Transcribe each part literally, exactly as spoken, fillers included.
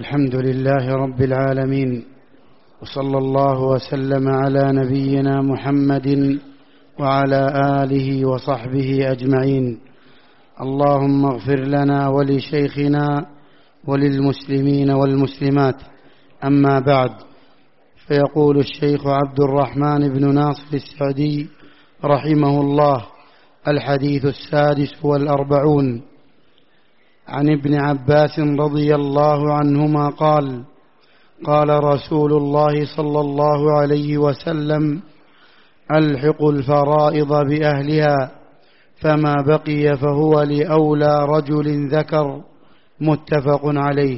الحمد لله رب العالمين، وصلى الله وسلم على نبينا محمد وعلى آله وصحبه أجمعين. اللهم اغفر لنا ولشيخنا وللمسلمين والمسلمات. أما بعد، فيقول الشيخ عبد الرحمن بن ناصر السعدي رحمه الله: الحديث السادس والأربعون. عن ابن عباس رضي الله عنهما قال: قال رسول الله صلى الله عليه وسلم: ألحقوا الفرائض بأهلها، فما بقي فهو لأولى رجل ذكر. متفق عليه.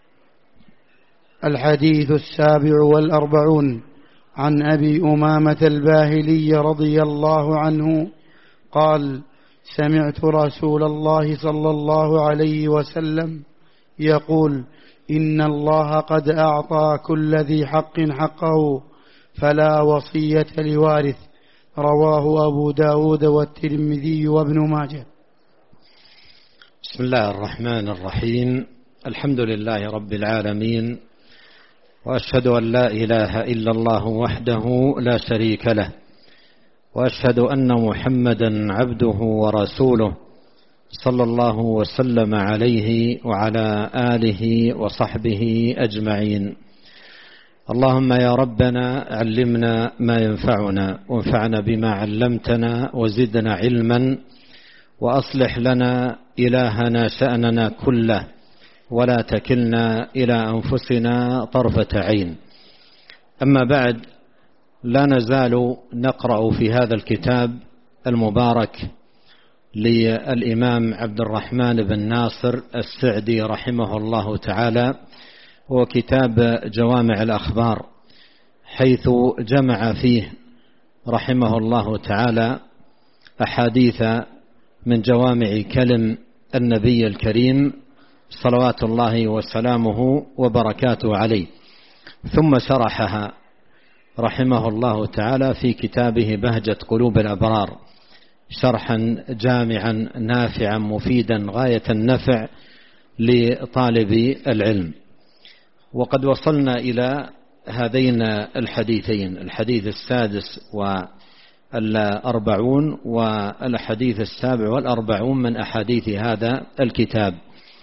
الحديث السابع والأربعون. عن أبي أمامة الباهلي رضي الله عنه قال: سمعت رسول الله صلى الله عليه وسلم يقول: إن الله قد أعطى كل ذي حق حقه، فلا وصية لوارث. رواه أبو داود والترمذي وابن ماجه. بسم الله الرحمن الرحيم. الحمد لله رب العالمين، وأشهد أن لا إله إلا الله وحده لا شريك له، وأشهد أن محمدا عبده ورسوله، صلى الله وسلم عليه وعلى آله وصحبه أجمعين. اللهم يا ربنا علمنا ما ينفعنا، وانفعنا بما علمتنا، وزدنا علما، وأصلح لنا إلهنا شأننا كله، ولا تكلنا إلى أنفسنا طرفة عين. أما بعد، لا نزال نقرأ في هذا الكتاب المبارك للإمام عبد الرحمن بن ناصر السعدي رحمه الله تعالى، هو كتاب جوامع الأخبار، حيث جمع فيه رحمه الله تعالى أحاديث من جوامع كلم النبي الكريم صلوات الله وسلامه وبركاته عليه، ثم شرحها رحمه الله تعالى في كتابه بهجة قلوب الأبرار، شرحا جامعا نافعا مفيدا غاية النفع لطالب العلم. وقد وصلنا إلى هذين الحديثين، الحديث السادس والأربعون والحديث السابع والأربعون من أحاديث هذا الكتاب،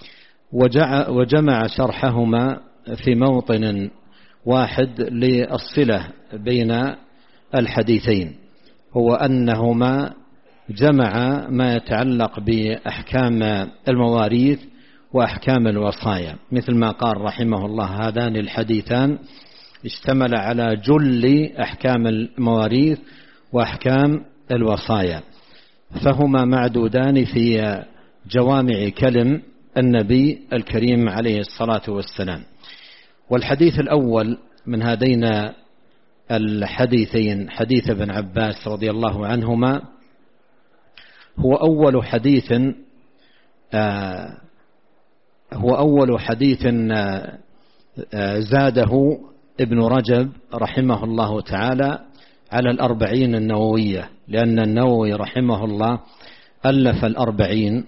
وجمع شرحهما في موطن واحد للصلة بين الحديثين، هو أنهما جمع ما يتعلق بأحكام المواريث وأحكام الوصايا، مثل ما قال رحمه الله: هذان الحديثان اشتمل على جل أحكام المواريث وأحكام الوصايا، فهما معدودان في جوامع كلم النبي الكريم عليه الصلاة والسلام. والحديث الأول من هذين الحديثين، حديث ابن عباس رضي الله عنهما، هو أول حديث آه هو أول حديث آه زاده ابن رجب رحمه الله تعالى على الأربعين النووية، لأن النووي رحمه الله ألف الأربعين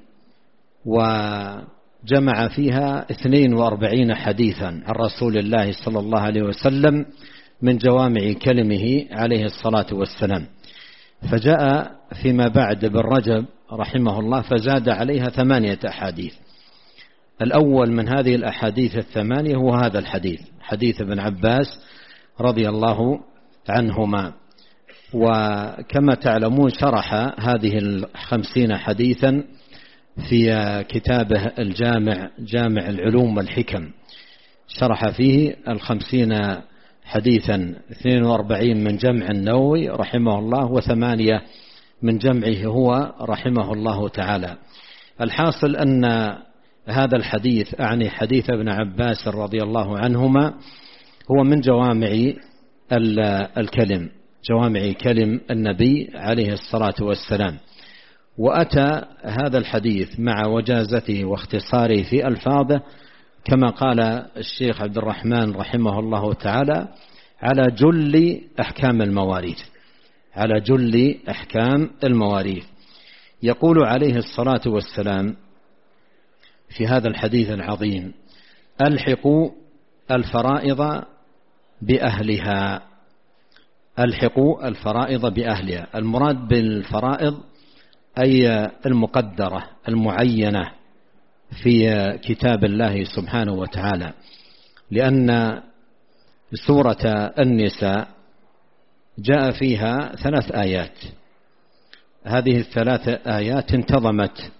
وجمع فيها اثنين وأربعين حديثا عن رسول الله صلى الله عليه وسلم من جوامع كلمه عليه الصلاة والسلام، فجاء فيما بعد ابن رجب رحمه الله فزاد عليها ثمانية أحاديث. الأول من هذه الأحاديث الثمانية هو هذا الحديث، حديث ابن عباس رضي الله عنهما. وكما تعلمون شرح هذه الخمسين حديثا في كتابه الجامع، جامع العلوم والحكم، شرح فيه الخمسين حديثا، اثنين وأربعين من جمع النووي رحمه الله، وثمانية من جمعه هو رحمه الله تعالى. الحاصل أن هذا الحديث، أعني حديث ابن عباس رضي الله عنهما، هو من جوامع الكلم، جوامع كلم النبي عليه الصلاة والسلام. وأتى هذا الحديث مع وجازته واختصاره في ألفاظه، كما قال الشيخ عبد الرحمن رحمه الله تعالى: على جل أحكام المواريث، على جل أحكام المواريث. يقول عليه الصلاة والسلام في هذا الحديث العظيم: ألحقوا الفرائض بأهلها. ألحقوا الفرائض بأهلها. المراد بالفرائض أي المقدرة المعينة في كتاب الله سبحانه وتعالى، لأن سورة النساء جاء فيها ثلاث آيات. هذه الثلاث آيات انتظمت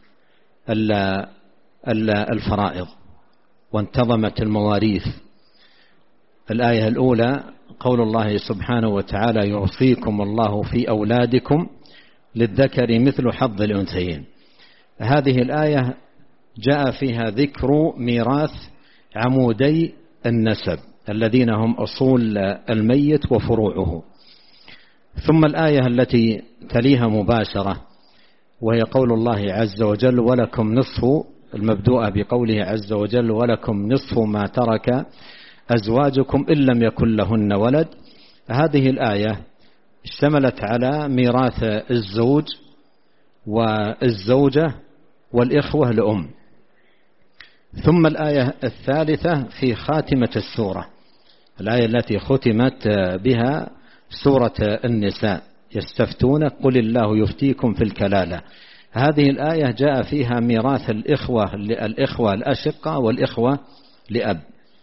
الفرائض وانتظمت المواريث. الآية الأولى قول الله سبحانه وتعالى: يوصيكم الله في أولادكم للذكر مثل حظ الأنثيين. هذه الآية جاء فيها ذكر ميراث عمودي النسب الذين هم أصول الميت وفروعه. ثم الآية التي تليها مباشرة وهي قول الله عز وجل: ولكم نصف، المبدوءة بقوله عز وجل: ولكم نصف ما ترك أزواجكم إن لم يكن لهن ولد. هذه الآية اشتملت على ميراث الزوج والزوجة والإخوة لأم. ثم الآية الثالثة في خاتمة السورة، الآية التي ختمت بها سورة النساء: يستفتونك قل الله يفتيكم في الكلالة. هذه الآية جاء فيها ميراث الإخوة الإخوة الأشقة والإخوة لأب.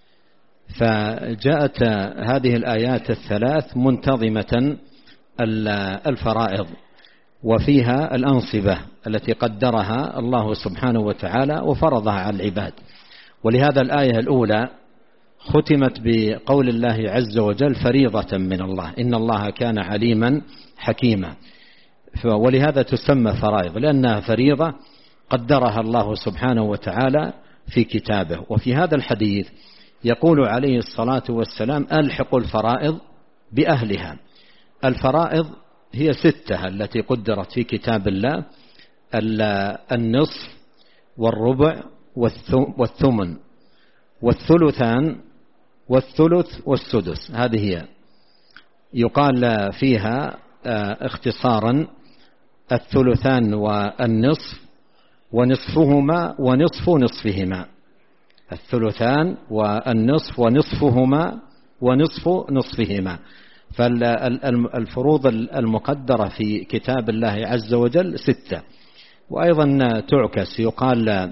فجاءت هذه الآيات الثلاث منتظمة الفرائض، وفيها الأنصبة التي قدرها الله سبحانه وتعالى وفرضها على العباد. ولهذا الآية الأولى ختمت بقول الله عز وجل: فريضة من الله إن الله كان عليما حكيما. ولهذا تسمى فرائض، لأنها فريضة قدرها الله سبحانه وتعالى في كتابه. وفي هذا الحديث يقول عليه الصلاة والسلام: ألحقوا الفرائض بأهلها. الفرائض هي ستة التي قدرت في كتاب الله: النصف والربع والثمن والثلثان والثلث والسدس. هذه هي يقال فيها اختصارا الثلثان والنصف ونصفهما ونصف نصفهما. الثلثان والنصف ونصفهما ونصف نصفهما. فالفروض المقدرة في كتاب الله عز وجل ستة. وأيضا تعكس، يقال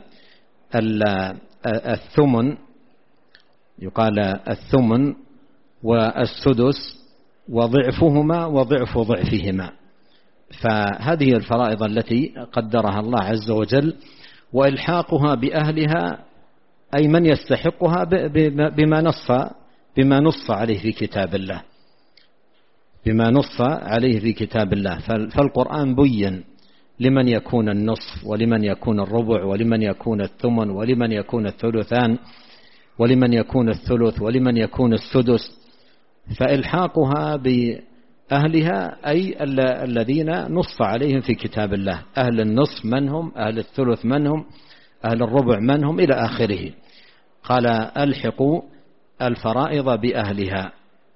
الثمن يقال الثمن والسدس وضعفهما وضعف ضعفهما. فهذه الفرائض التي قدرها الله عز وجل، وإلحاقها بأهلها أي من يستحقها بما نص بما نص عليه في كتاب الله بما نص عليه في كتاب الله. فالقرآن بين لمن يكون النصف ولمن يكون الربع ولمن يكون الثمن ولمن يكون الثلثان ولمن يكون الثلث ولمن يكون السدس. فإلحاقها بأهلها أي الذين نص عليهم في كتاب الله: أهل النصف من هم، أهل الثلث من هم، أهل الربع من هم، إلى آخره. قال: ألحقوا الفرائض بأهلها.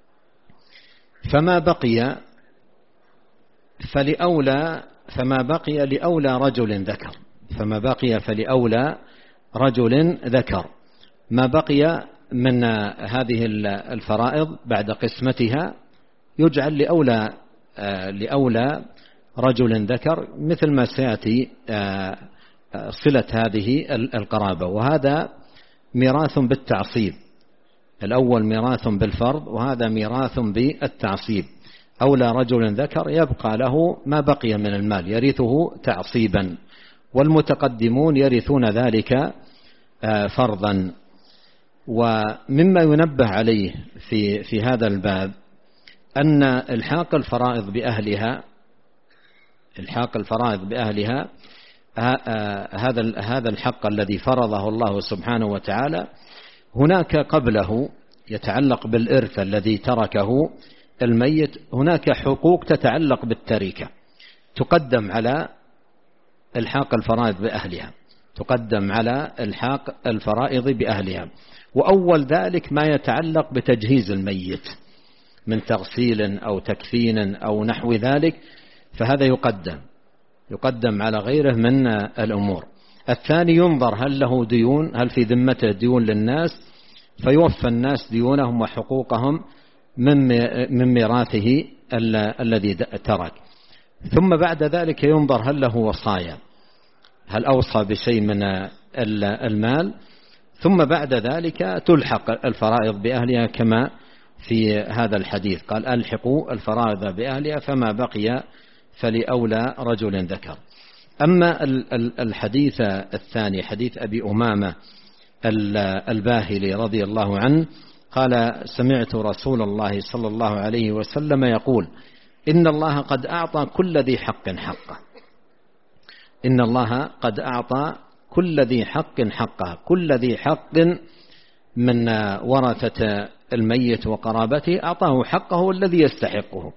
فما بقي فلأولى فما بقي لأولى رجل ذكر فما بقي فلأولى رجل ذكر ما بقي من هذه الفرائض بعد قسمتها يجعل لأولى لأولى رجل ذكر، مثل ما سيأتي صلة هذه القرابة. وهذا ميراث بالتعصيب، الأول ميراث بالفرض وهذا ميراث بالتعصيب. أولى رجل ذكر يبقى له ما بقي من المال يرثه تعصيبا، والمتقدمون يرثون ذلك فرضا. ومما ينبه عليه في في هذا الباب أن إلحاق الفرائض بأهلها إلحاق الفرائض بأهلها هذا هذا الحق الذي فرضه الله سبحانه وتعالى، هناك قبله يتعلق بالإرث الذي تركه الميت، هناك حقوق تتعلق بالتركة تقدم على إلحاق الفرائض بأهلها تقدم على إلحاق الفرائض بأهلها. وأول ذلك ما يتعلق بتجهيز الميت من تغسيل أو تكفين أو نحو ذلك، فهذا يقدم يقدم على غيره من الأمور. الثاني ينظر هل له ديون، هل في ذمته ديون للناس، فيوفى الناس ديونهم وحقوقهم من من ميراثه الذي ترك. ثم بعد ذلك ينظر هل له وصايا، هل أوصى بشيء من المال، ثم بعد ذلك تلحق الفرائض بأهلها كما في هذا الحديث قال ألحقوا الفرائض بأهلها فما بقي فلأولى رجل ذكر. أما الحديث الثاني حديث أبي أمامة الباهلي رضي الله عنه قال سمعت رسول الله صلى الله عليه وسلم يقول إن الله قد أعطى كل ذي حق حقه، إن الله قد أعطى كل ذي حق حقه، كل ذي حق من ورثة الميت وقرابته أعطاه حقه الذي يستحقه،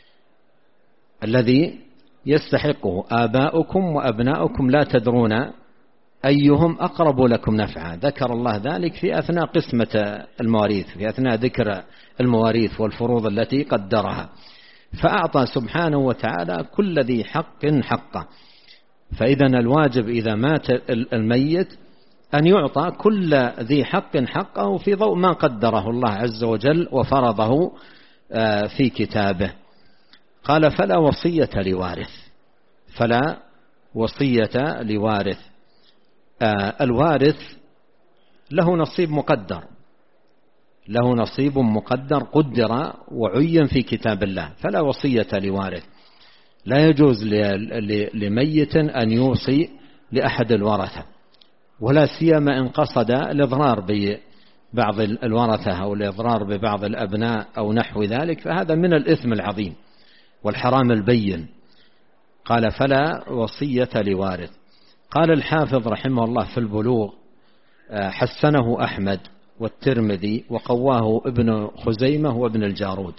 الذي يستحقه. آباؤكم وأبناؤكم لا تدرون أيهم أقرب لكم نفعا. ذكر الله ذلك في أثناء قسمة المواريث، في أثناء ذكر المواريث والفروض التي قدرها، فأعطى سبحانه وتعالى كل ذي حق حقه. فإذا الواجب إذا مات الميت أن يعطى كل ذي حق حقه في ضوء ما قدره الله عز وجل وفرضه في كتابه. قال فلا وصية لوارث، فلا وصية لوارث. الوارث له نصيب مقدر، له نصيب مقدر قدر وعين في كتاب الله، فلا وصية لوارث. لا يجوز لميت أن يوصي لأحد الورثة، ولا سيما إن قصد الإضرار ببعض الورثة أو الإضرار ببعض الأبناء أو نحو ذلك، فهذا من الإثم العظيم والحرام البين. قال فلا وصية لوارث. قال الحافظ رحمه الله في البلوغ حسنه أحمد والترمذي وقواه ابن خزيمة وابن الجارود،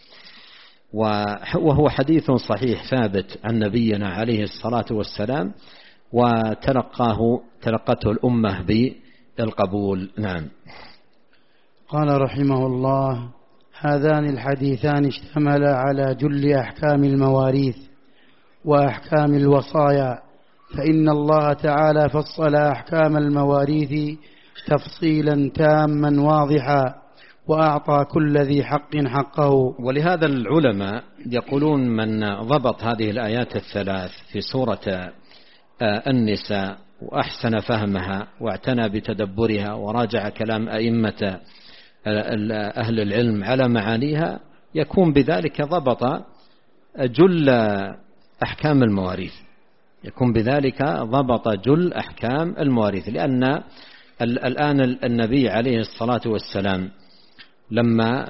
وهو حديث صحيح ثابت عن نبينا عليه الصلاة والسلام، وتلقاه تلقته الأمة بالقبول. نعم. قال رحمه الله هذان الحديثان اشتملا على جل أحكام المواريث وأحكام الوصايا، فإن الله تعالى فصل أحكام المواريث تفصيلا تاما واضحا وأعطى كل ذي حق حقه. ولهذا العلماء يقولون من ضبط هذه الآيات الثلاث في سورة النساء وأحسن فهمها واعتنى بتدبرها وراجع كلام أئمة أهل العلم على معانيها، يكون بذلك ضبط جل أحكام المواريث، يكون بذلك ضبط جل أحكام المواريث. لأن الآن النبي عليه الصلاة والسلام لما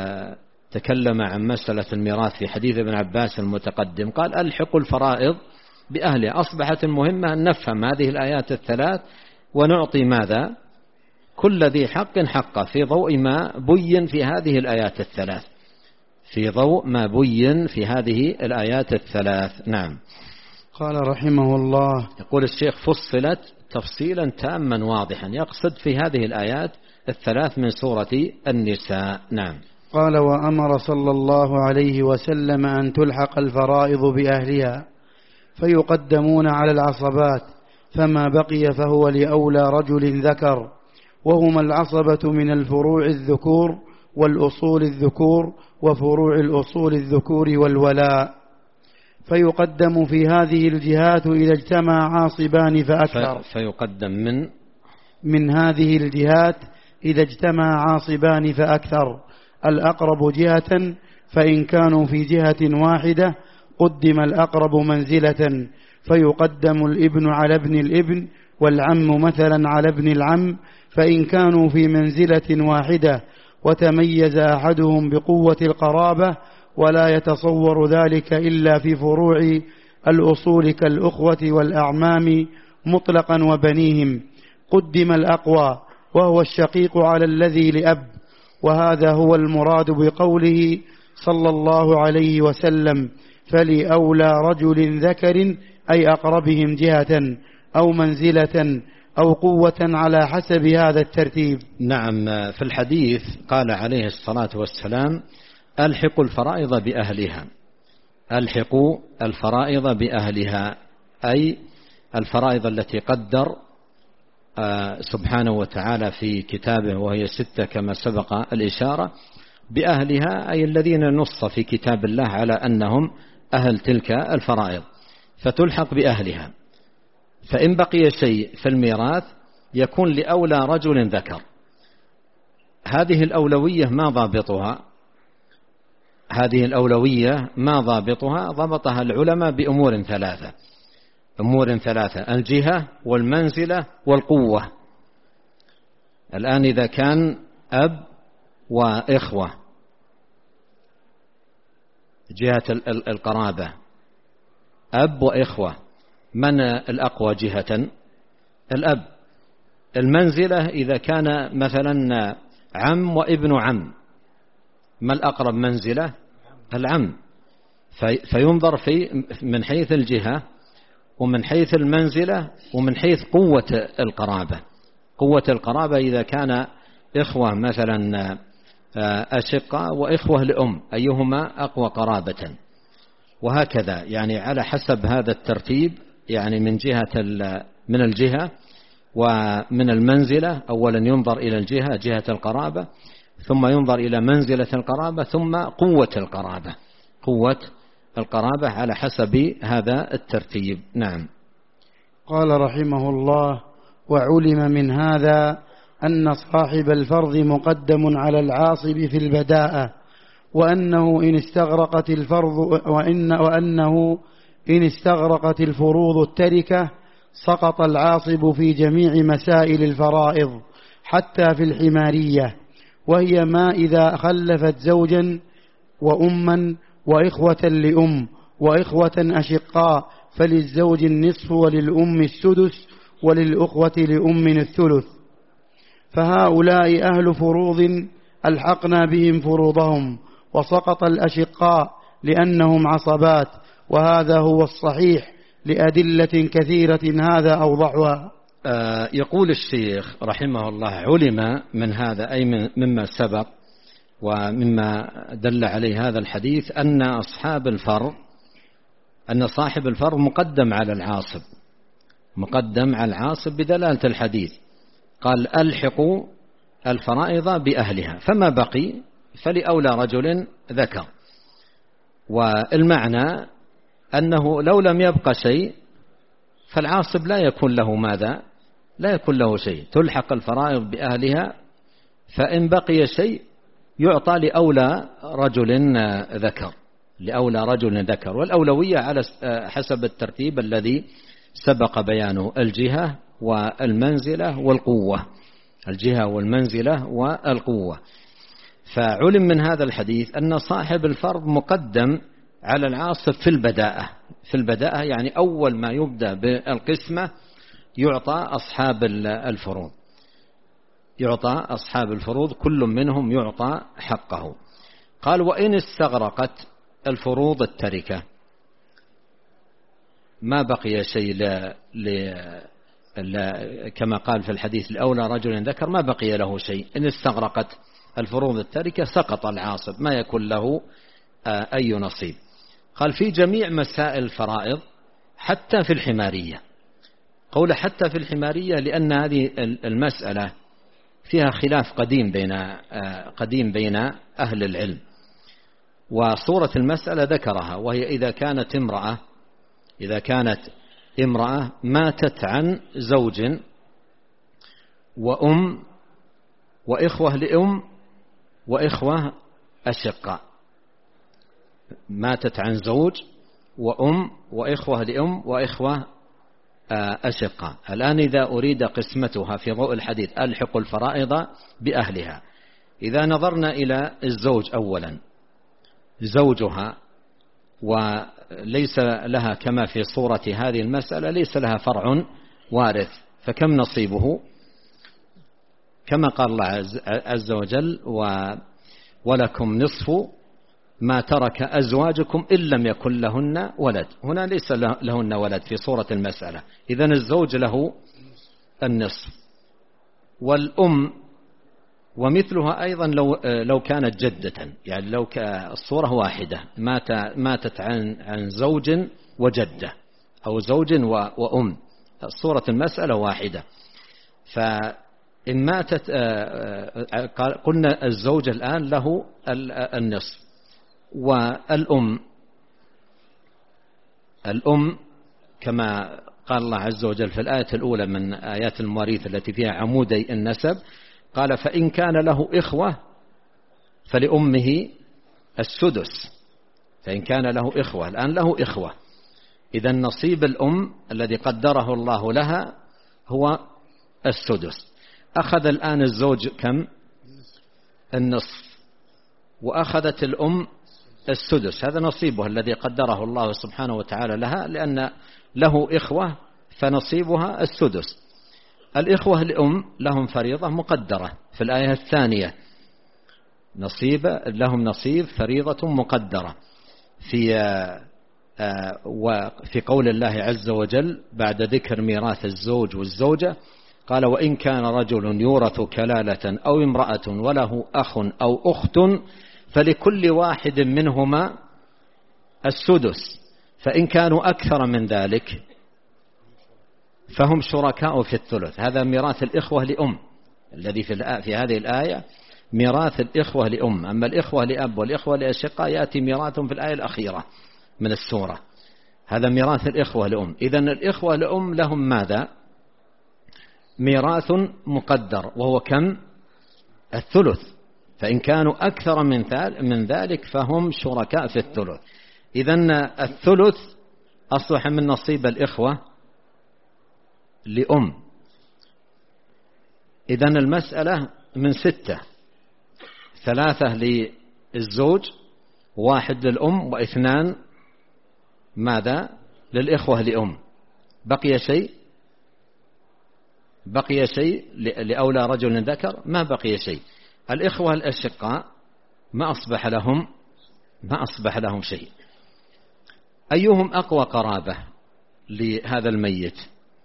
تكلم عن مسألة الميراث في حديث ابن عباس المتقدم قال ألحقوا الفرائض بأهلها. أصبحت المهمة أن نفهم هذه الآيات الثلاث ونعطي ماذا؟ كل ذي حق حقه، في ضوء ما بين في هذه الآيات الثلاث، في ضوء ما بين في هذه الآيات الثلاث. نعم. قال رحمه الله يقول الشيخ فصلت تفصيلا تاما واضحا، يقصد في هذه الآيات الثلاث من سورة النساء. نعم. قال وأمر صلى الله عليه وسلم أن تلحق الفرائض بأهلها فيقدمون على العصبات، فما بقي فهو لأولى رجل ذكر، وهما العصبة من الفروع الذكور والأصول الذكور وفروع الأصول الذكور والولاء، فيقدم في هذه الجهات إذا اجتمع عاصبان فأكثر. فيقدم من من هذه الجهات إذا اجتمع عاصبان فأكثر الأقرب جهة، فإن كانوا في جهة واحدة قدم الأقرب منزلة، فيقدم الابن على ابن الابن والعم مثلا على ابن العم، فإن كانوا في منزلة واحدة وتميز أحدهم بقوة القرابة، ولا يتصور ذلك إلا في فروع الأصول كالأخوة والأعمام مطلقا وبنيهم، قدم الأقوى وهو الشقيق على الذي لأب. وهذا هو المراد بقوله صلى الله عليه وسلم فلأولى رجل ذكر، أي أقربهم جهة أو منزلة أو قوة على حسب هذا الترتيب. نعم. في الحديث قال عليه الصلاة والسلام ألحقوا الفرائض بأهلها، ألحقوا الفرائض بأهلها، أي الفرائض التي قدر سبحانه وتعالى في كتابه، وهي ستة كما سبق الإشارة، بأهلها أي الذين نص في كتاب الله على أنهم أهل تلك الفرائض، فتلحق بأهلها. فإن بقي شيء في الميراث يكون لأولى رجل ذكر. هذه الأولوية ما ضابطها؟ هذه الأولوية ما ضابطها؟ ضبطها العلماء بأمور ثلاثة أمور ثلاثة الجهة والمنزلة والقوة. الآن إذا كان أب وإخوة، جهة القرابة أب وإخوة، من الأقوى جهة؟ الأب. المنزلة إذا كان مثلا عم وابن عم، ما الأقرب منزلة؟ العم. فينظر في من حيث الجهة ومن حيث المنزلة ومن حيث قوة القرابة. قوة القرابة إذا كان إخوة مثلا أشقة وإخوة لأم، أيهما أقوى قرابة، وهكذا يعني على حسب هذا الترتيب، يعني من جهة من الجهة ومن المنزلة. أولا ينظر إلى الجهة، جهة القرابة، ثم ينظر إلى منزلة القرابة، ثم قوة القرابة قوة القرابة على حسب هذا الترتيب. نعم. قال رحمه الله: وعلم من هذا أن صاحب الفرض مقدم على العاصب في البداءة، وأنه إن استغرقت الفرض وإن وأنه إن استغرقت الفروض التركة سقط العاصب في جميع مسائل الفرائض حتى في الحمارية، وهي ما إذا خلفت زوجا وأما وإخوة لأم وإخوة أشقاء فللزوج النصف وللأم السدس وللأخوة لأم الثلث. فهؤلاء أهل فروض ألحقنا بهم فروضهم، وسقط الأشقاء لأنهم عصبات، وهذا هو الصحيح لأدلة كثيرة هذا أوضحها. آه يقول الشيخ رحمه الله: علم من هذا أي من مما سبق ومما دل عليه هذا الحديث أن أصحاب الفرض أن صاحب الفرض مقدم على العاصب مقدم على العاصب بدلالة الحديث. قال: ألحقوا الفرائض بأهلها، فما بقي فلأولى رجل ذكر. والمعنى أنه لو لم يبق شيء فالعاصب لا يكون له ماذا؟ لا يكون له شيء. تلحق الفرائض بأهلها، فإن بقي شيء يعطى لأولى رجل ذكر لأولى رجل ذكر والأولوية على حسب الترتيب الذي سبق بيانه: الجهة والمنزلة والقوة الجهة والمنزلة والقوة. فعلم من هذا الحديث أن صاحب الفرض مقدم على العاصب في البداءة في البداءة يعني أول ما يبدأ بالقسمة يعطى أصحاب الفروض يعطى أصحاب الفروض كل منهم يعطى حقه. قال: وإن استغرقت الفروض التركة، ما بقي شيء ل... ل... ل... كما قال في الحديث: الأولى رجل ذكر، ما بقي له شيء. إن استغرقت الفروض التركة سقط العاصب، ما يكون له أي نصيب. قال: في جميع مسائل الفرائض حتى في الحمارية. قول حتى في الحمارية لأن هذه المسألة فيها خلاف قديم بين قديم بين أهل العلم، وصورة المسألة ذكرها، وهي إذا كانت امرأة إذا كانت امرأة ماتت عن زوج وأم وإخوة لأم وإخوة أشقاء، ماتت عن زوج وأم وإخوة لأم وإخوة أشقاء. الآن إذا أريد قسمتها في ضوء الحديث: ألحق الفرائض بأهلها، إذا نظرنا إلى الزوج أولا، زوجها وليس لها كما في صورة هذه المسألة ليس لها فرع وارث، فكم نصيبه؟ كما قال الله عز وجل: ولكم نصف ما ترك أزواجكم إن لم يكن لهن ولد. هنا ليس لهن ولد في صورة المسألة، إذن الزوج له النصف. والأم ومثلها أيضا لو لو كانت جدة، يعني لو الصورة واحدة، مات ماتت عن عن زوج وجدة أو زوج وأم، صورة المسألة واحدة. فإن ماتت قلنا الزوج الآن له النصف، والأم الأم كما قال الله عز وجل في الآية الأولى من آيات المواريث التي فيها عمودي النسب، قال فإن كان له إخوة فلأمه السدس. فإن كان له إخوة، الآن له إخوة، إذا نصيب الأم الذي قدره الله لها هو السدس. أخذ الآن الزوج كم؟ النصف، وأخذت الأم السدس، هذا نصيبها الذي قدره الله سبحانه وتعالى لها، لأن له إخوة فنصيبها السدس. الإخوة الأم لهم فريضة مقدرة في الآية الثانية، نصيب لهم نصيب فريضة مقدرة في وفي قول الله عز وجل بعد ذكر ميراث الزوج والزوجة قال وإن كان رجل يورث كلالة أو امرأة وله أخ أو أخت فلكل واحد منهما السدس، فإن كانوا أكثر من ذلك فهم شركاء في الثلث. هذا ميراث الإخوة لأم الذي في في هذه الآية، ميراث الإخوة لأم. أما الإخوة لأب والإخوة لأشقاء يأتي ميراثهم في الآية الأخيرة من السورة. هذا ميراث الإخوة لأم. إذن الإخوة لأم لهم ماذا؟ ميراث مقدر، وهو كم؟ الثلث. فإن كانوا أكثر من ذلك فهم شركاء في الثلث. إذن الثلث أصبح من نصيب الإخوة لأم. إذن المسألة من ستة، ثلاثة للزوج، واحد للأم، واثنان ماذا؟ للإخوة لأم. بقي شيء؟ بقي شيء لأولى رجل ذكر؟ ما بقي شيء. الإخوة الأشقاء ما أصبح لهم ما أصبح لهم شيء. أيهم أقوى قرابة لهذا الميت؟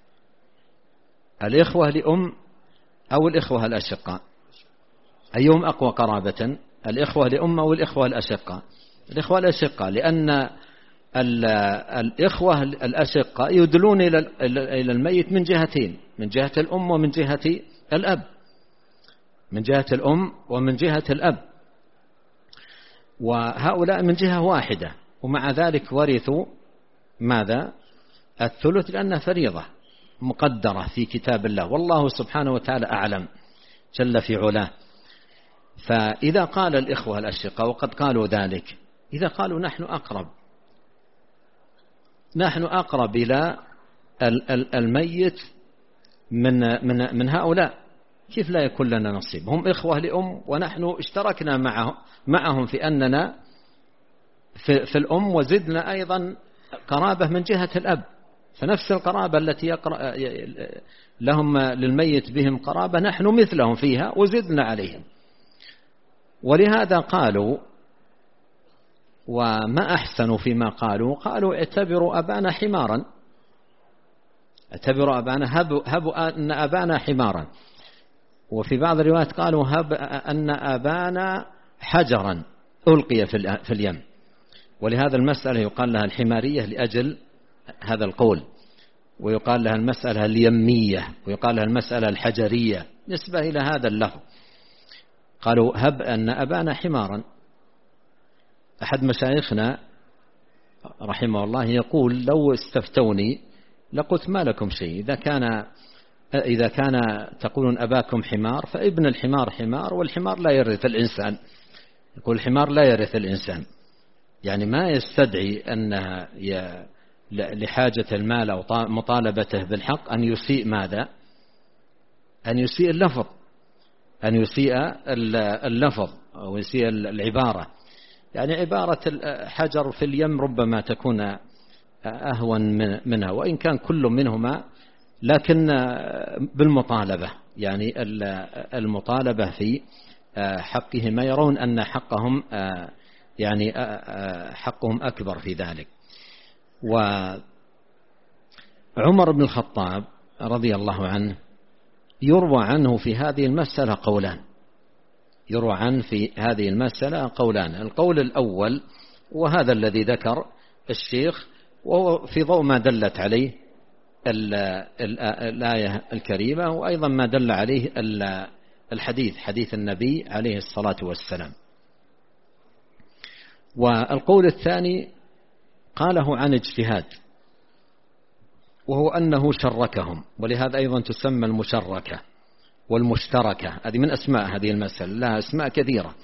الإخوة لأم أو الإخوة الأشقاء؟ أيهم أقوى قرابة؟ الإخوة لأم أو الإخوة الأشقاء؟ الإخوة الأشقاء، لأن الإخوة الأشقاء يدلون إلى الميت من جهتين، من جهة الأم ومن جهة الأب، من جهة الأم ومن جهة الأب، وهؤلاء من جهة واحدة، ومع ذلك ورثوا ماذا؟ الثلث، لأنها فريضة مقدرة في كتاب الله، والله سبحانه وتعالى أعلم جل في علاه. فإذا قال الإخوة الأشقاء وقد قالوا ذلك، إذا قالوا نحن أقرب نحن أقرب إلى الميت من من من هؤلاء، كيف لا يكون لنا نصيب؟ هم إخوة لأم ونحن اشتركنا معهم معهم في أننا في, في الأم، وزدنا أيضا قرابة من جهة الأب، فنفس القرابة التي يقرأ لهم للميت بهم قرابة نحن مثلهم فيها وزدنا عليهم. ولهذا قالوا، وما أحسنوا فيما قالوا، قالوا اعتبروا أبانا حمارا، اعتبروا أبانا هبوا هب أن أبانا حمارا. وفي بعض الروايات قالوا هب أن أبانا حجرا ألقي في اليم. ولهذا المسألة يقال لها الحمارية لأجل هذا القول، ويقال لها المسألة اليمية، ويقال لها المسألة الحجرية نسبة إلى هذا اللفظ. قالوا هب أن أبانا حمارا. أحد مشايخنا رحمه الله يقول لو استفتوني لقلت ما لكم شيء، إذا كان إذا كان تقولون أباكم حمار فابن الحمار حمار، والحمار لا يرث الإنسان. يقول الحمار لا يرث الإنسان، يعني ما يستدعي أن لحاجة المال أو مطالبته بالحق أن يسيء ماذا؟ أن يسيء اللفظ، أن يسيء اللفظ أو يسيء العبارة. يعني عبارة حجر في اليم ربما تكون أهون منها، وإن كان كل منهما، لكن بالمطالبة، يعني المطالبة في حقهما، يرون أن حقهم يعني حقهم أكبر في ذلك. وعمر بن الخطاب رضي الله عنه يروى عنه في هذه المسألة قولان، يروى عنه في هذه المسألة قولان. القول الأول وهذا الذي ذكر الشيخ، وهو في ضوء ما دلت عليه الآية الكريمة، وأيضا ما دل عليه الحديث حديث النبي عليه الصلاة والسلام. والقول الثاني قاله عن اجتهاد، وهو أنه شركهم، ولهذا أيضا تسمى المشركة والمشتركة، هذه من أسماء هذه المسألة، لها أسماء كثيرة.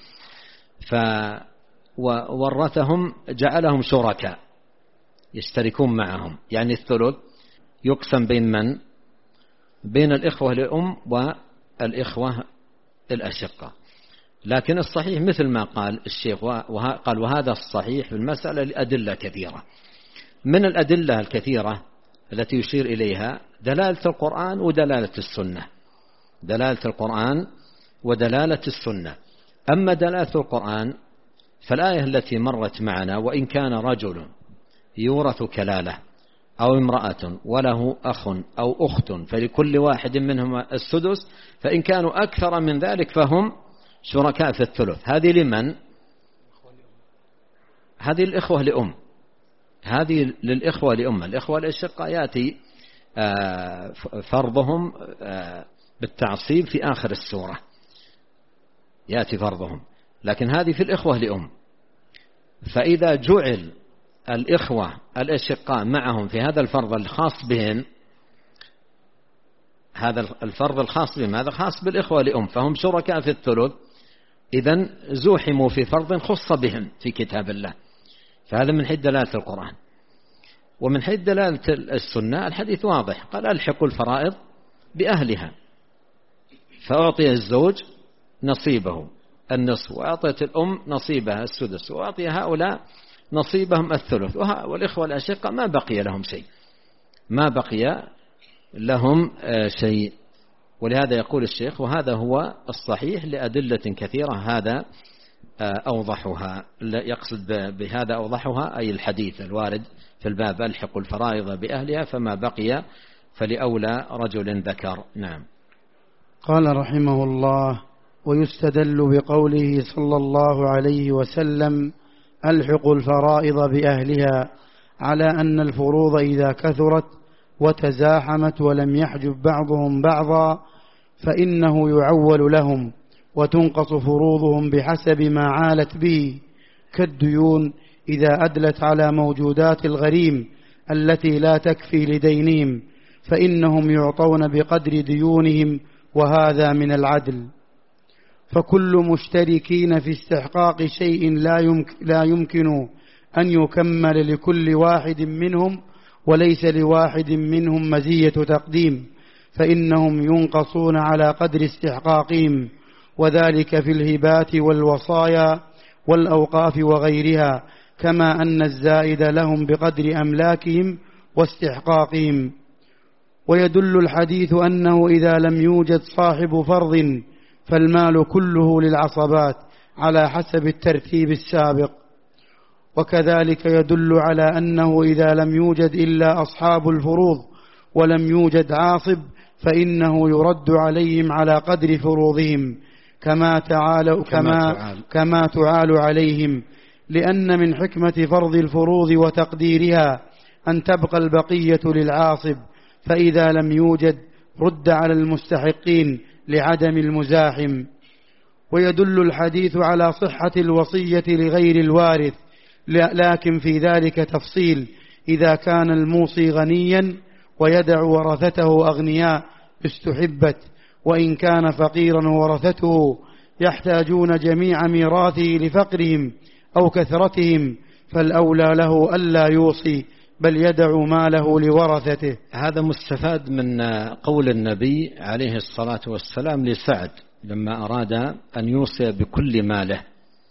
فورثهم جعلهم شركاء يشتركون معهم، يعني الثلث يقسم بين من؟ بين الإخوة لأم والإخوة الأشقة. لكن الصحيح مثل ما قال الشيخ، قال وهذا الصحيح في المسألة لأدلة كثيرة. من الأدلة الكثيرة التي يشير إليها دلالة القرآن ودلالة السنة، دلالة القرآن ودلالة السنة. أما دلالة القرآن فالآية التي مرت معنا: وإن كان رجل يورث كلالة أو امرأة وله أخ أو أخت فلكل واحد منهما السدس فإن كانوا أكثر من ذلك فهم شركاء في الثلث. هذه لمن؟ هذه الإخوة لأم، هذه للإخوة لأم. الإخوة الأشقة يأتي فرضهم بالتعصيب في آخر السورة، يأتي فرضهم، لكن هذه في الإخوة لأم. فإذا جعل الإخوة الأشقاء معهم في هذا الفرض الخاص بهم، هذا الفرض الخاص بهم هذا خاص بالإخوة لأم، فهم شركاء في الثلث، إذن زوحموا في فرض خص بهم في كتاب الله. فهذا من حيث دلالة القرآن. ومن حيث دلالة السنة الحديث واضح، قال ألحقوا الفرائض بأهلها، فأعطي الزوج نصيبه النصف، وأعطيت الأم نصيبها السدس، وأعطي هؤلاء نصيبهم الثلث، والإخوة الأشقة ما بقي لهم شيء، ما بقي لهم شيء. ولهذا يقول الشيخ وهذا هو الصحيح لأدلة كثيرة، هذا أوضحها، يقصد بهذا أوضحها أي الحديث الوارد في الباب: ألحقوا الفرائض بأهلها فما بقي فلأولى رجل ذكر. نعم. قال رحمه الله: ويستدل بقوله صلى الله عليه وسلم: ألحقوا الفرائض بأهلها، على أن الفروض إذا كثرت وتزاحمت ولم يحجب بعضهم بعضا فإنه يعول لهم وتنقص فروضهم بحسب ما عالت به، كالديون إذا أدلت على موجودات الغريم التي لا تكفي لدينهم فإنهم يعطون بقدر ديونهم، وهذا من العدل. فكل مشتركين في استحقاق شيء لا يمكن, لا يمكن أن يكمل لكل واحد منهم، وليس لواحد منهم مزية تقديم، فإنهم ينقصون على قدر استحقاقهم، وذلك في الهبات والوصايا والأوقاف وغيرها، كما أن الزائد لهم بقدر أملاكهم واستحقاقهم. ويدل الحديث أنه إذا لم يوجد صاحب فرض فالمال كله للعصبات على حسب الترتيب السابق. وكذلك يدل على أنه إذا لم يوجد إلا أصحاب الفروض ولم يوجد عاصب فإنه يرد عليهم على قدر فروضهم كما تعال كما كما تعال عليهم، لأن من حكمة فرض الفروض وتقديرها أن تبقى البقية للعاصب، فإذا لم يوجد رد على المستحقين لعدم المزاحم. ويدل الحديث على صحة الوصية لغير الوارث، لكن في ذلك تفصيل: إذا كان الموصي غنيا ويدع ورثته أغنياء استحبت، وإن كان فقيرا ورثته يحتاجون جميع ميراثه لفقرهم أو كثرتهم فالأولى له ألا يوصي بل يدع ماله لورثته. هذا مستفاد من قول النبي عليه الصلاة والسلام لسعد لما أراد أن يوصي بكل ماله،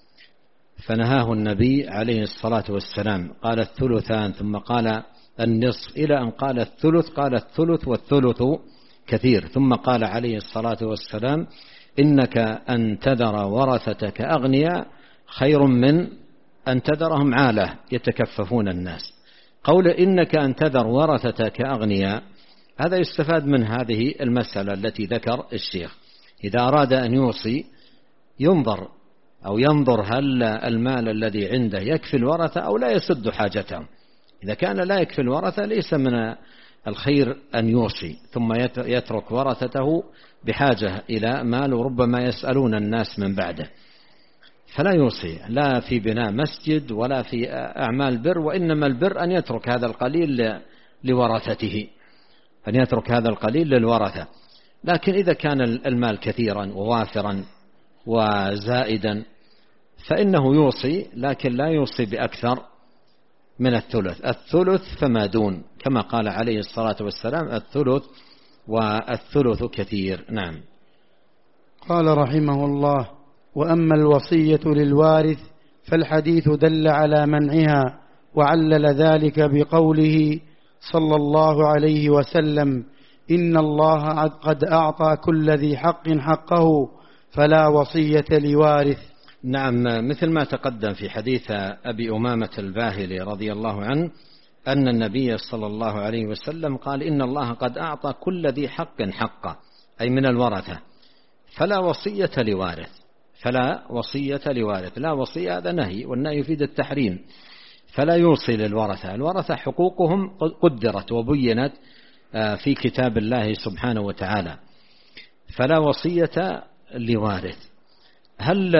فنهاه النبي عليه الصلاة والسلام، قال الثلثان ثم قال النصف، إلى أن قال الثلث، قال الثلث والثلث كثير، ثم قال عليه الصلاة والسلام: إنك أن تذر ورثتك أغنياء خير من أن تذرهم عالة يتكففون الناس. قول إنك أن تذر ورثتك أغنياء هذا يستفاد من هذه المسألة التي ذكر الشيخ، إذا أراد أن يوصي ينظر أو ينظر هل المال الذي عنده يكفي الورثة أو لا يسد حاجتهم. إذا كان لا يكفي الورثة ليس من الخير أن يوصي ثم يترك ورثته بحاجة إلى مال وربما يسألون الناس من بعده، فلا يوصي لا في بناء مسجد ولا في أعمال بر، وإنما البر أن يترك هذا القليل لورثته، أن يترك هذا القليل للورثة. لكن إذا كان المال كثيرا ووافرا وزائدا فإنه يوصي، لكن لا يوصي بأكثر من الثلث، الثلث فما دون، كما قال عليه الصلاة والسلام الثلث والثلث كثير. نعم. قال رحمه الله: وأما الوصية للوارث فالحديث دل على منعها، وعلل ذلك بقوله صلى الله عليه وسلم: إن الله قد أعطى كل ذي حق حقه فلا وصية لوارث. نعم، مثل ما تقدم في حديث أبي أمامة الباهلي رضي الله عنه أن النبي صلى الله عليه وسلم قال: إن الله قد أعطى كل ذي حق حقه، أي من الورثة، فلا وصية لوارث، فلا وصية لوارث. لا وصية هذا نهي، والنهي يفيد التحريم، فلا يوصي للورثة. الورثة حقوقهم قدرت وبينت في كتاب الله سبحانه وتعالى، فلا وصية لوارث. هل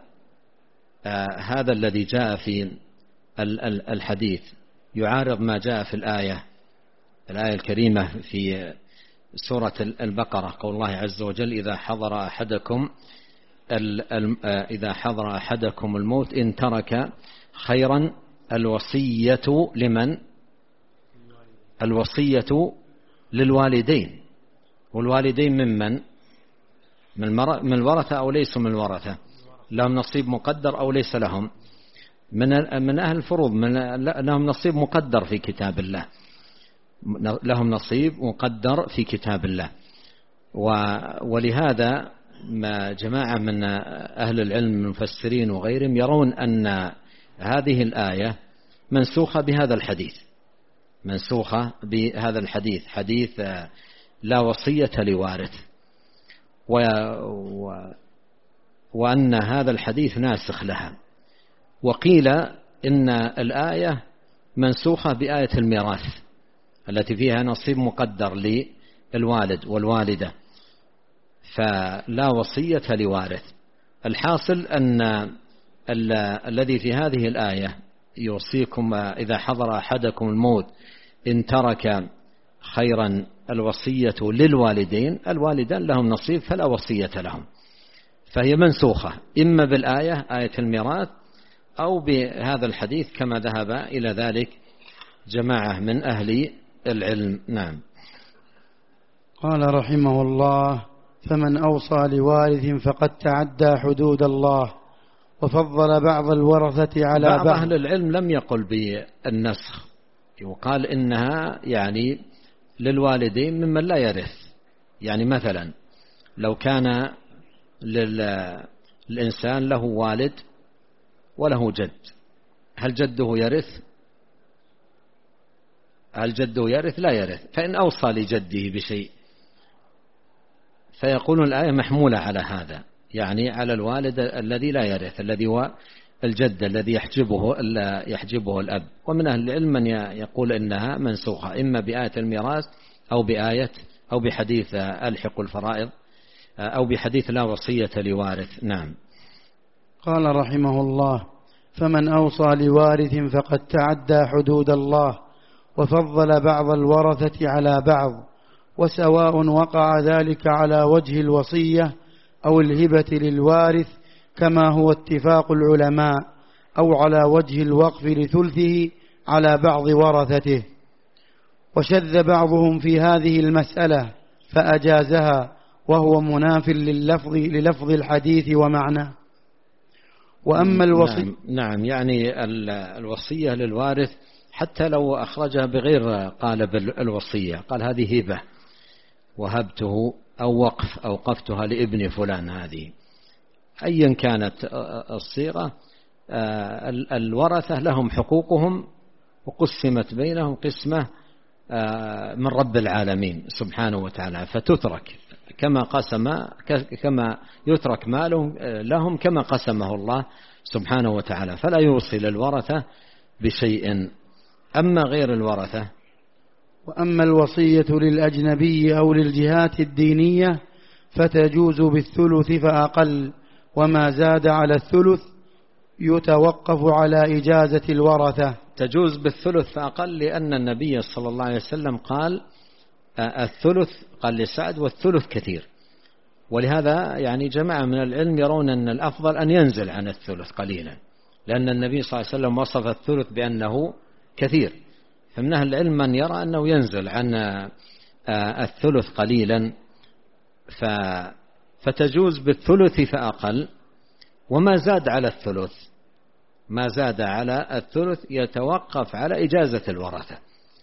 هذا الذي جاء في الحديث يعارض ما جاء في الآية الآية الكريمة في سورة البقرة، قول الله عز وجل: إذا حضر أحدكم إذا حضر أحدكم الموت إن ترك خيرا الوصية لمن؟ الوصية للوالدين، والوالدين ممن؟ من الورثة أو ليسوا من الورثة؟ لهم نصيب مقدر أو ليس لهم؟ من من أهل الفروض، من لهم نصيب مقدر في كتاب الله، لهم نصيب مقدر في كتاب الله. ولهذا ما جماعة من أهل العلم من المفسرين وغيرهم يرون أن هذه الآية منسوخة بهذا الحديث، منسوخة بهذا الحديث، حديث لا وصية لوارث، و وأن هذا الحديث ناسخ لها. وقيل إن الآية منسوخة بآية الميراث التي فيها نصيب مقدر للوالد والوالدة، فلا وصية لوارث. الحاصل أن الذي في هذه الآية يوصيكم إذا حضر أحدكم الموت إن ترك خيرا الوصية للوالدين، الوالدان لهم نصيب فلا وصية لهم، فهي منسوخة إما بالآية آية الميراث أو بهذا الحديث كما ذهب إلى ذلك جماعة من أهل العلم. نعم. قال رحمه الله: فمن أوصى لوارث فقد تعدى حدود الله وفضل بعض الورثة على بعض. بعض أهل العلم لم يقل بالنسخ، يقال إنها يعني للوالدين ممن لا يرث. يعني مثلا لو كان للإنسان له والد وله جد، هل جده يرث؟ هل جده يرث؟ لا يرث. فإن أوصى لجده بشيء فيقول الآية محمولة على هذا، يعني على الوالد الذي لا يرث، الذي هو الجد الذي يحجبه يحجبه الأب. ومن أهل العلم من يقول إنها منسوخة إما بآية الميراث أو بآية أو بحديث ألحق الفرائض أو بحديث لا وصية لوارث. نعم. قال رحمه الله: فمن أوصى لوارث فقد تعدى حدود الله وفضل بعض الورثة على بعض، وسواء وقع ذلك على وجه الوصية أو الهبة للوارث كما هو اتفاق العلماء، أو على وجه الوقف لثلثه على بعض ورثته. وشذ بعضهم في هذه المسألة فأجازها، وهو مناف للفظ, للفظ الحديث ومعناه. وأما الوصية نعم, نعم يعني الوصية للوارث حتى لو أخرجها بغير قالب الوصية، قال هذه هبة وهبته أو وقف أوقفتها لابن فلان، هذه أيا كانت الصيغة، الورثة لهم حقوقهم وقسمت بينهم قسمة من رب العالمين سبحانه وتعالى، فتترك كما قسم كما يترك مالهم لهم كما قسمه الله سبحانه وتعالى، فلا يوصي للورثة بشيء. أما غير الورثة وأما الوصية للأجنبي أو للجهات الدينية فتجوز بالثلث فأقل، وما زاد على الثلث يتوقف على إجازة الورثة. تجوز بالثلث فأقل لأن النبي صلى الله عليه وسلم قال الثلث، قال لسعد والثلث كثير، ولهذا يعني جماعة من العلم يرون أن الأفضل أن ينزل عن الثلث قليلا، لأن النبي صلى الله عليه وسلم وصف الثلث بأنه كثير، فمن أهل العلم من يرى أنه ينزل عن الثلث قليلا، فتجوز بالثلث فأقل، وما زاد على الثلث ما زاد على الثلث يتوقف على إجازة الورثة،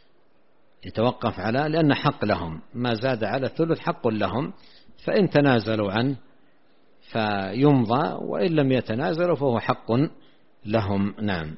يتوقف على لأن حق لهم، ما زاد على الثلث حق لهم، فإن تنازلوا عنه فيمضى، وإن لم يتنازلوا فهو حق لهم. نعم.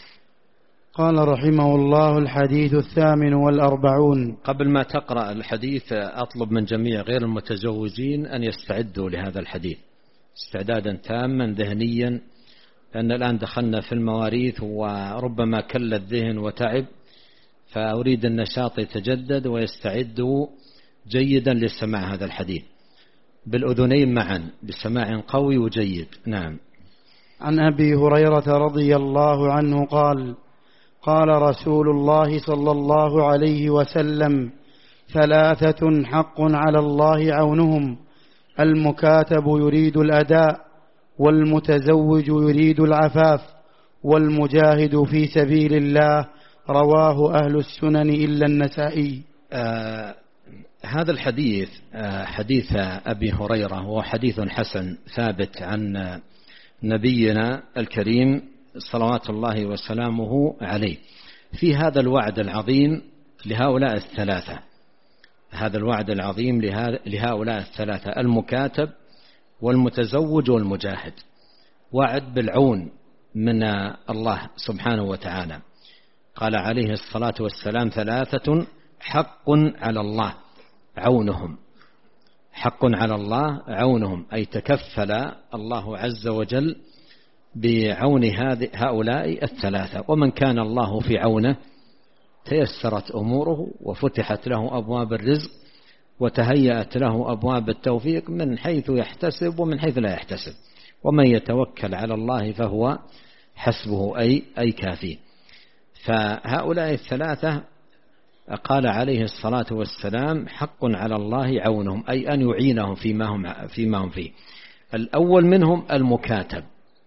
قال رحمه الله: الحديث الثامن والأربعون. قبل ما تقرأ الحديث أطلب من جميع غير المتزوجين أن يستعدوا لهذا الحديث استعدادا تاما ذهنيا، لأن الآن دخلنا في المواريث وربما كل الذهن وتعب، فأريد النشاط يتجدد ويستعدوا جيدا لسماع هذا الحديث بالأذنين معا بسماع قوي وجيد. نعم. عن أبي هريرة رضي الله عنه قال: قال رسول الله صلى الله عليه وسلم: ثلاثة حق على الله عونهم: المكاتب يريد الأداء، والمتزوج يريد العفاف، والمجاهد في سبيل الله. رواه أهل السنن إلا النسائي. آه هذا الحديث آه حديث أبي هريرة هو حديث حسن ثابت عن نبينا الكريم صلوات الله وسلامه عليه، في هذا الوعد العظيم لهؤلاء الثلاثة، هذا الوعد العظيم لهؤلاء الثلاثة: المكاتب والمتزوج والمجاهد، وعد بالعون من الله سبحانه وتعالى. قال عليه الصلاة والسلام: ثلاثة حق على الله عونهم، حق على الله عونهم، أي تكفل الله عز وجل بعون هؤلاء الثلاثة، ومن كان الله في عونه تيسرت أموره وفتحت له أبواب الرزق وتهيأت له أبواب التوفيق من حيث يحتسب ومن حيث لا يحتسب، ومن يتوكل على الله فهو حسبه أي, أي كافي. فهؤلاء الثلاثة قال عليه الصلاة والسلام: حق على الله عونهم، أي أن يعينهم فيما هم, فيما هم فيه. الأول منهم المكاتب.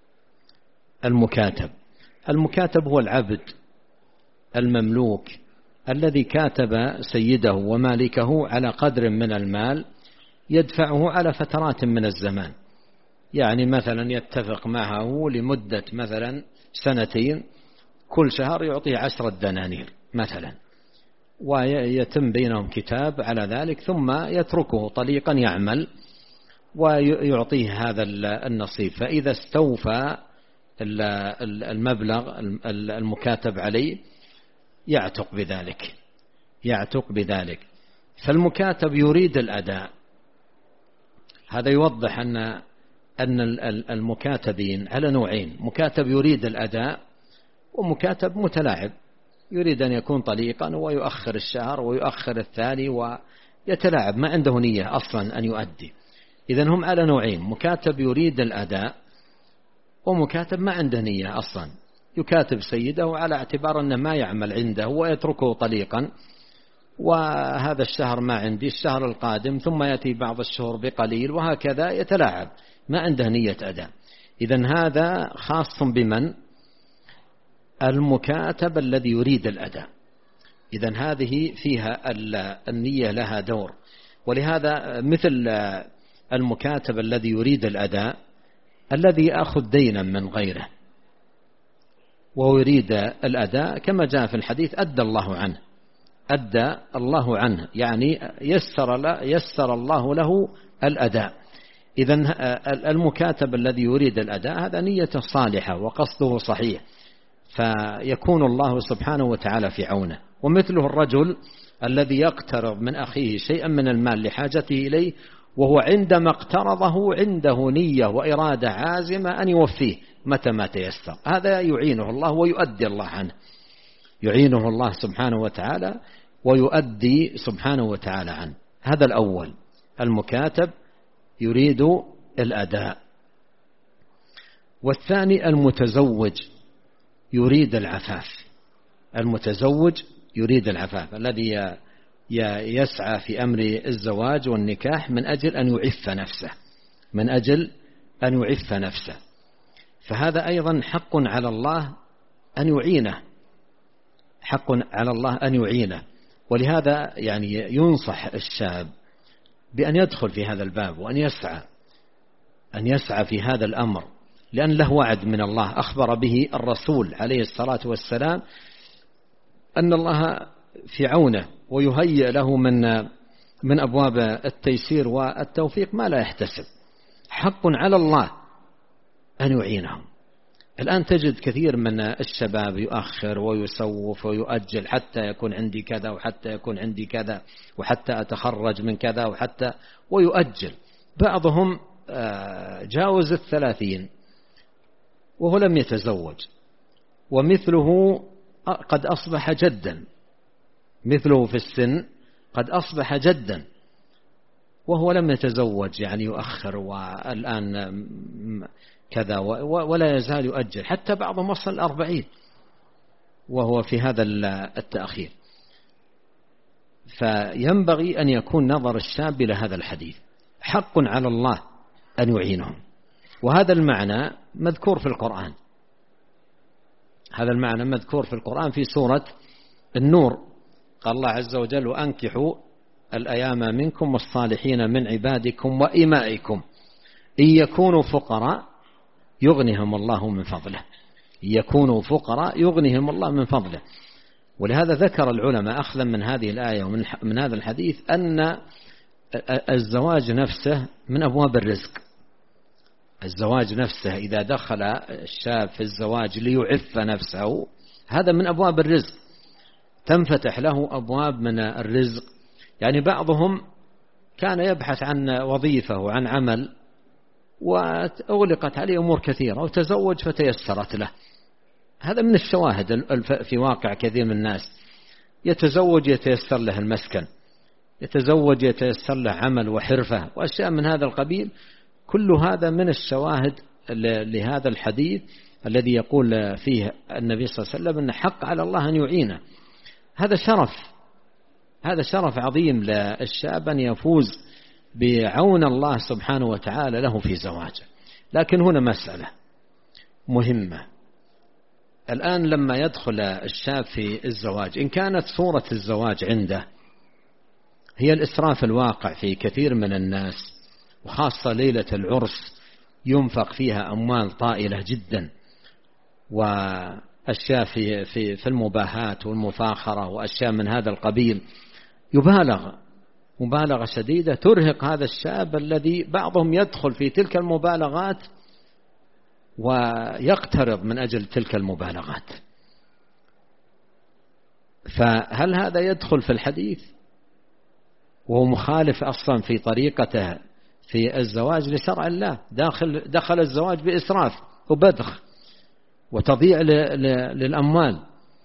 المكاتب المكاتب هو العبد المملوك الذي كاتب سيده ومالكه على قدر من المال يدفعه على فترات من الزمان، يعني مثلا يتفق معه لمدة مثلا سنتين، كل شهر يعطيه عشرة دنانير مثلا، ويتم بينهم كتاب على ذلك، ثم يتركه طليقا يعمل ويعطيه هذا النصيب. فإذا استوفى المبلغ المكاتب عليه يعتق بذلك يعتق بذلك فالمكاتب يريد الأداء. هذا يوضح أن أن المكاتبين على نوعين: مكاتب يريد الأداء، ومكاتب متلاعب يريد أن يكون طليقا ويؤخر الشهر ويؤخر الثاني ويتلاعب، ما عنده نية أصلا أن يؤدي. إذن هم على نوعين: مكاتب يريد الأداء، ومكاتب ما عنده نية أصلا، يكاتب سيده على اعتبار أنه ما يعمل عنده ويتركه طليقا، وهذا الشهر ما عندي، الشهر القادم، ثم يأتي بعض الشهور بقليل، وهكذا يتلاعب، ما عنده نية أداء. إذن هذا خاص بمن؟ المكاتب الذي يريد الأداء. إذن هذه فيها النية لها دور، ولهذا مثل المكاتب الذي يريد الأداء الذي يأخذ دينا من غيره ويريد الأداء، كما جاء في الحديث: أدى الله عنه أدى الله عنه يعني يسر, يسر الله له الأداء. إذن المكاتب الذي يريد الأداء هذا نيته صالحة وقصده صحيح، فيكون الله سبحانه وتعالى في عونه. ومثله الرجل الذي يقترض من أخيه شيئا من المال لحاجته إليه، وهو عندما اقترضه عنده نية وإرادة عازمة أن يوفيه متى ما تيسر، هذا يعينه الله ويؤدي الله عنه، يعينه الله سبحانه وتعالى ويؤدي سبحانه وتعالى عنه. هذا الأول، المكاتب يريد الأداء. والثاني المتزوج يريد العفاف، المتزوج يريد العفاف الذي يسعى في أمر الزواج والنكاح من أجل أن يعف نفسه، من أجل أن يعف نفسه. فهذا أيضا حق على الله أن يعينه، حق على الله أن يعينه. ولهذا يعني ينصح الشاب بأن يدخل في هذا الباب وأن يسعى، أن يسعى في هذا الأمر، لأن له وعد من الله أخبر به الرسول عليه الصلاة والسلام أن الله في عونه ويهيئ له من من أبواب التيسير والتوفيق ما لا يحتسب. حق على الله أن يعينهم. الآن تجد كثير من الشباب يؤخر ويسوف ويؤجل، حتى يكون عندي كذا وحتى يكون عندي كذا وحتى أتخرج من كذا وحتى، ويؤجل. بعضهم جاوز الثلاثين وهو لم يتزوج، ومثله قد أصبح جدا، مثله في السن قد أصبح جدا وهو لم يتزوج، يعني يؤخر والآن كذا ولا يزال يؤجل، حتى بعضهم وصل الأربعين وهو في هذا التأخير. فينبغي أن يكون نظر الشاب إلى هذا الحديث، حق على الله أن يعينهم. وهذا المعنى مذكور في القرآن، هذا المعنى مذكور في القرآن في سورة النور. قال الله عز وجل: وأنكحوا الأيام منكم والصالحين من عبادكم وإمائكم إن يكونوا فقراء يغنهم الله من فضله، إن يكونوا فقراء يغنهم الله من فضله. ولهذا ذكر العلماء أخذا من هذه الآية ومن من هذا الحديث أن الزواج نفسه من أبواب الرزق. الزواج نفسه إذا دخل الشاب في الزواج ليعف نفسه، هذا من أبواب الرزق، تنفتح له أبواب من الرزق. يعني بعضهم كان يبحث عن وظيفة وعن عمل وأغلقت عليه أمور كثيرة، وتزوج فتيسرت له. هذا من الشواهد في واقع كثير من الناس، يتزوج يتيسر له المسكن، يتزوج يتيسر له عمل وحرفة وأشياء من هذا القبيل. كل هذا من الشواهد لهذا الحديث الذي يقول فيه النبي صلى الله عليه وسلم أن حق على الله أن يعينه. هذا شرف، هذا شرف عظيم للشاب أن يفوز بعون الله سبحانه وتعالى له في زواجه. لكن هنا مسألة مهمة الآن، لما يدخل الشاب في الزواج، إن كانت صورة الزواج عنده هي الإسراف الواقع في كثير من الناس، وخاصة ليلة العرس ينفق فيها أموال طائلة جدا، وأشياء في في في المباهات والمفاخرة وأشياء من هذا القبيل، يبالغ مبالغة شديدة ترهق هذا الشاب الذي بعضهم يدخل في تلك المبالغات ويقترض من أجل تلك المبالغات. فهل هذا يدخل في الحديث وهو مخالف أصلا في طريقته في الزواج لشرع الله؟ داخل دخل الزواج بإسراف وبذخ وتضييع للأموال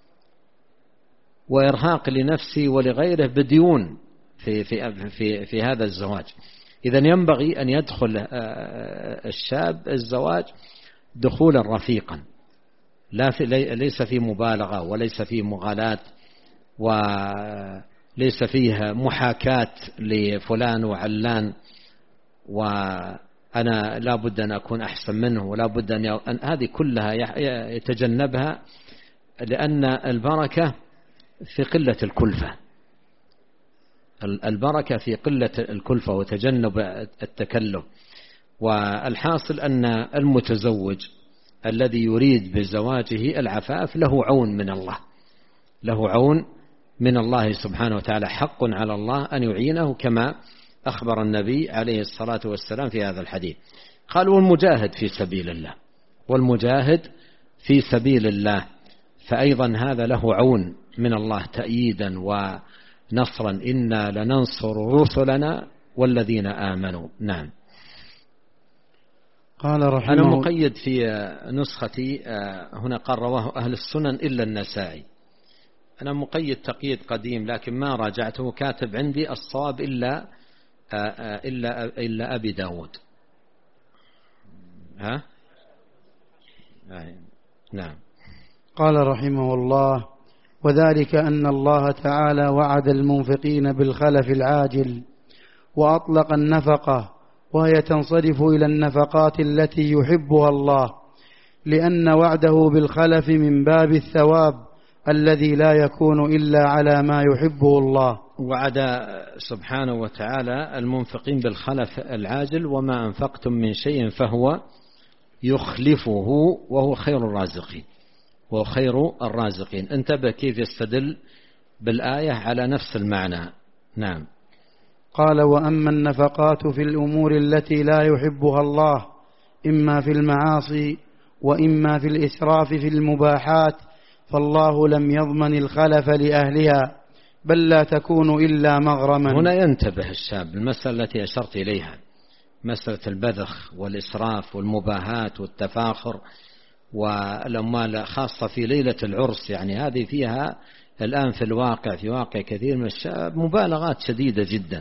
وإرهاق لنفسه ولغيره بديون في في في في هذا الزواج. إذن ينبغي أن يدخل الشاب الزواج دخولا رفيقا، لا في ليس فيه مبالغة وليس فيه مغالاة وليس فيه محاكاة لفلان وعلان، وأنا لا بد أن أكون أحسن منه ولا بد أن هذه كلها يتجنبها، لأن البركة في قلة الكلفة، البركة في قلة الكلفة وتجنب التكلف. والحاصل أن المتزوج الذي يريد بزواجه العفاف له عون من الله، له عون من الله سبحانه وتعالى، حق على الله أن يعينه كما أخبر النبي عليه الصلاة والسلام في هذا الحديث. قال: والمجاهد في سبيل الله، والمجاهد في سبيل الله فأيضا هذا له عون من الله تأييدا ونصرا، إنا لننصر رسلنا والذين آمنوا. نعم. قال رحمه أنا مقيد في نسختي هنا قال رواه أهل السنن إلا النسائي، أنا مقيد تقييد قديم لكن ما راجعته، كاتب عندي الصواب إلا إلا إلا أبي داود. ها؟ نعم. قال رحمه الله: وذلك أن الله تعالى وعد المنفقين بالخلف العاجل وأطلق النفقة، وهي تنصرف إلى النفقات التي يحبها الله، لأن وعده بالخلف من باب الثواب الذي لا يكون إلا على ما يحبه الله. وعد سبحانه وتعالى المنفقين بالخلف العاجل: وما أنفقتم من شيء فهو يخلفه وهو خير الرازقين وهو خير الرازقين. انتبه كيف يستدل بالآية على نفس المعنى. نعم. قال: وأما النفقات في الأمور التي لا يحبها الله، إما في المعاصي وإما في الإسراف في المباحات، فالله لم يضمن الخلف لأهلها، بل لا تكون إلا مغرما. هنا ينتبه الشاب المسألة التي أشرت إليها، مسألة البذخ والإسراف والمباهات والتفاخر والأموال، خاصة في ليلة العرس. يعني هذه فيها الآن في الواقع في واقع كثير من الشباب مبالغات شديدة جدا.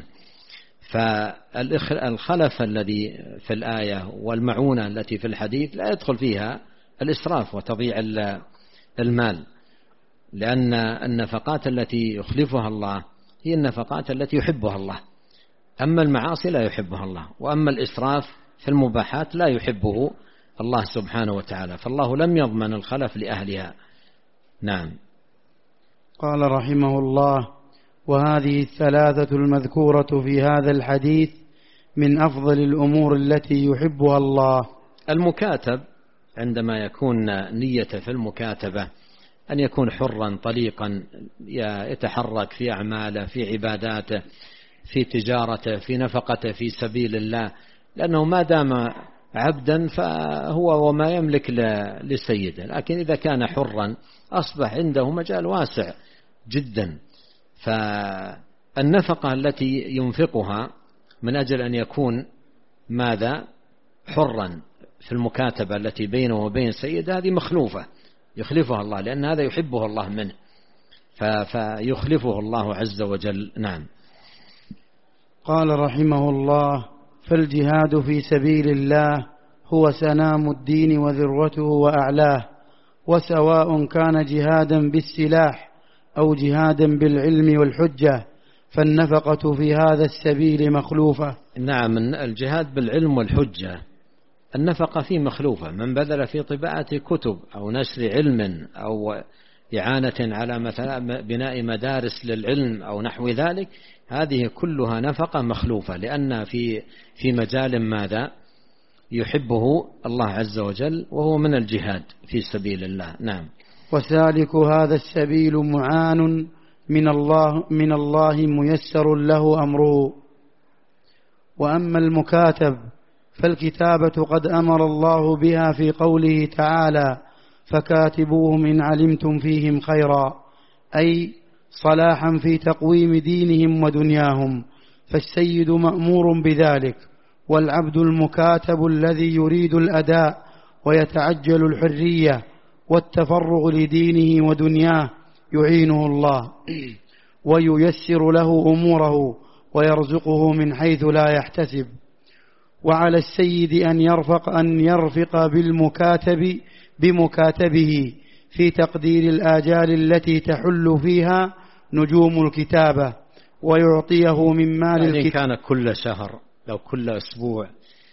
فالخلف الذي في الآية والمعونة التي في الحديث لا يدخل فيها الإسراف وتضييع المال، لأن النفقات التي يخلفها الله هي النفقات التي يحبها الله. أما المعاصي لا يحبها الله، وأما الإسراف في المباحات لا يحبه الله سبحانه وتعالى، فالله لم يضمن الخلف لأهلها. نعم. قال رحمه الله: وهذه الثلاثة المذكورة في هذا الحديث من أفضل الأمور التي يحبها الله. المكاتب عندما يكون نية في المكاتبة أن يكون حرا طليقا يتحرك في أعماله، في عباداته، في تجارته، في نفقته في سبيل الله، لأنه ما دام عبدا فهو وما يملك لسيده. لكن إذا كان حرا أصبح عنده مجال واسع جدا. فالنفقة التي ينفقها من أجل أن يكون ماذا حرا في المكاتبة التي بينه وبين سيده، هذه مخلوفة يخلفها الله، لأن هذا يحبه الله منه فيخلفه الله عز وجل. نعم. قال رحمه الله: فالجهاد في سبيل الله هو سنام الدين وذروته وأعلاه، وسواء كان جهادا بالسلاح أو جهادا بالعلم والحجة، فالنفقة في هذا السبيل مخلوفة. نعم. الجهاد بالعلم والحجة النفقة فيه مخلوفة. من بذل في طباعة كتب أو نشر علم أو إعانة على مثلا بناء مدارس للعلم أو نحو ذلك، هذه كلها نفقة مخلوفة، لأن في في مجال ماذا يحبه الله عز وجل، وهو من الجهاد في سبيل الله. نعم. وسالك هذا السبيل معان من الله من الله ميسر له أمره. وأما المكاتب فالكتابة قد أمر الله بها في قوله تعالى: فكاتبوهم إن علمتم فيهم خيرا، أي صلاحا في تقويم دينهم ودنياهم، فالسيد مأمور بذلك، والعبد المكاتب الذي يريد الأداء ويتعجل الحرية والتفرغ لدينه ودنياه يعينه الله وييسر له أموره ويرزقه من حيث لا يحتسب. وعلى السيد أن يرفق أن يرفق بالمكاتب بمكاتبه في تقدير الآجال التي تحل فيها نجوم الكتابة، ويعطيه من مال يعني الكتابة. كان كل شهر أو كل أسبوع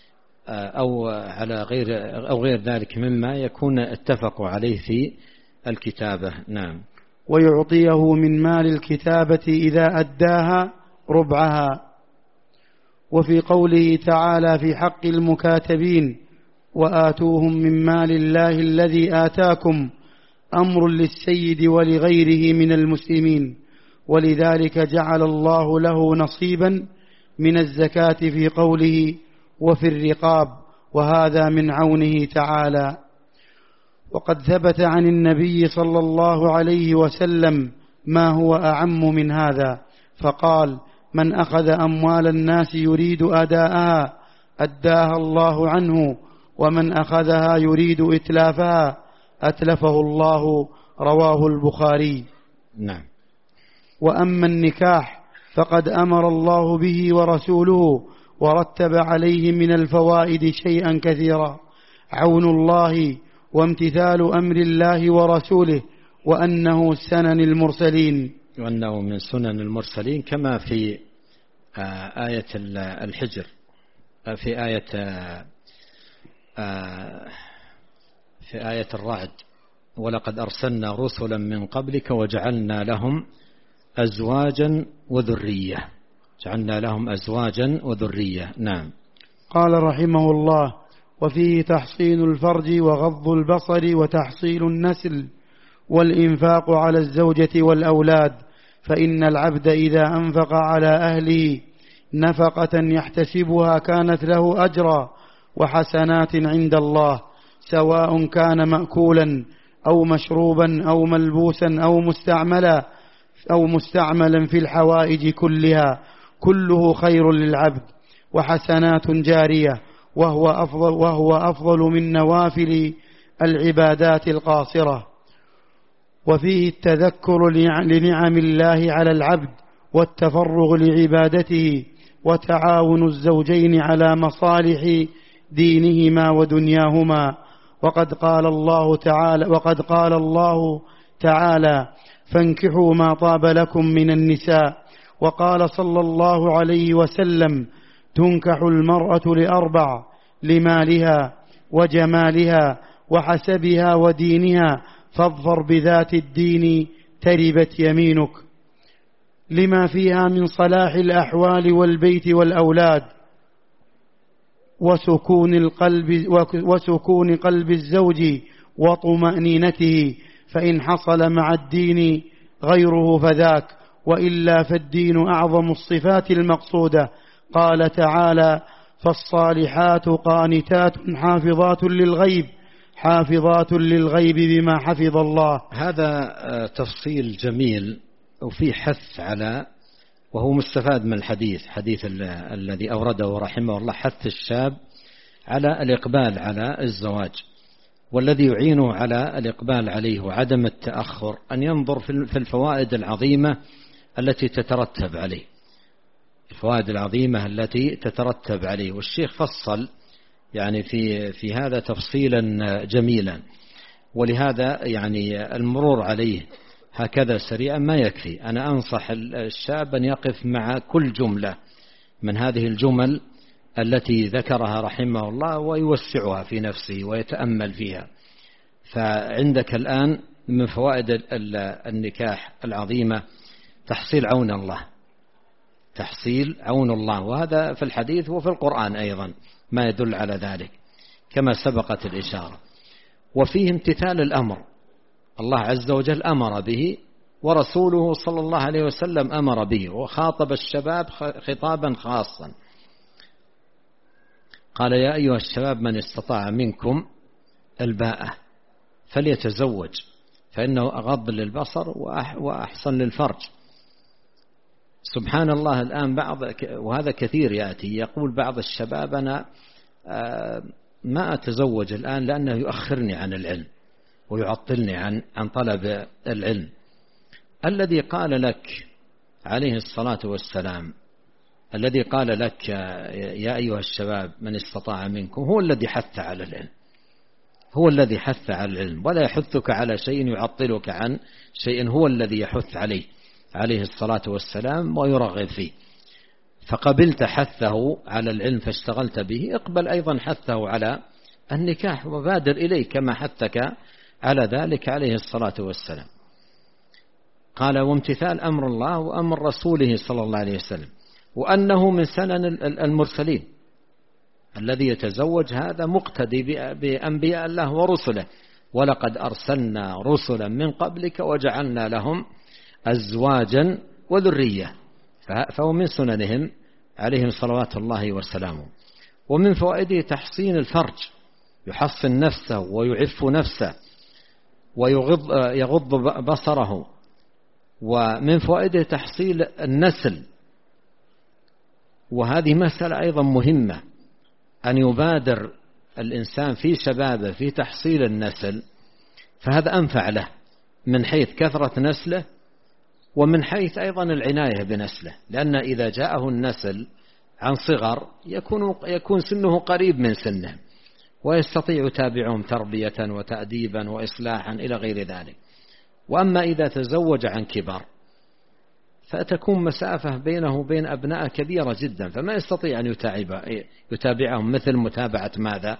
أو على غير أو غير ذلك مما يكون اتفقوا عليه في الكتابة. نعم. ويعطيه من مال الكتابة إذا أداها ربعها. وفي قوله تعالى في حق المكاتبين: وآتوهم من مال الله الذي آتاكم، أمر للسيد ولغيره من المسلمين، ولذلك جعل الله له نصيبا من الزكاة في قوله: وفي الرقاب، وهذا من عونه تعالى. وقد ثبت عن النبي صلى الله عليه وسلم ما هو أعم من هذا، فقال: من أخذ أموال الناس يريد أداءها أداها الله عنه، ومن أخذها يريد إتلافها أتلفه الله. رواه البخاري. نعم. وأما النكاح فقد أمر الله به ورسوله ورتب عليه من الفوائد شيئا كثيرا: عون الله وامتثال أمر الله ورسوله، وأنه سنن المرسلين وأنه من سنن المرسلين، كما في آية الحجر، في آية في آية الرعد: ولقد أرسلنا رسلا من قبلك وجعلنا لهم أزواجا وذرية جعلنا لهم أزواجا وذرية. نعم. قال رحمه الله: وفيه تحصين الفرج وغض البصر وتحصيل النسل والإنفاق على الزوجة والأولاد، فإن العبد إذا أنفق على أهله نفقة يحتسبها كانت له أجرا وحسنات عند الله، سواء كان مأكولا أو مشروبا أو ملبوسا أو مستعملا أو مستعملا في الحوائج كلها، كله خير للعبد وحسنات جارية، وهو أفضل, وهو أفضل من نوافل العبادات القاصرة. وفيه التذكر لنعم الله على العبد والتفرغ لعبادته، وتعاون الزوجين على مصالح دينهما ودنياهما. وقد قال الله تعالى وقد قال الله تعالى: فانكحوا ما طاب لكم من النساء. وقال صلى الله عليه وسلم: تنكح المرأة لأربع: لمالها وجمالها وحسبها ودينها، فاظفر بذات الدين تربت يمينك، لما فيها من صلاح الأحوال والبيت والأولاد وسكون القلب وسكون قلب الزوج وطمأنينته، فإن حصل مع الدين غيره فذاك، وإلا فالدين أعظم الصفات المقصودة. قال تعالى: فالصالحات قانتات حافظات للغيب حافظات للغيب بما حفظ الله. هذا تفصيل جميل وفي حث على، وهو مستفاد من الحديث حديث الذي أورده رحمه الله، حث الشاب على الإقبال على الزواج، والذي يعينه على الإقبال عليه وعدم التأخر أن ينظر في الفوائد العظيمة التي تترتب عليه الفوائد العظيمة التي تترتب عليه. والشيخ فصل يعني في في هذا تفصيلا جميلا، ولهذا يعني المرور عليه هكذا سريعا ما يكفي. أنا أنصح الشاب أن يقف مع كل جملة من هذه الجمل التي ذكرها رحمه الله ويوسعها في نفسه ويتأمل فيها. فعندك الآن من فوائد النكاح العظيمة تحصيل عون الله تحصيل عون الله وهذا في الحديث وفي القرآن أيضا ما يدل على ذلك كما سبقت الإشارة. وفيه امتثال الأمر، الله عز وجل أمر به ورسوله صلى الله عليه وسلم أمر به، وخاطب الشباب خطابا خاصا، قال: يا أيها الشباب من استطاع منكم الباءة فليتزوج فإنه أغض للبصر وأحسن للفرج. سبحان الله، الآن بعض وهذا كثير يأتي يقول بعض الشباب: أنا ما أتزوج الآن لأنه يؤخرني عن العلم ويعطلني عن عن طلب العلم. الذي قال لك عليه الصلاة والسلام الذي قال لك يا أيها الشباب من استطاع منكم هو الذي حث على العلم هو الذي حث على العلم، ولا يحثك على شيء يعطلك عن شيء هو الذي يحث عليه عليه الصلاة والسلام ويرغب فيه. فقبلت حثه على العلم فاشتغلت به، اقبل أيضا حثه على النكاح وبادر إليه كما حثك على ذلك عليه الصلاة والسلام. قال: وامتثال أمر الله وأمر رسوله صلى الله عليه وسلم، وأنه من سنن المرسلين. الذي يتزوج هذا مقتدي بأنبياء الله ورسله، ولقد أرسلنا رسلا من قبلك وجعلنا لهم أزواجا وذرية، فهو من سننهم عليهم صلوات الله وسلامه. ومن فوائده تحصين الفرج، يحصن نفسه ويعف نفسه ويغض يغض بصره. ومن فوائده تحصيل النسل، وهذه مسألة أيضا مهمة، أن يبادر الإنسان في شبابه في تحصيل النسل، فهذا أنفع له من حيث كثرة نسله ومن حيث أيضا العناية بنسله، لأن إذا جاءه النسل عن صغر يكون, يكون سنه قريب من سنه ويستطيع تابعهم تربية وتأديبا وإصلاحا إلى غير ذلك. وأما إذا تزوج عن كبر فتكون مسافة بينه وبين أبناء كبيرة جدا، فما يستطيع أن يتابع يتابعهم مثل متابعة ماذا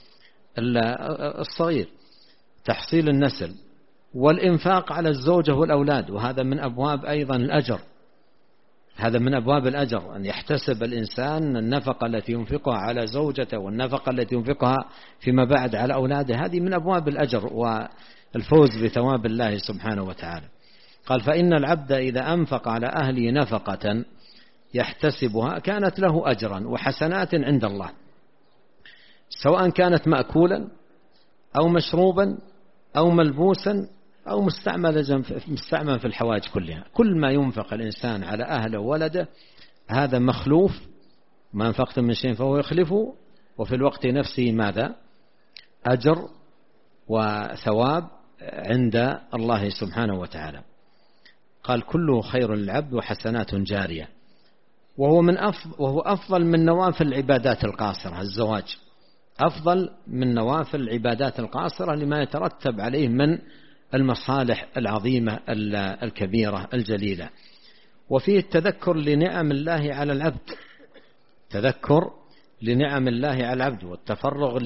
الصغير. تحصيل النسل والإنفاق على الزوجة والأولاد، وهذا من أبواب أيضا الأجر، هذا من أبواب الأجر، أن يحتسب الإنسان النفقة التي ينفقها على زوجته والنفقة التي ينفقها فيما بعد على أولاده، هذه من أبواب الأجر والفوز بثواب الله سبحانه وتعالى. قال فإن العبد إذا أنفق على أهله نفقة يحتسبها كانت له أجرا وحسنات عند الله، سواء كانت مأكولا أو مشروبا أو ملبوسا أو مستعملا مستعملا في الحوائج كلها. كل ما ينفق الإنسان على أهله وولده هذا مخلوف، ما أنفقت من شيء فهو يخلفه، وفي الوقت نفسه ماذا أجر وثواب عند الله سبحانه وتعالى. قال كله خير للعبد وحسنات جارية، وهو من أفضل وهو أفضل من نوافل العبادات القاصرة. الزواج أفضل من نوافل العبادات القاصرة لما يترتب عليه من المصالح العظيمة الكبيرة الجليلة. وفيه التذكر لنعم الله على العبد، تذكر لنعم الله على العبد والتفرغ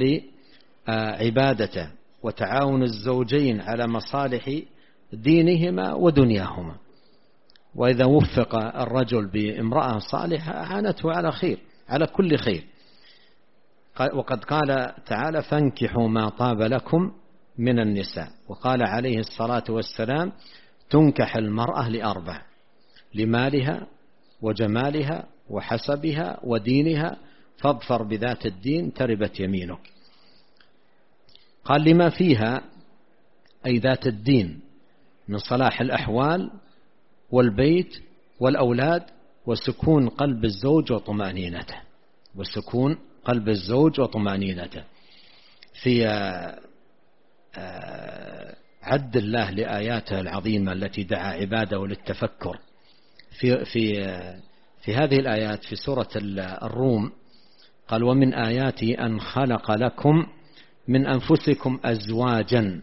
لعبادته وتعاون الزوجين على مصالح دينهما ودنياهما. وإذا وفق الرجل بامرأة صالحة أعانته على خير، على كل خير. وقد قال تعالى فانكحوا ما طاب لكم من النساء، وقال عليه الصلاة والسلام تنكح المرأة لأربع: لمالها وجمالها وحسبها ودينها فاظفر بذات الدين تربت يمينك. قال لما فيها أي ذات الدين من صلاح الأحوال والبيت والأولاد وسكون قلب الزوج وطمأنينته، وسكون قلب الزوج وطمأنينته. في عد الله لآياته العظيمة التي دعا عباده للتفكر في في في هذه الآيات في سورة الروم قال ومن آياته أن خلق لكم من أنفسكم أزواجا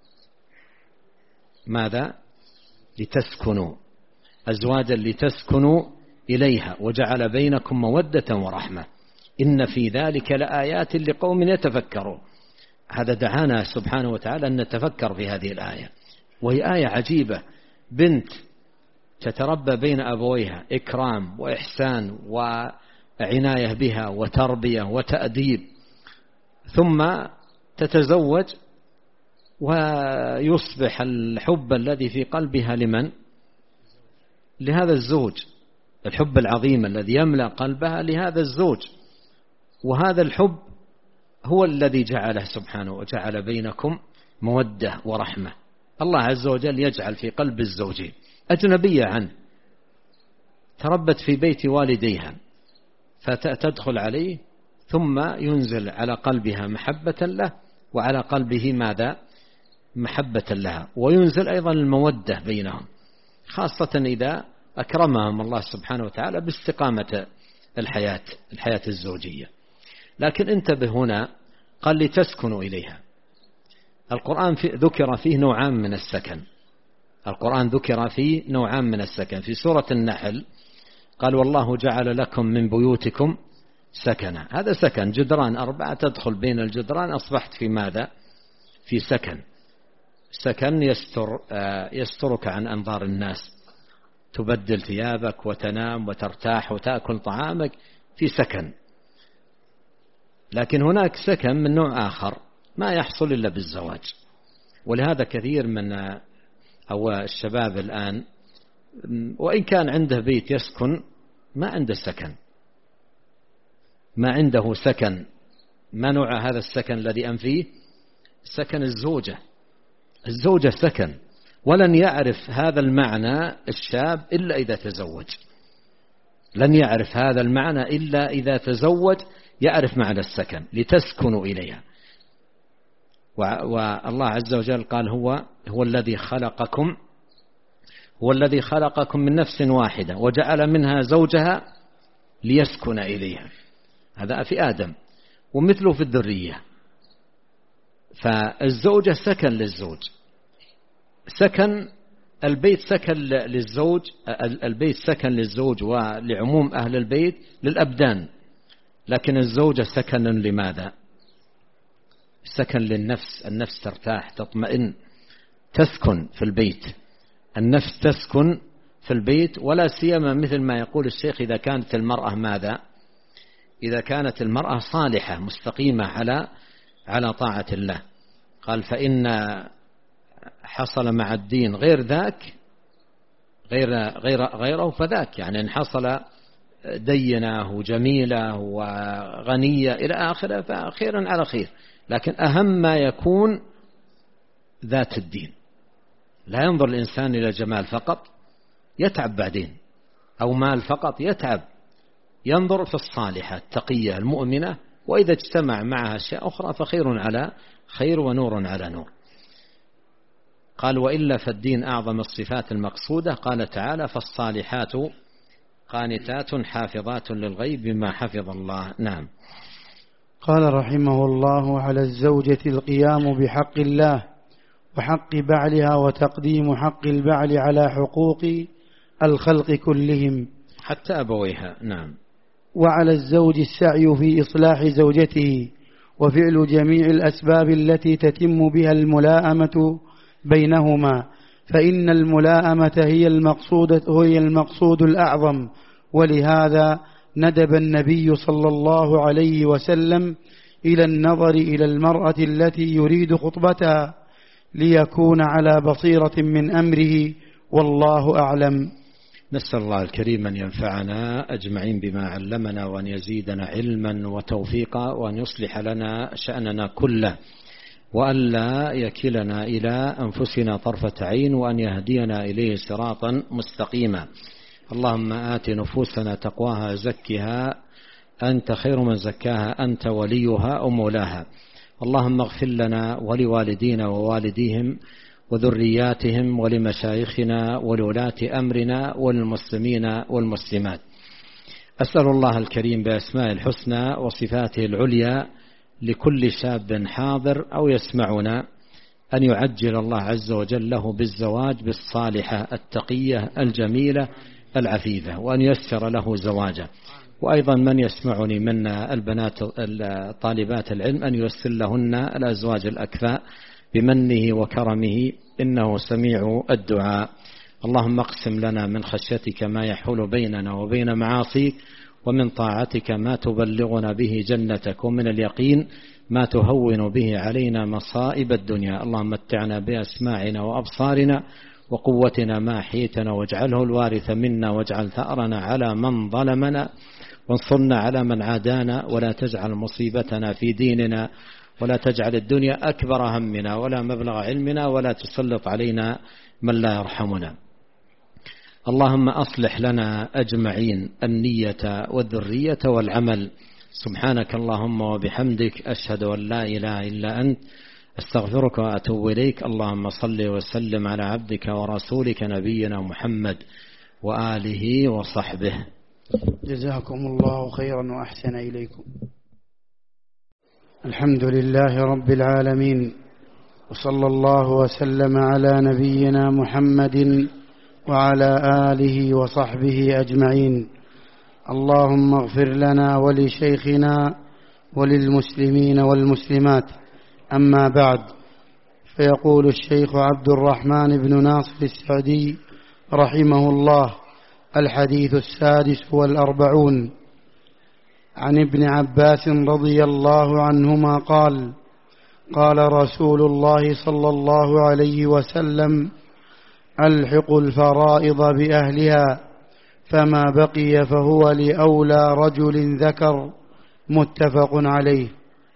ماذا لتسكنوا أزواجا لتسكنوا إليها وجعل بينكم مودة ورحمة إن في ذلك لآيات لقوم يتفكرون. هذا دعانا سبحانه وتعالى أن نتفكر في هذه الآية، وهي آية عجيبة. بنت تتربى بين أبويها إكرام وإحسان وعناية بها وتربية وتأديب، ثم تتزوج ويصبح الحب الذي في قلبها لمن؟ لهذا الزوج، الحب العظيم الذي يملأ قلبها لهذا الزوج. وهذا الحب هو الذي جعله سبحانه وجعل بينكم مودة ورحمة. الله عز وجل يجعل في قلب الزوجين أجنبية عنه، تربت في بيت والديها، فتدخل عليه ثم ينزل على قلبها محبة له وعلى قلبه ماذا؟ محبة لها، وينزل أيضا المودة بينهم، خاصة إذا أكرمهم الله سبحانه وتعالى باستقامة الحياة الحياة الزوجية. لكن انتبه هنا قال لتسكنوا إليها. القرآن في ذكر فيه نوعان من السكن، القرآن ذكر فيه نوعان من السكن. في سورة النحل قال والله جعل لكم من بيوتكم سكنا، هذا سكن، جدران أربعة تدخل بين الجدران أصبحت في ماذا؟ في سكن. سكن يستر يسترك عن أنظار الناس، تبدل ثيابك وتنام وترتاح وتأكل طعامك في سكن. لكن هناك سكن من نوع آخر ما يحصل إلا بالزواج، ولهذا كثير من أو الشباب الآن وإن كان عنده بيت يسكن ما عنده سكن، ما عنده سكن. ما نوع هذا السكن الذي أنفيه؟ سكن الزوجة. الزوجة سكن، ولن يعرف هذا المعنى الشاب إلا إذا تزوج، لن يعرف هذا المعنى إلا إذا تزوج يعرف معنى السكن لتسكنوا إليها. والله عز وجل قال هو هو الذي خلقكم هو الذي خلقكم من نفس واحدة وجعل منها زوجها ليسكن إليها، هذا في آدم، ومثله في الذرية. فالزوجة سكن للزوج، سكن البيت سكن للزوج، البيت سكن للزوج ولعموم أهل البيت للأبدان، لكن الزوجة سكن لماذا؟ سكن للنفس، النفس ترتاح تطمئن تسكن في البيت، النفس تسكن في البيت، ولا سيما مثل ما يقول الشيخ إذا كانت المرأة ماذا؟ إذا كانت المرأة صالحة مستقيمة على على طاعة الله. قال فإن حصل مع الدين غير ذاك غير غير غيره فذاك، يعني إن حصل دينة وجميلة وغنية إلى آخره فخيرا على خير، لكن أهم ما يكون ذات الدين. لا ينظر الإنسان إلى جمال فقط يتعب بعدين، أو مال فقط يتعب، ينظر في الصالحة التقية المؤمنة، وإذا اجتمع معها أشياء أخرى فخير على خير ونور على نور. قال وإلا فالدين أعظم الصفات المقصودة. قال تعالى فالصالحات قانتات حافظات للغيب بما حفظ الله. نعم. قال رحمه الله على الزوجة القيام بحق الله وحق بعلها وتقديم حق البعل على حقوق الخلق كلهم حتى أبويها. نعم. وعلى الزوج السعي في إصلاح زوجته وفعل جميع الأسباب التي تتم بها الملاءمة بينهما، فإن الملاءمة هي المقصود هي المقصود الأعظم، ولهذا ندب النبي صلى الله عليه وسلم إلى النظر إلى المرأة التي يريد خطبتها ليكون على بصيرة من أمره، والله أعلم. نسأل الله الكريم أن ينفعنا أجمعين بما علمنا، وأن يزيدنا علما وتوفيقا، وأن يصلح لنا شأننا كله، وأن لا يكلنا إلى أنفسنا طرفة عين، وأن يهدينا إليه صراطا مستقيما. اللهم آت نفوسنا تقواها زكها أنت خير من زكاها أنت وليها ومولاها. اللهم اغفر لنا ولوالدينا ووالديهم وذرياتهم ولمشايخنا ولولاة أمرنا والمسلمين والمسلمات. أسأل الله الكريم بأسماء الحسنى وصفاته العليا لكل شاب حاضر أو يسمعنا أن يعجل الله عز وجل له بالزواج بالصالحة التقية الجميلة العفيفة، وأن يسر له زواجه. وأيضا من يسمعني من البنات طالبات العلم أن ييسر لهن الأزواج الأكفاء بمنه وكرمه، إنه سميع الدعاء. اللهم اقسم لنا من خشيتك ما يحول بيننا وبين معاصيك، ومن طاعتك ما تبلغنا به جنتك، ومن اليقين ما تهون به علينا مصائب الدنيا. اللهم متعنا بأسماعنا وأبصارنا وقوتنا ما أحييتنا، واجعله الوارث منا، واجعل ثأرنا على من ظلمنا، وانصرنا على من عادانا، ولا تجعل مصيبتنا في ديننا، ولا تجعل الدنيا أكبر همنا ولا مبلغ علمنا، ولا تسلط علينا من لا يرحمنا. اللهم أصلح لنا أجمعين النية والذرية والعمل. سبحانك اللهم وبحمدك، أشهد أن لا إله إلا أنت، أستغفرك وأتوب إليك. اللهم صل وسلم على عبدك ورسولك نبينا محمد وآله وصحبه. جزاكم الله خيرا وأحسن إليكم. الحمد لله رب العالمين، وصلى الله وسلم على نبينا محمد وعلى آله وصحبه أجمعين. اللهم اغفر لنا ولشيخنا وللمسلمين والمسلمات. أما بعد، فيقول الشيخ عبد الرحمن بن ناصر السعدي رحمه الله: الحديث السادس والأربعون. عن ابن عباس رضي الله عنهما قال: قال رسول الله صلى الله عليه وسلم: ألحقوا الفرائض بأهلها، فما بقي فهو لأولى رجل ذكر. متفق عليه.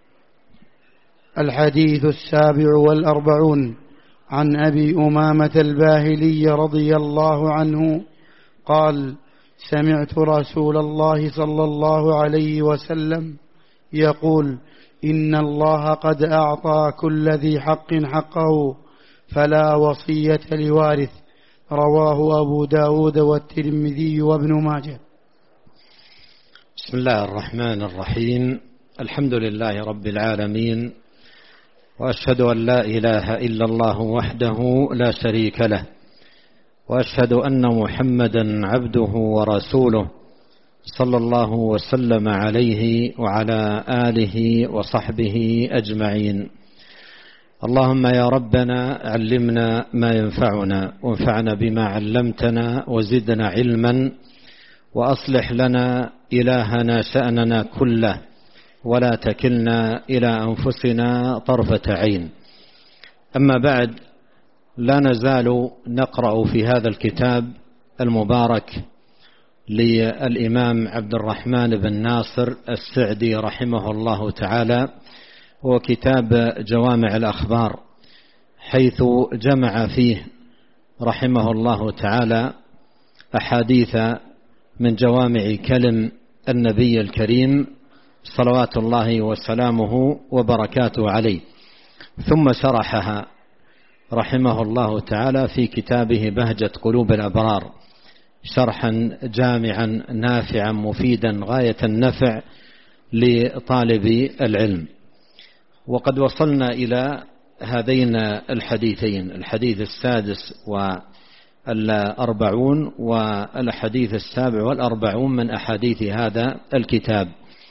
الحديث السابع والأربعون. عن أبي أمامة الباهلي رضي الله عنه قال: سمعت رسول الله صلى الله عليه وسلم يقول: إن الله قد أعطى كل ذي حق حقه، فلا وصية لوارث. رواه أبو داود والترمذي وابن ماجه. بسم الله الرحمن الرحيم. الحمد لله رب العالمين، وأشهد أن لا إله إلا الله وحده لا شريك له، وأشهد أن محمدا عبده ورسوله صلى الله وسلم عليه وعلى آله وصحبه أجمعين. اللهم يا ربنا علمنا ما ينفعنا، وانفعنا بما علمتنا، وزدنا علما، وأصلح لنا إلهنا شأننا كله، ولا تكلنا إلى أنفسنا طرفة عين. أما بعد، لا نزال نقرأ في هذا الكتاب المبارك للإمام عبد الرحمن بن ناصر السعدي رحمه الله تعالى، هو كتاب جوامع الأخبار، حيث جمع فيه رحمه الله تعالى أحاديث من جوامع كلم النبي الكريم صلوات الله وسلامه وبركاته عليه، ثم شرحها رحمه الله تعالى في كتابه بهجة قلوب الأبرار، شرحا جامعا نافعا مفيدا غاية النفع لطالب العلم. وقد وصلنا إلى هذين الحديثين، الحديث السادس والأربعون والحديث السابع والأربعون من أحاديث هذا الكتاب،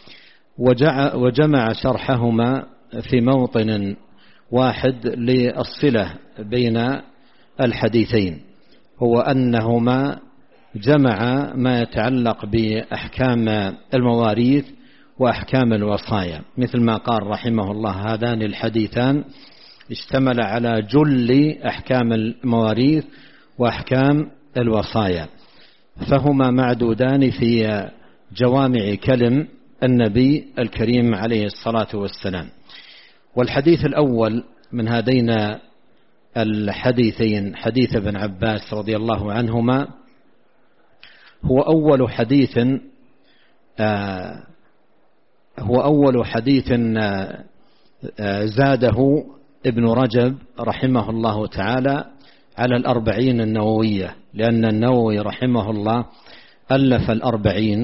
وجمع شرحهما في موطن واحد للصلة بين الحديثين، هو أنهما جمع ما يتعلق بأحكام المواريث وأحكام الوصايا، مثل ما قال رحمه الله: هذان الحديثان اشتمل على جل أحكام المواريث وأحكام الوصايا، فهما معدودان في جوامع كلم النبي الكريم عليه الصلاة والسلام. والحديث الأول من هذين الحديثين، حديث ابن عباس رضي الله عنهما، هو أول حديث آه هو أول حديث آه زاده ابن رجب رحمه الله تعالى على الأربعين النووية، لأن النووي رحمه الله ألف الأربعين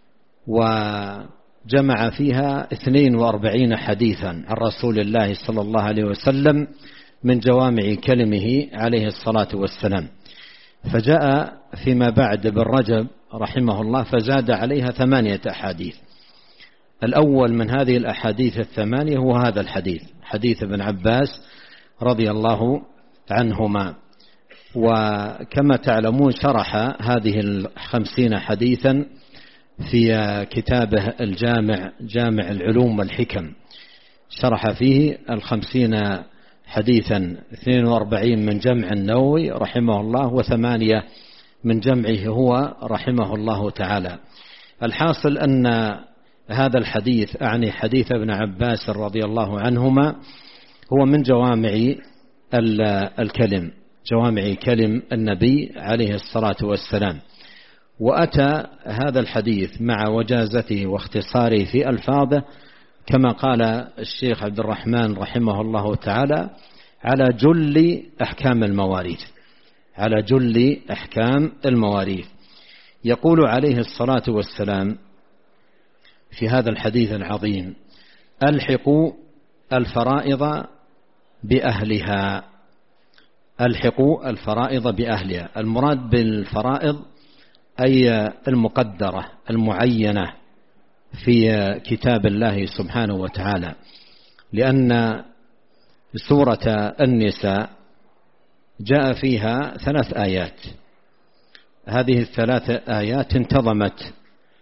وجمع فيها اثنين وأربعين حديثا عن رسول الله صلى الله عليه وسلم من جوامع كلمه عليه الصلاة والسلام، فجاء فيما بعد ابن رجب رحمه الله فزاد عليها ثمانية أحاديث. الأول من هذه الأحاديث الثمانية هو هذا الحديث، حديث ابن عباس رضي الله عنهما. وكما تعلمون شرح هذه الخمسين حديثا في كتابه الجامع، جامع العلوم والحكم، شرح فيه الخمسين حديثا، اثنين وأربعين من جمع النووي رحمه الله، وثمانية من جمعه هو رحمه الله تعالى. الحاصل أن هذا الحديث، أعني حديث ابن عباس رضي الله عنهما، هو من جوامع الكلم، جوامع كلم النبي عليه الصلاة والسلام. وأتى هذا الحديث مع وجازته واختصاره في ألفاظه كما قال الشيخ عبد الرحمن رحمه الله تعالى على جل أحكام المواريث، على جل أحكام المواريث. يقول عليه الصلاة والسلام في هذا الحديث العظيم: ألحقوا الفرائض بأهلها، ألحقوا الفرائض بأهلها. المراد بالفرائض أي المقدرة المعينة في كتاب الله سبحانه وتعالى، لأن سورة النساء جاء فيها ثلاث آيات، هذه الثلاث آيات انتظمت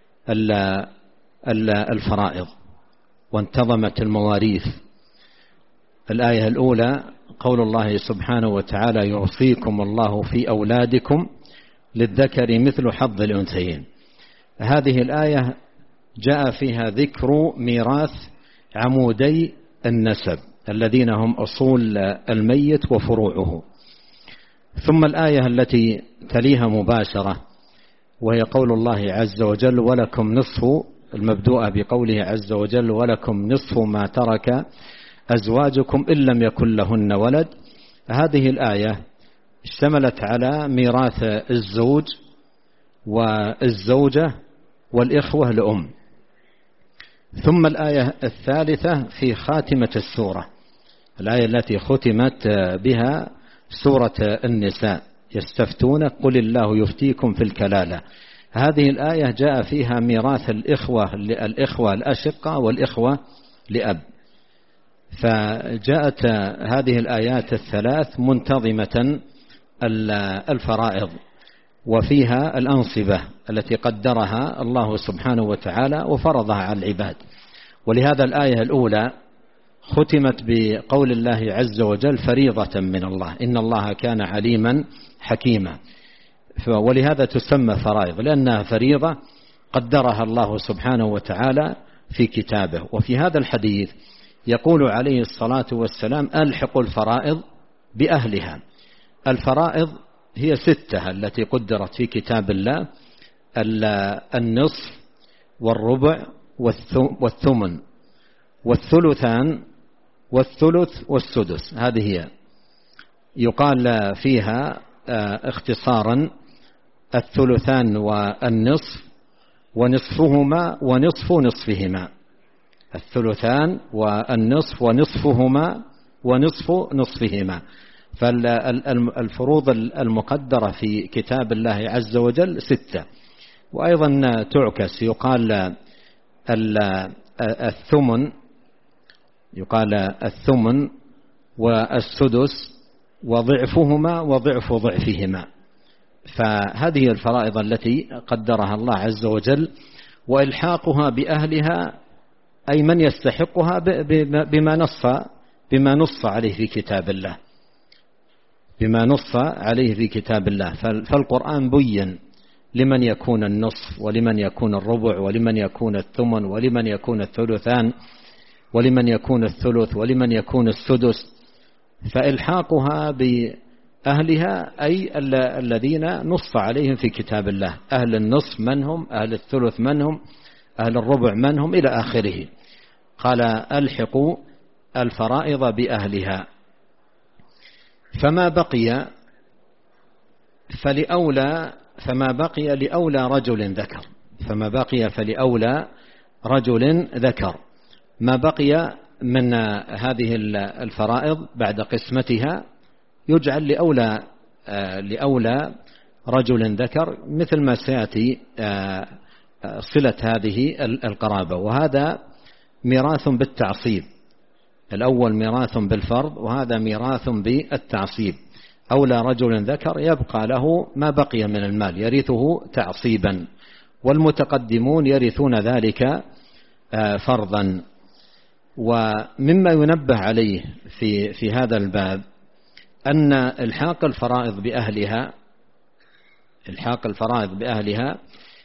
الفرائض وانتظمت المواريث. الآية الأولى قول الله سبحانه وتعالى: يوصيكم الله في أولادكم للذكر مثل حظ الأنثيين. هذه الآية جاء فيها ذكر ميراث عمودي النسب الذين هم أصول الميت وفروعه. ثم الآية التي تليها مباشرة وهي قول الله عز وجل: ولكم نصف، المبدوءة بقوله عز وجل: ولكم نصف ما ترك أزواجكم إن لم يكن لهن ولد. هذه الآية اشتملت على ميراث الزوج والزوجة والإخوة لأم. ثم الآية الثالثة في خاتمة السورة، الآية التي ختمت بها سورة النساء: يستفتونك قل الله يفتيكم في الكلالة. هذه الآية جاء فيها ميراث الإخوة الإخوة الأشقة والإخوة لأب. فجاءت هذه الآيات الثلاث منتظمة الفرائض، وفيها الأنصبة التي قدرها الله سبحانه وتعالى وفرضها على العباد. ولهذا الآية الأولى ختمت بقول الله عز وجل: فريضة من الله إن الله كان عليما حكيما. ولهذا تسمى فرائض، لأنها فريضة قدرها الله سبحانه وتعالى في كتابه. وفي هذا الحديث يقول عليه الصلاة والسلام: ألحقوا الفرائض بأهلها. الفرائض هي ستة التي قدرت في كتاب الله: النصف والربع والثمن والثلثان والثلث والسدس. هذه هي يقال فيها اختصارا الثلثان والنصف ونصفهما ونصف نصفهما. الثلثان والنصف ونصفهما ونصف نصفهما. فالفروض المقدرة في كتاب الله عز وجل ستة. وأيضا تعكس، يقال الثمن يقال الثمن والسدس وضعفهما وضعف ضعفهما. فهذه الفرائض التي قدرها الله عز وجل، وإلحاقها بأهلها أي من يستحقها بما نص بما نص عليه في كتاب الله بما نص عليه في كتاب الله. فالقرآن بين لمن يكون النصف ولمن يكون الربع ولمن يكون الثمن ولمن يكون الثلثان ولمن يكون الثلث ولمن يكون السدس. فإلحاقها بأهلها أي الذين نص عليهم في كتاب الله: أهل النصف من هم، أهل الثلث من هم، أهل الربع من هم، إلى آخره. قال: ألحقوا الفرائض بأهلها. فما بقي فلأولى فما بقي لأولى رجل ذكر فما بقي فلأولى رجل ذكر ما بقي من هذه الفرائض بعد قسمتها يجعل لأولى لأولى رجل ذكر، مثل ما سيأتي صلة هذه القرابة. وهذا ميراث بالتعصيب، الأول ميراث بالفرض وهذا ميراث بالتعصيب. أولى رجل ذكر يبقى له ما بقي من المال يرثه تعصيبا، والمتقدمون يرثون ذلك فرضا. ومما ينبه عليه في في هذا الباب أن إلحاق الفرائض بأهلها إلحاق الفرائض بأهلها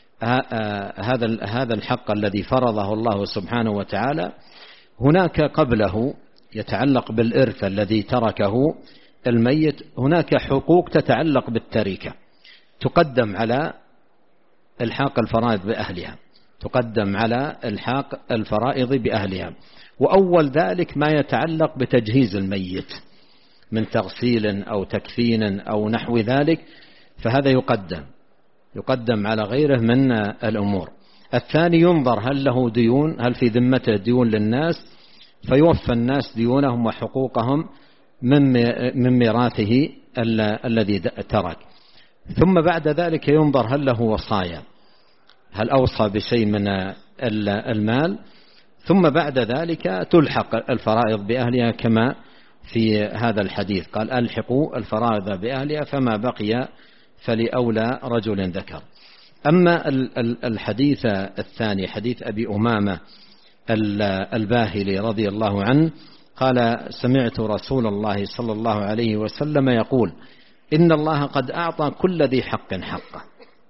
هذا هذا الحق الذي فرضه الله سبحانه وتعالى، هناك قبله يتعلق بالإرث الذي تركه الميت، هناك حقوق تتعلق بالتركة تقدم على إلحاق الفرائض بأهلها تقدم على إلحاق الفرائض بأهلها. وأول ذلك ما يتعلق بتجهيز الميت من تغسيل أو تكفين أو نحو ذلك، فهذا يقدم يقدم على غيره من الأمور. الثاني ينظر هل له ديون، هل في ذمته ديون للناس، فيوفى الناس ديونهم وحقوقهم من ميراثه الذي ترك. ثم بعد ذلك ينظر هل له وصايا، هل أوصى بشيء من المال. ثم بعد ذلك تلحق الفرائض بأهلها كما في هذا الحديث، قال: ألحقوا الفرائض بأهلها فما بقي فلأولى رجل ذكر. أما الحديث الثاني حديث أبي أمامة الباهلي رضي الله عنه قال: سمعت رسول الله صلى الله عليه وسلم يقول: إن الله قد أعطى كل ذي حق حقه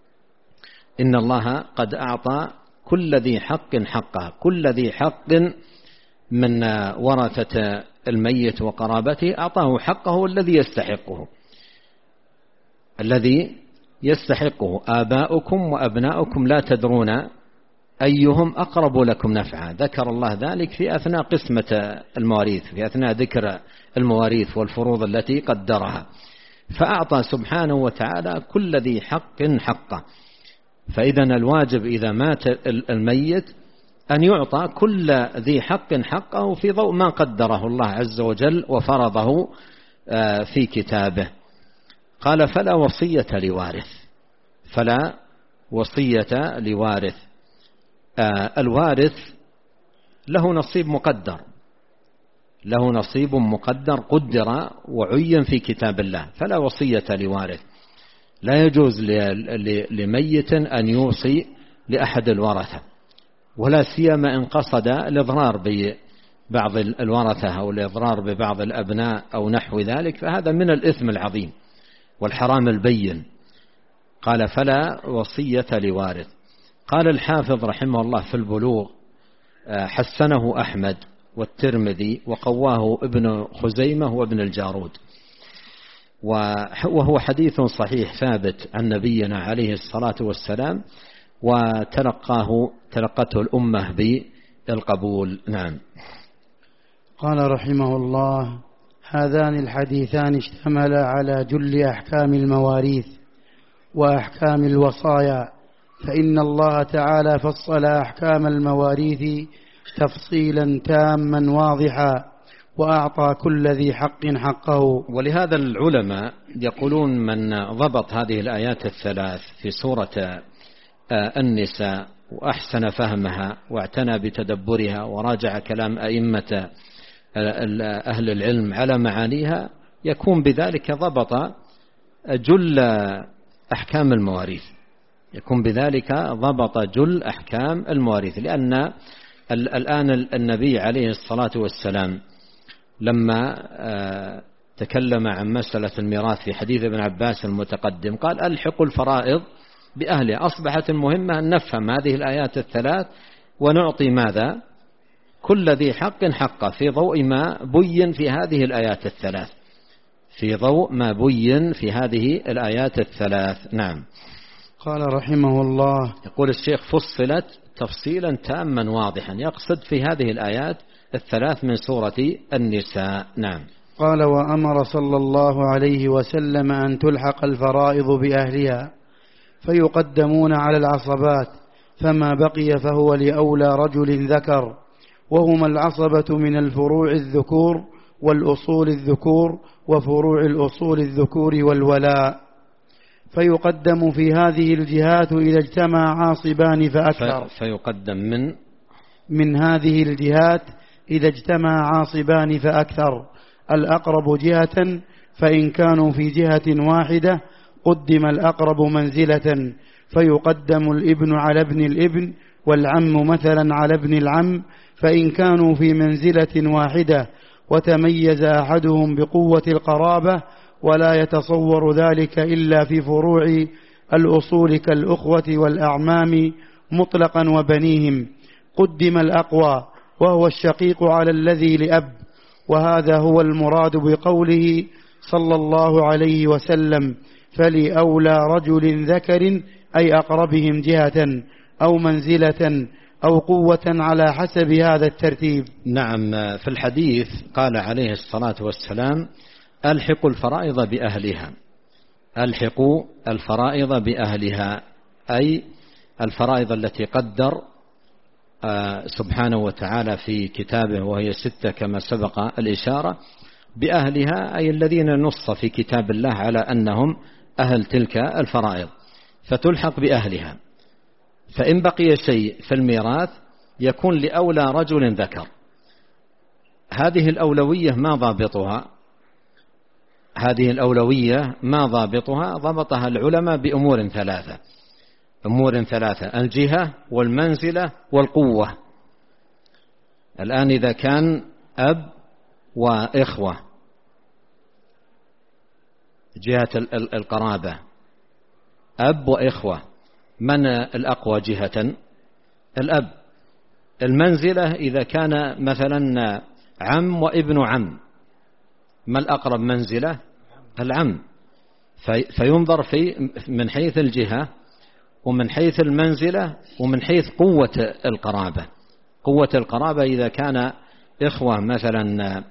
إن الله قد أعطى كل ذي حق حقه كل ذي حق من ورثة الميت وقرابته أعطاه حقه الذي يستحقه الذي يستحقه آباؤكم وأبناؤكم لا تدرون أيهم أقرب لكم نفعا. ذكر الله ذلك في أثناء قسمة المواريث، في أثناء ذكر المواريث والفروض التي قدرها. فأعطى سبحانه وتعالى كل ذي حق حقه. فإذا الواجب إذا مات الميت أن يعطى كل ذي حق حقه في ضوء ما قدره الله عز وجل وفرضه في كتابه. قال فلا وصية لوارث، فلا وصية لوارث. الوارث له نصيب مقدر، له نصيب مقدر قدر وعين في كتاب الله، فلا وصية لوارث. لا يجوز لميت أن يوصي لأحد الورثة، ولا سيما إن قصد الإضرار ببعض الورثة أو الإضرار ببعض الأبناء أو نحو ذلك، فهذا من الإثم العظيم والحرام البين. قال فلا وصية لوارث. قال الحافظ رحمه الله في البلوغ حسنه أحمد والترمذي وقواه ابن خزيمة وابن الجارود، وهو حديث صحيح ثابت عن نبينا عليه الصلاة والسلام، وتلقاه تلقته الأمة بالقبول. نعم. قال رحمه الله: هذان الحديثان اشتملا على جل أحكام المواريث وأحكام الوصايا، فإن الله تعالى فصل أحكام المواريث تفصيلا تاما واضحا، وأعطى كل ذي حق حقه. ولهذا العلماء يقولون من ضبط هذه الآيات الثلاث في سورة النساء وأحسن فهمها واعتنى بتدبرها وراجع كلام أئمة أهل العلم على معانيها، يكون بذلك ضبط جل أحكام المواريث، يكون بذلك ضبط جل أحكام المواريث. لأن الآن النبي عليه الصلاة والسلام لما تكلم عن مسألة الميراث في حديث ابن عباس المتقدم قال: ألحقوا الفرائض بأهلها. أصبحت المهمة أن نفهم هذه الآيات الثلاث ونعطي ماذا؟ كل ذي حق حقه، في ضوء ما بين في هذه الآيات الثلاث، في ضوء ما بين في هذه الآيات الثلاث. نعم. قال رحمه الله: يقول الشيخ: فصلت تفصيلا تاما واضحا، يقصد في هذه الآيات الثلاث من سورة النساء. نعم. قال: وأمر صلى الله عليه وسلم أن تلحق الفرائض بأهلها فيقدمون على العصبات، فما بقي فهو لأولى رجل ذكر، وهما العصبة من الفروع الذكور والأصول الذكور وفروع الأصول الذكور والولاء، فيقدم في هذه الجهات إذا اجتمع عاصبان فأكثر. فيقدم من من هذه الجهات إذا اجتمع عاصبان فأكثر، الأقرب جهة، فإن كانوا في جهة واحدة قدم الأقرب منزلة، فيقدم الابن على ابن الابن والعم مثلا على ابن العم، فإن كانوا في منزلة واحدة وتميز أحدهم بقوة القرابة، ولا يتصور ذلك إلا في فروع الأصول كالأخوة والأعمام مطلقا وبنيهم، قدم الأقوى وهو الشقيق على الذي لأب. وهذا هو المراد بقوله صلى الله عليه وسلم: فلأولى رجل ذكر، أي أقربهم جهة أو منزلة أو قوة على حسب هذا الترتيب. نعم. في الحديث قال عليه الصلاة والسلام: ألحقوا الفرائض بأهلها. ألحقوا الفرائض بأهلها، أي الفرائض التي قدر سبحانه وتعالى في كتابه، وهي ستة كما سبق الإشارة، بأهلها أي الذين نص في كتاب الله على أنهم أهل تلك الفرائض، فتلحق بأهلها. فإن بقي شيء في الميراث يكون لأولى رجل ذكر. هذه الأولوية ما ضابطها؟ هذه الأولوية ما ضابطها؟ ضبطها العلماء بأمور ثلاثة. أمور ثلاثة: الجهة والمنزلة والقوة. الآن إذا كان أب وإخوة، جهة القرابة أب وإخوة، من الأقوى جهة؟ الأب. المنزلة إذا كان مثلا عم وابن عم، ما الأقرب منزلة؟ العم. فينظر في من حيث الجهة ومن حيث المنزلة ومن حيث قوة القرابة. قوة القرابة إذا كان إخوة مثلا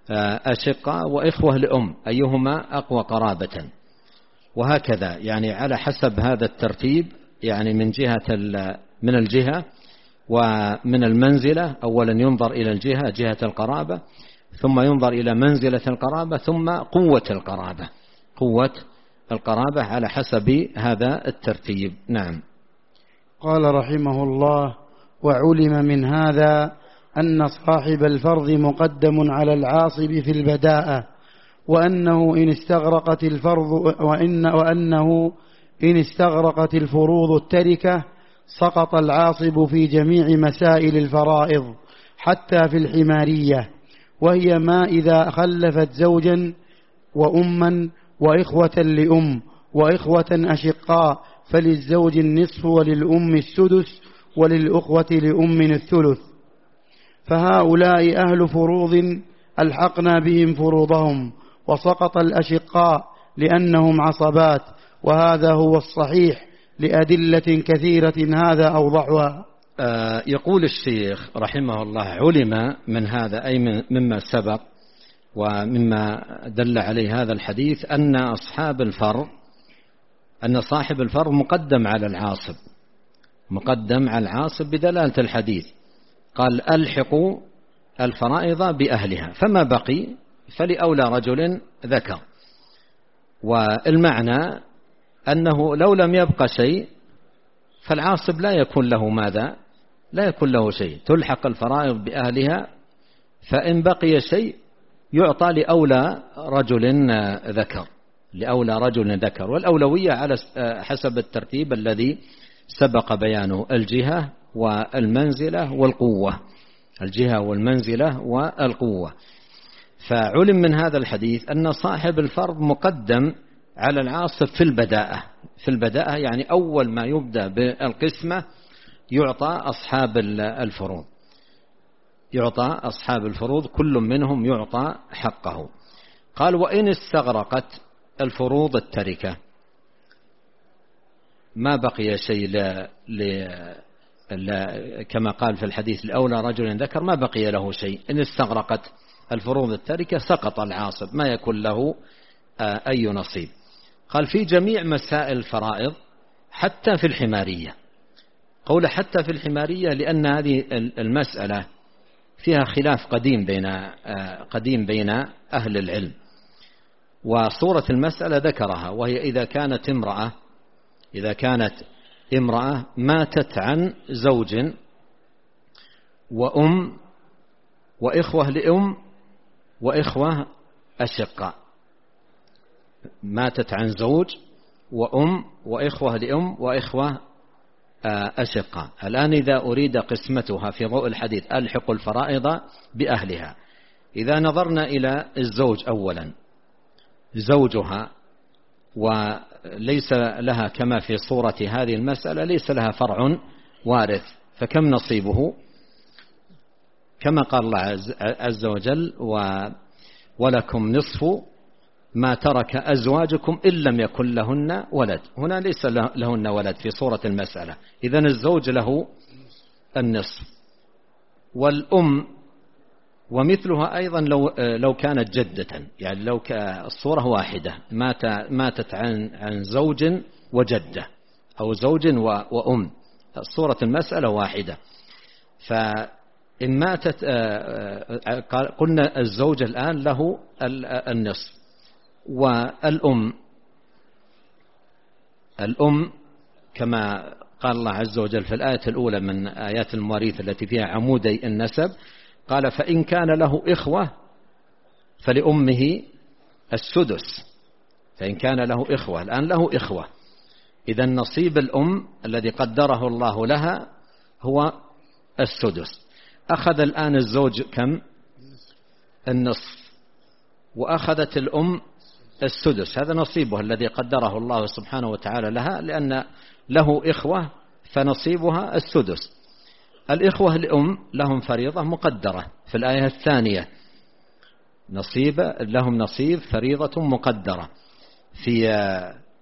أشقة وإخوة لأم أيهما أقوى قرابة، وهكذا يعني على حسب هذا الترتيب، يعني من جهة من الجهة ومن المنزلة. أولا ينظر إلى الجهة جهة القرابة، ثم ينظر إلى منزلة القرابة، ثم قوة القرابة قوة القرابة على حسب هذا الترتيب. نعم. قال رحمه الله: وعلم من هذا أن صاحب الفرض مقدم على العاصب في البداءة، وأنه إن استغرقت الفرض وإن وأنه إن استغرقت الفروض التركة سقط العاصب في جميع مسائل الفرائض حتى في الحمارية، وهي ما إذا خلفت زوجا وأما وإخوة لأم وإخوة أشقاء فللزوج النصف وللأم السدس وللأخوة لأم الثلث. فهؤلاء أهل فروض ألحقنا بهم فروضهم، وسقط الأشقاء لأنهم عصبات، وهذا هو الصحيح لأدلة كثيرة هذا أوضحها. آه يقول الشيخ رحمه الله: علم من هذا أي من مما سبق ومما دل عليه هذا الحديث أن أصحاب الفرض أن صاحب الفرض مقدم على العاصب مقدم على العاصب بدلالة الحديث. قال: ألحقوا الفرائض بأهلها، فما بقي فلأولى رجل ذكر. والمعنى أنه لو لم يبق شيء فالعاصب لا يكون له ماذا؟ لا يكون له شيء، تلحق الفرائض بأهلها، فإن بقي شيء يعطى لأولى رجل ذكر لأولى رجل ذكر والأولوية على حسب الترتيب الذي سبق بيانه: الجهة والمنزلة والقوة الجهة والمنزلة والقوة. فعلم من هذا الحديث أن صاحب الفرض مقدم على العاصب في البداءة في البداءة يعني أول ما يبدأ بالقسمة يعطى أصحاب الفروض يعطى أصحاب الفروض كل منهم يعطى حقه. قال: وإن استغرقت الفروض التركة، ما بقي شيء ل... ل... ل... كما قال في الحديث: لأولى رجل ذكر، ما بقي له شيء. إن استغرقت الفروض التركة سقط العاصب، ما يكون له أي نصيب. قال: في جميع مسائل الفرائض حتى في الحمارية. قول حتى في الحمارية لأن هذه المسألة فيها خلاف قديم بين قديم بين أهل العلم، وصورة المسألة ذكرها، وهي إذا كانت امرأة إذا كانت امرأة ماتت عن زوج وأم وإخوة لأم وإخوة أشقاء، ماتت عن زوج وأم وإخوة لأم وإخوة أشقاء. الآن إذا أريد قسمتها في ضوء الحديث: ألحق الفرائض بأهلها، إذا نظرنا إلى الزوج أولا، زوجها وليس لها كما في صورة هذه المسألة ليس لها فرع وارث، فكم نصيبه؟ كما قال الله عز وجل: ولكم نصف ما ترك أزواجكم إن لم يكن لهن ولد. هنا ليس لهن ولد في صورة المسألة، إذن الزوج له النصف. والأم ومثلها أيضا لو لو كانت جدة، يعني لو الصورة واحدة، مات ماتت عن عن زوج وجدة أو زوج وأم، صورة المسألة واحدة. فإن ماتت قلنا الزوج الآن له النصف. والأم الأم كما قال الله عز وجل في الآية الأولى من آيات المواريث التي فيها عمودي النسب، قال: فإن كان له إخوة فلأمه السدس. فإن كان له إخوة، الآن له إخوة، إذن نصيب الأم الذي قدره الله لها هو السدس. أخذ الآن الزوج كم؟ النصف، وأخذت الأم السدس، هذا نصيبها الذي قدره الله سبحانه وتعالى لها، لأن له إخوة فنصيبها السدس. الإخوة الأم لهم فريضة مقدرة في الآية الثانية، نصيب لهم نصيب فريضة مقدرة في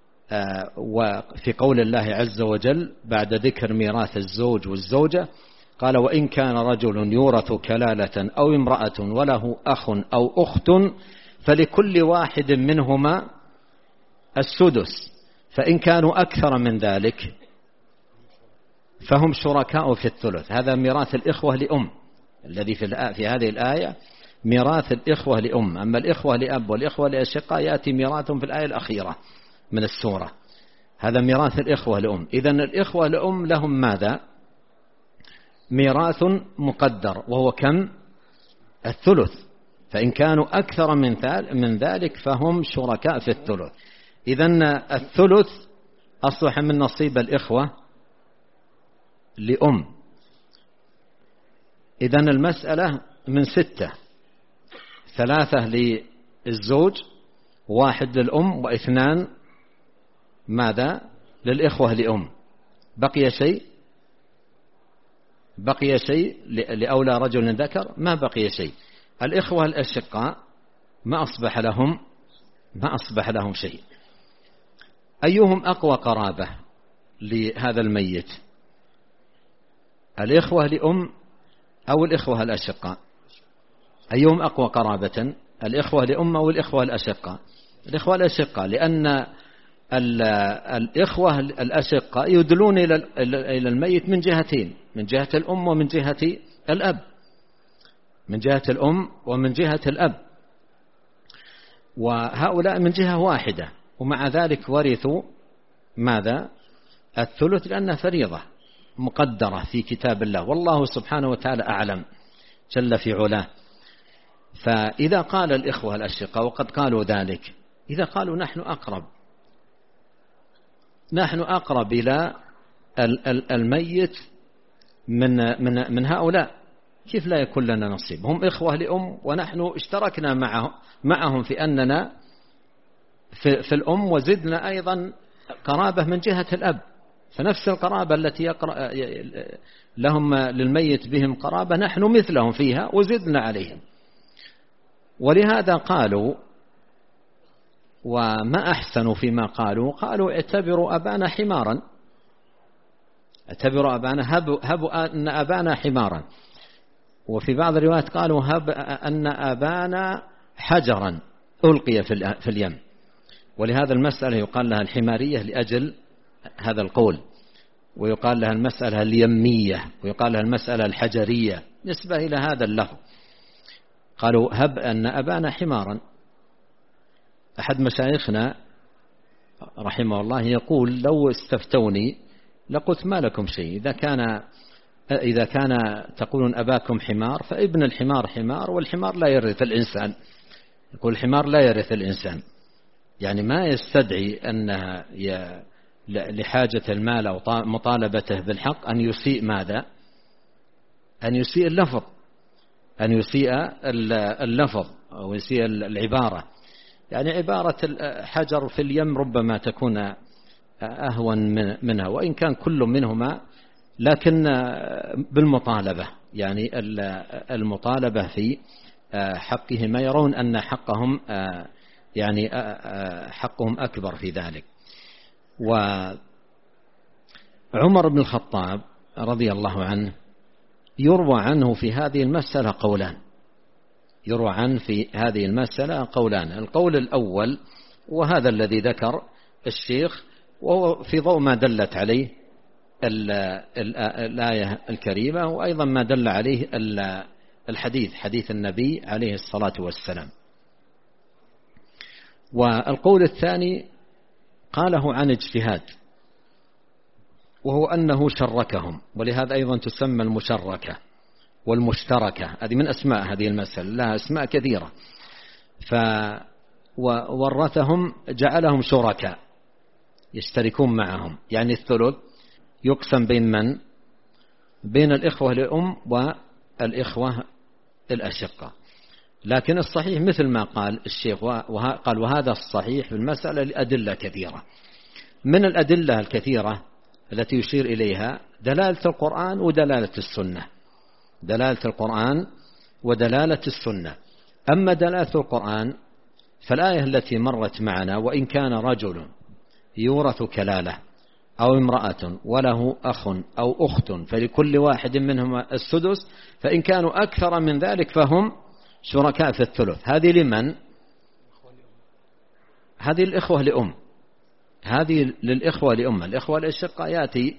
وفي قول الله عز وجل بعد ذكر ميراث الزوج والزوجة: قال وإن كان رجل يورث كلالة أو امرأة وله أخ أو أخت فلكل واحد منهما السدس، فإن كانوا أكثر من ذلك فهم شركاء في الثلث. هذا ميراث الإخوة لأم الذي في في هذه الآية، ميراث الإخوة لأم. أما الإخوة لأب والإخوة لأشقاء يأتي ميراثهم في الآية الأخيرة من السورة. هذا ميراث الإخوة لأم. إذن الإخوة لأم لهم ماذا؟ ميراث مقدر، وهو كم؟ الثلث. فإن كانوا أكثر من ذلك فهم شركاء في الثلث. إذن الثلث أصبح من نصيب الإخوة لأم. إذن المسألة من ستة: ثلاثة للزوج، واحد للأم، واثنان ماذا؟ للإخوة لأم. بقي شيء؟ بقي شيء لأولى رجل ذكر؟ ما بقي شيء. الإخوة الأشقاء ما أصبح لهم ما أصبح لهم شيء. أيهم أقوى قرابة لهذا الميت؟ الإخوة لأم أو الإخوة الأشقاء؟ أيهم أقوى قرابة؟ الإخوة لأم أو الإخوة الأشقاء؟ الإخوة الأشقاء، لأن الإخوة الأشقاء يدلون إلى الميت من جهتين: من جهة الأم ومن جهة الأب، من جهة الأم ومن جهة الأب، وهؤلاء من جهة واحدة، ومع ذلك ورثوا ماذا؟ الثلث، لأنها فريضة مقدرة في كتاب الله، والله سبحانه وتعالى أعلم جل في علاه. فإذا قال الإخوة الأشقاء، وقد قالوا ذلك، إذا قالوا نحن أقرب نحن أقرب إلى الميت من من من هؤلاء، كيف لا يكون لنا نصيب؟ هم إخوة لأم ونحن اشتركنا معهم معهم في أننا في, في الأم، وزدنا أيضا قرابة من جهة الأب، فنفس القرابة التي يقرأ لهم للميت بهم قرابة نحن مثلهم فيها وزدنا عليهم. ولهذا قالوا، وما أحسنوا فيما قالوا، قالوا اعتبروا أبانا حمارا، اعتبروا أبانا، هبوا, هبوا أن أبانا حمارا. وفي بعض الروايات قالوا هب أن أبانا حجرا ألقي في اليم. ولهذا المسألة يقال لها الحمارية لأجل هذا القول، ويقال لها المسألة اليمية، ويقال لها المسألة الحجرية نسبة إلى هذا اللفظ. قالوا هب أن أبانا حمارا. أحد مشايخنا رحمه الله يقول لو استفتوني لقلت ما لكم شيء، إذا كان إذا كان تقولون أباكم حمار فابن الحمار حمار، والحمار لا يرث الإنسان. يقول الحمار لا يرث الإنسان، يعني ما يستدعي أنها لحاجة المال أو مطالبته بالحق أن يسيء ماذا؟ أن يسيء اللفظ، أن يسيء اللفظ أو يسيء العبارة. يعني عبارة حجر في اليم ربما تكون أهون منها، وإن كان كل منهما، لكن بالمطالبة، يعني المطالبة في حقهما، يرون أن حقهم يعني حقهم أكبر في ذلك. وعمر بن الخطاب رضي الله عنه يروى عنه في هذه المسألة قولان، يروى عنه في هذه المسألة قولان. القول الأول وهذا الذي ذكر الشيخ، وهو في ضوء ما دلت عليه الآية الكريمة، وأيضا ما دل عليه الحديث، حديث النبي عليه الصلاة والسلام. والقول الثاني قاله عن اجتهاد، وهو أنه شركهم، ولهذا أيضا تسمى المشركة والمشتركة، هذه من أسماء هذه المسألة، لها أسماء كثيرة. فورثهم جعلهم شركاء يشتركون معهم، يعني الثلث يقسم بين من؟ بين الإخوة الأم والإخوة الأشقة. لكن الصحيح مثل ما قال الشيخ، قال وهذا الصحيح في المسألة لأدلة كثيرة. من الأدلة الكثيرة التي يشير إليها دلالة القرآن ودلالة السنة، دلالة القرآن ودلالة السنة. أما دلالة القرآن فالآية التي مرت معنا: وإن كان رجل يورث كلالة أو امرأة وله أخ أو أخت فلكل واحد منهما السدس، فإن كانوا أكثر من ذلك فهم شركاء في الثلث. هذه لمن؟ هذه الإخوة لأم، هذه للإخوة لأم. الإخوة الأشقاء يأتي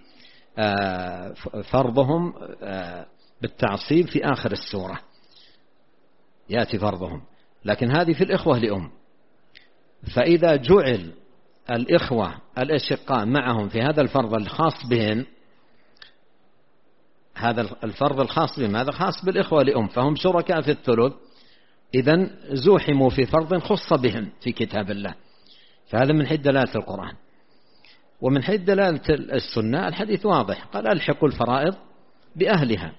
فرضهم بالتعصيب في آخر السورة، يأتي فرضهم، لكن هذه في الإخوة لأم. فإذا جعل الإخوة الأشقاء معهم في هذا الفرض الخاص بهم، هذا الفرض الخاص بهم هذا خاص بالإخوة لأم، فهم شركاء في الثلث، إذن زوحموا في فرض خص بهم في كتاب الله. فهذا من حيث دلالة القرآن. ومن حيث دلالة السنة الحديث واضح، قال ألحقوا الفرائض بأهلها،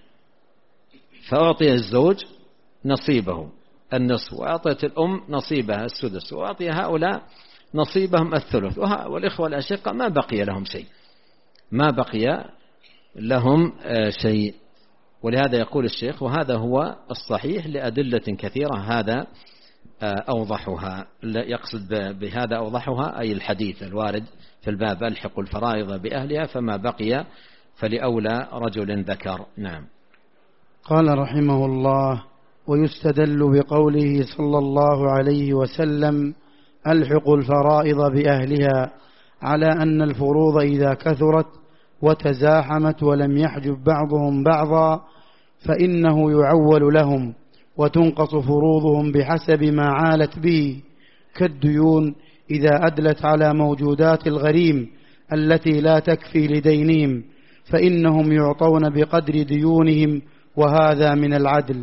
فأعطي الزوج نصيبه النصف، وأعطيت الأم نصيبها السدس، وأعطي هؤلاء نصيبهم الثلث، والإخوة الأشقاء ما بقي لهم شيء، ما بقي لهم شيء. ولهذا يقول الشيخ وهذا هو الصحيح لأدلة كثيرة، هذا أوضحها، يقصد بهذا أوضحها أي الحديث الوارد في الباب ألحقوا الفرائض بأهلها فما بقي فلأولى رجل ذكر. نعم. قال رحمه الله: ويستدل بقوله صلى الله عليه وسلم ألحقوا الفرائض بأهلها على أن الفروض إذا كثرت وتزاحمت ولم يحجب بعضهم بعضا فإنه يعول لهم وتنقص فروضهم بحسب ما عالت به، كالديون إذا أدلت على موجودات الغريم التي لا تكفي لدينهم فإنهم يعطون بقدر ديونهم، وهذا من العدل.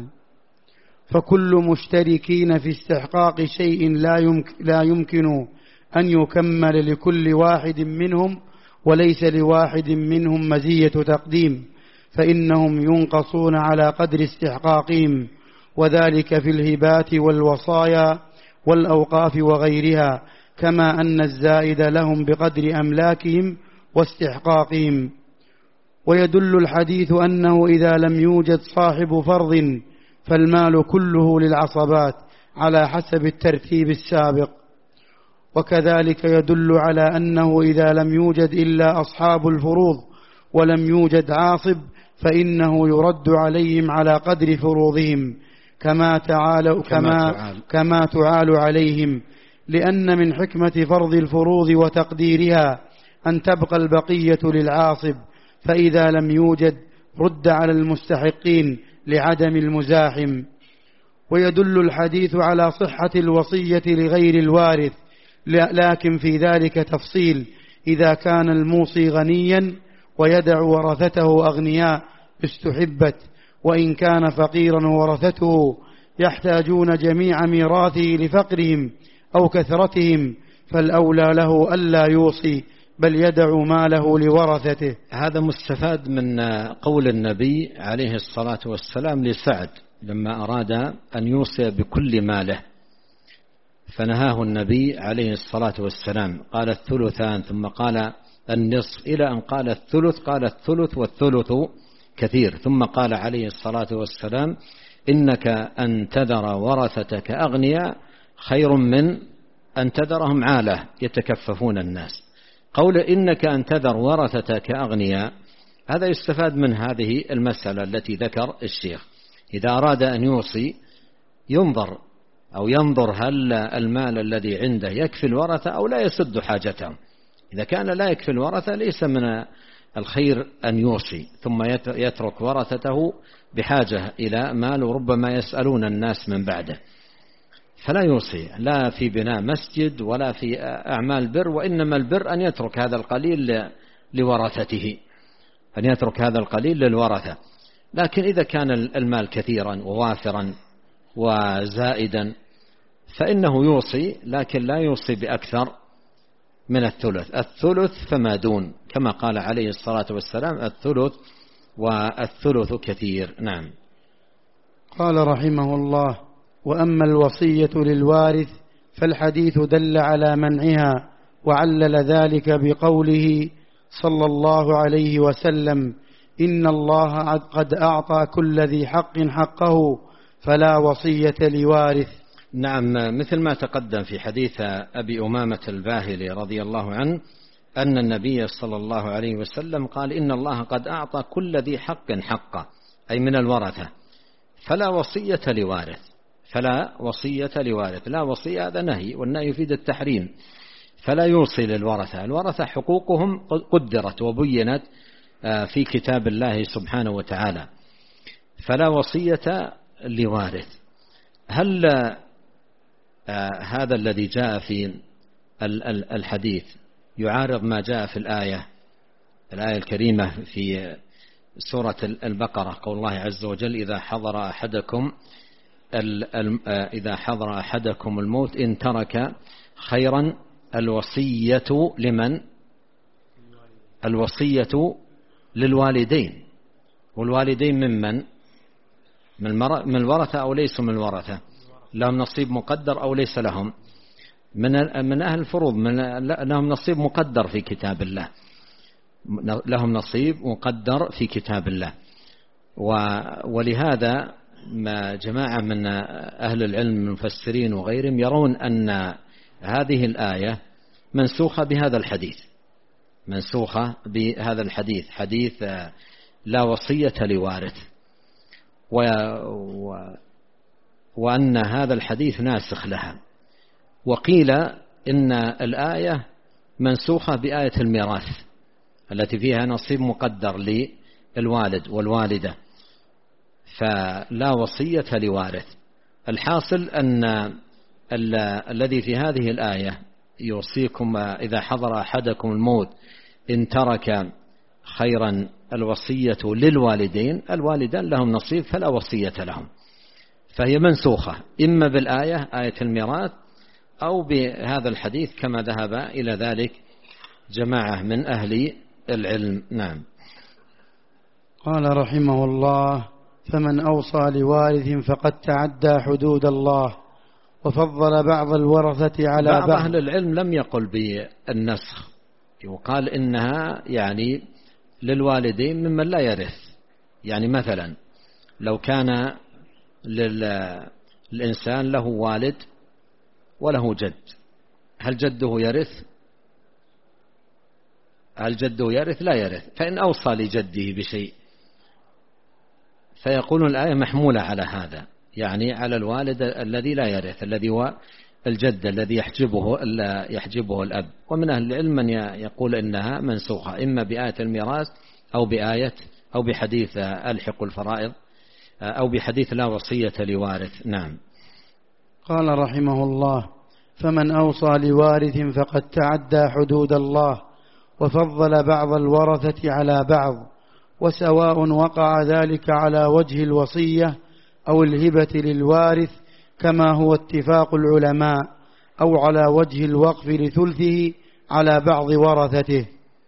فكل مشتركين في استحقاق شيء لا يمكن أن يكمل لكل واحد منهم وليس لواحد منهم مزية تقديم، فإنهم ينقصون على قدر استحقاقهم، وذلك في الهبات والوصايا والأوقاف وغيرها، كما أن الزائد لهم بقدر أملاكهم واستحقاقهم. ويدل الحديث أنه إذا لم يوجد صاحب فرض فالمال كله للعصبات على حسب الترتيب السابق. وكذلك يدل على أنه إذا لم يوجد إلا أصحاب الفروض ولم يوجد عاصب فإنه يرد عليهم على قدر فروضهم كما تعالوا كما, كما تعال عليهم، لأن من حكمة فرض الفروض وتقديرها أن تبقى البقية للعاصب، فإذا لم يوجد رد على المستحقين لعدم المزاحم. ويدل الحديث على صحة الوصية لغير الوارث، لكن في ذلك تفصيل: إذا كان الموصي غنيا ويدع ورثته أغنياء استحبت، وإن كان فقيرا ورثته يحتاجون جميع ميراثه لفقرهم أو كثرتهم فالأولى له ألا يوصي بل يدع ماله لورثته. هذا مستفاد من قول النبي عليه الصلاة والسلام لسعد لما أراد أن يوصي بكل ماله، فنهاه النبي عليه الصلاة والسلام، قال الثلثان ثم قال النصف إلى أن قال الثلث، قال الثلث والثلث كثير، ثم قال عليه الصلاة والسلام إنك أن تذر ورثتك أغنياء خير من أن تذرهم عالة يتكففون الناس. قول إنك أن تذر ورثتك أغنياء هذا يستفاد من هذه المسألة التي ذكر الشيخ، إذا أراد أن يوصي ينظر أو ينظر هل المال الذي عنده يكفي الورثة أو لا يسد حاجتهم. إذا كان لا يكفي الورثة ليس من الخير أن يوصي ثم يترك ورثته بحاجة إلى مال وربما يسألون الناس من بعده، فلا يوصي لا في بناء مسجد ولا في أعمال بر، وإنما البر أن يترك هذا القليل لورثته، أن يترك هذا القليل للورثة. لكن إذا كان المال كثيرا ووافرا وزائدا فإنه يوصي، لكن لا يوصي بأكثر من الثلث، الثلث فما دون، كما قال عليه الصلاة والسلام الثلث والثلث كثير. نعم. قال رحمه الله: وأما الوصية للوارث فالحديث دل على منعها، وعلل ذلك بقوله صلى الله عليه وسلم: إن الله قد أعطى كل ذي حق حقه فلا وصية لوارث. نعم، مثل ما تقدم في حديث أبي أمامة الباهلي رضي الله عنه أن النبي صلى الله عليه وسلم قال إن الله قد أعطى كل ذي حق حقه، أي من الورثة، فلا وصية لوارث. فلا وصية لوارث، لا وصية هذا نهي، والنهي يفيد التحريم، فلا يوصي للورثة. الورثة حقوقهم قدرت وبينت في كتاب الله سبحانه وتعالى، فلا وصية لوارث. هل هذا الذي جاء في الحديث يعارض ما جاء في الآية الآية الكريمة في سورة البقرة، قول الله عز وجل إذا حضر أحدكم إذا حضر أحدكم الموت إن ترك خيرا الوصية لمن؟ الوصية للوالدين، والوالدين ممن؟ من الورثة أو ليسوا من الورثة؟ لهم نصيب مقدر أو ليس لهم؟ من من أهل الفروض، من لهم نصيب مقدر في كتاب الله، لهم نصيب مقدر في كتاب الله. ولهذا ما جماعة من أهل العلم المفسرين وغيرهم يرون أن هذه الآية منسوخة بهذا الحديث، منسوخة بهذا الحديث، حديث لا وصية لوارث، و وأن هذا الحديث ناسخ لها. وقيل إن الآية منسوخة بآية الميراث التي فيها نصيب مقدر للوالد والوالدة، فلا وصية لوارث. الحاصل أن الذي في هذه الآية يوصيكم إذا حضر أحدكم الموت إن ترك خيرا الوصية للوالدين، الوالدان لهم نصيب فلا وصية لهم، فهي منسوخة إما بالآية آية الميراث أو بهذا الحديث كما ذهب إلى ذلك جماعة من أهل العلم. نعم. قال رحمه الله: فمن أوصى لوارث فقد تعدى حدود الله وفضل بعض الورثة على بعض. بعض أهل العلم لم يقل بالنسخ، وقال إنها يعني للوالدين ممن لا يرث. يعني مثلا لو كان للإنسان له والد وله جد، هل جده يرث؟ هل جده يرث؟ لا يرث. فإن أوصى لجده بشيء فيقول الآية محمولة على هذا، يعني على الوالد الذي لا يرث، الذي هو الجد الذي يحجبه يحجبه الأب. ومن أهل العلم من يقول إنها منسوخة إما بآية الميراث أو بآية أو بحديث ألحق الفرائض أو بحديث لا وصية لوارث. نعم. قال رحمه الله: فمن أوصى لوارث فقد تعدى حدود الله وفضل بعض الورثة على بعض، وسواء وقع ذلك على وجه الوصية أو الهبة للوارث كما هو اتفاق العلماء، أو على وجه الوقف لثلثه على بعض ورثته.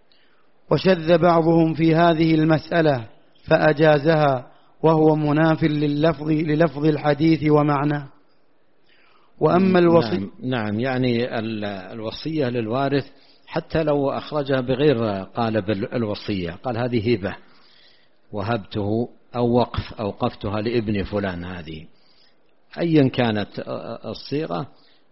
وشذ بعضهم في هذه المسألة فأجازها، وهو مناف لللفظ للفظ الحديث ومعناه. وأما الوصية نعم, نعم يعني الوصية للوارث حتى لو أخرجها بغير قالب الوصية، قال هذه هبة وهبته أو وقف أوقفتها لابن فلان، هذه أيا كانت الصيغة،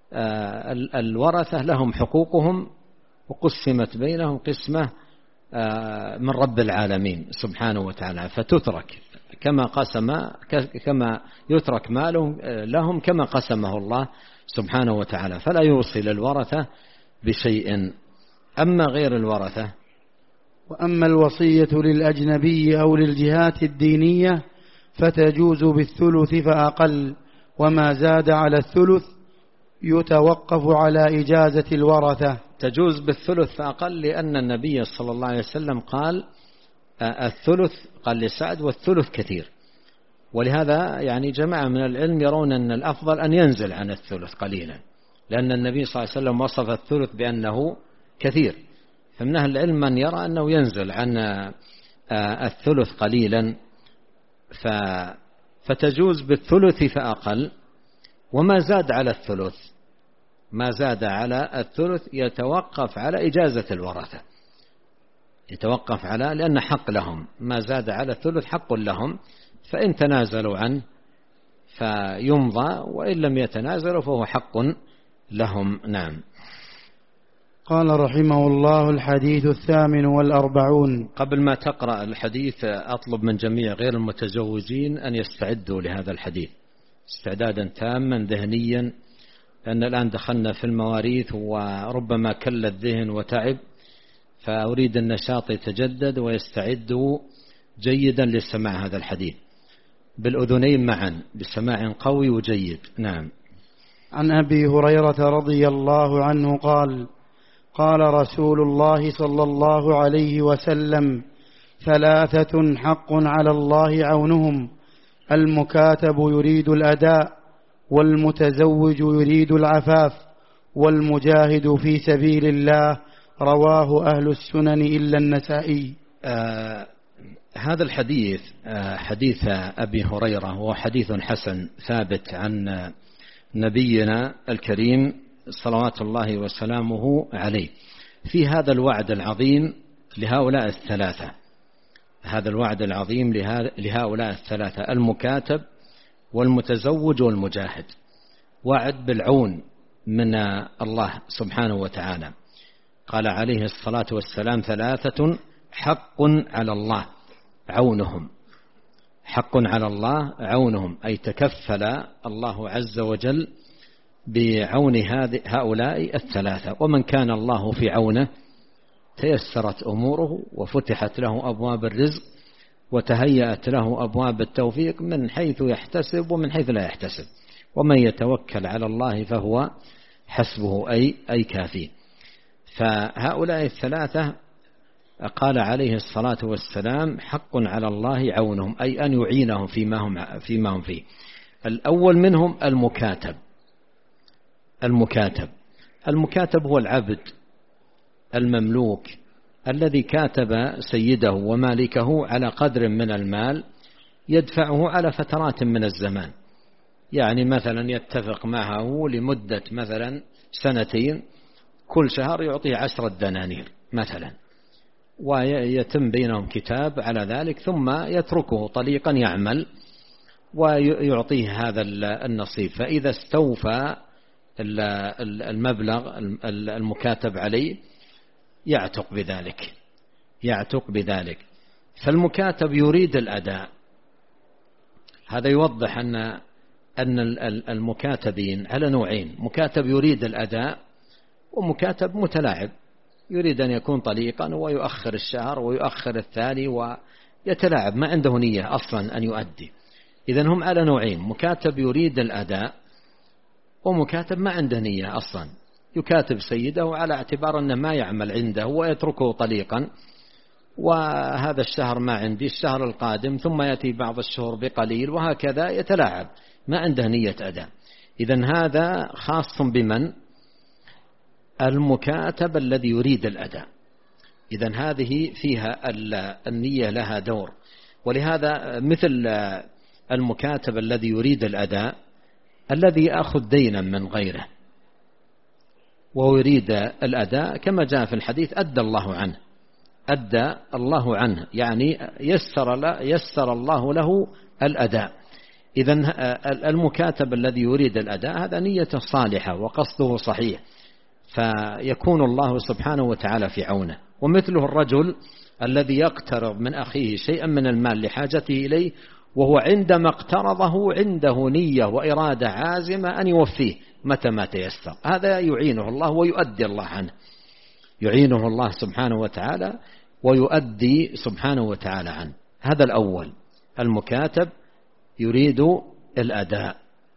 الورثة لهم حقوقهم وقسمت بينهم قسمة من رب العالمين سبحانه وتعالى، فتترك كما قسم كما يترك مالهم لهم كما قسمه الله سبحانه وتعالى، فلا يوصي للورثة بشيء. أما غير الورثة، وأما الوصية للأجنبي أو للجهات الدينية فتجوز بالثلث فأقل، وما زاد على الثلث يتوقف على إجازة الورثة. تجوز بالثلث فأقل لأن النبي صلى الله عليه وسلم قال الثلث، قال لسعد والثلث كثير، ولهذا يعني جماعة من العلم يرون أن الأفضل أن ينزل عن الثلث قليلا، لأن النبي صلى الله عليه وسلم وصف الثلث بأنه كثير، فمن أهل العلم من يرى أنه ينزل عن الثلث قليلا، فتجوز بالثلث فأقل. وما زاد على الثلث ما زاد على الثلث يتوقف على إجازة الورثة، يتوقف على لأن حق لهم، ما زاد على الثلث حق لهم، فإن تنازلوا عنه فيمضى، وإن لم يتنازلوا فهو حق لهم. نعم. قال رحمه الله: الحديث الثامن والأربعون. قبل ما تقرأ الحديث أطلب من جميع غير المتزوجين أن يستعدوا لهذا الحديث استعدادا تاما ذهنيا، لأن الآن دخلنا في المواريث وربما كل الذهن وتعب، فأريد النشاط يتجدد ويستعدوا جيدا لسماع هذا الحديث بالأذنين معا بسماع قوي وجيد. نعم. عن أبي هريرة رضي الله عنه قال: قال رسول الله صلى الله عليه وسلم: ثلاثة حق على الله عونهم: المكاتب يريد الأداء، والمتزوج يريد العفاف، والمجاهد في سبيل الله. رواه أهل السنن إلا النسائي. آه هذا الحديث آه حديث أبي هريرة هو حديث حسن ثابت عن نبينا الكريم صلوات الله وسلامه عليه، في هذا الوعد العظيم لهؤلاء الثلاثة، هذا الوعد العظيم لهؤلاء الثلاثة: المكاتب والمتزوج والمجاهد، وعد بالعون من الله سبحانه وتعالى. قال عليه الصلاة والسلام: ثلاثة حق على الله عونهم. حق على الله عونهم، أي تكفل الله عز وجل بعون هؤلاء الثلاثة، ومن كان الله في عونه تيسرت أموره وفتحت له أبواب الرزق وتهيأت له أبواب التوفيق من حيث يحتسب ومن حيث لا يحتسب، ومن يتوكل على الله فهو حسبه أي, أي كافي. فهؤلاء الثلاثة قال عليه الصلاة والسلام: حق على الله عونهم، أي أن يعينهم فيما هم, فيما هم فيه. الأول منهم المكاتب. المكاتب المكاتب هو العبد المملوك الذي كاتب سيده ومالكه على قدر من المال يدفعه على فترات من الزمان، يعني مثلا يتفق معه لمدة مثلا سنتين، كل شهر يعطيه عشرة دنانير مثلا، ويتم بينهم كتاب على ذلك، ثم يتركه طليقا يعمل ويعطيه هذا النصيب. فإذا استوفى المبلغ المكاتب عليه يعتق بذلك يعتق بذلك فالمكاتب يريد الأداء. هذا يوضح أن أن المكاتبين على نوعين: مكاتب يريد الأداء، ومكاتب متلاعب يريد أن يكون طليقا ويؤخر الشهر ويؤخر الثاني ويتلاعب، ما عنده نية أصلا أن يؤدي. إذن هم على نوعين: مكاتب يريد الأداء، ومكاتب ما عنده نية أصلا، يكاتب سيده على اعتبار أنه ما يعمل عنده ويتركه طليقا، وهذا الشهر ما عندي، الشهر القادم، ثم يأتي بعض الشهور بقليل، وهكذا يتلاعب، ما عنده نية أداء. إذن هذا خاص بمن؟ المكاتب الذي يريد الأداء. إذن هذه فيها النية لها دور، ولهذا مثل المكاتب الذي يريد الأداء الذي يأخذ دينا من غيره وهو يريد الأداء، كما جاء في الحديث: أدى الله عنه أدى الله عنه يعني يسر, يسر الله له الأداء. إذن المكاتب الذي يريد الأداء هذا نيته صالحة وقصده صحيح، فيكون الله سبحانه وتعالى في عونه. ومثله الرجل الذي يقترض من أخيه شيئا من المال لحاجته إليه، وهو عندما اقترضه عنده نية وإرادة عازمة أن يوفيه متى ما تيسر، هذا يعينه الله ويؤدي الله عنه، يعينه الله سبحانه وتعالى ويؤدي سبحانه وتعالى عنه. هذا الأول، المكاتب يريد الأداء.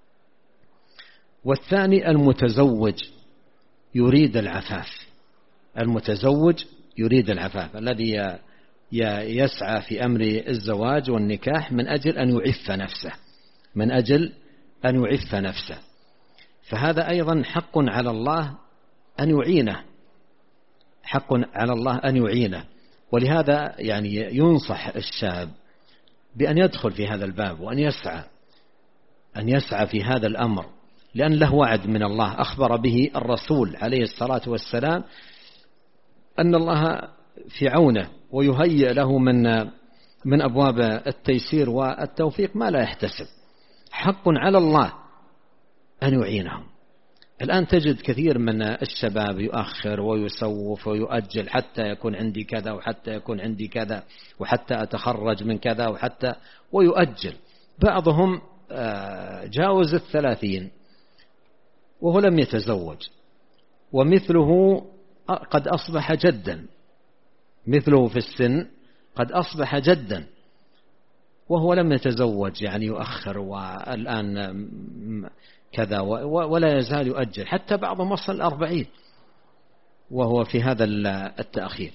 والثاني المتزوج يريد العفاف. المتزوج يريد العفاف، الذي يسعى في أمر الزواج والنكاح من أجل أن يعف نفسه من أجل أن يعف نفسه فهذا أيضا حق على الله أن يعينه حق على الله أن يعينه ولهذا يعني ينصح الشاب بأن يدخل في هذا الباب وأن يسعى أن يسعى في هذا الأمر، لأن له وعد من الله أخبر به الرسول عليه الصلاة والسلام أن الله في عونه ويهيئ له من من أبواب التيسير والتوفيق ما لا يحتسب. حق على الله أن يعينهم الآن تجد كثير من الشباب يؤخر ويسوف ويؤجل حتى يكون عندي كذا وحتى يكون عندي كذا وحتى أتخرج من كذا وحتى ويؤجل. بعضهم جاوز الثلاثين وهو لم يتزوج، ومثله قد أصبح جدا، مثله في السن قد أصبح جدا وهو لم يتزوج، يعني يؤخر والآن كذا ولا يزال يؤجل، حتى بعضهم وصل الأربعين وهو في هذا التأخير.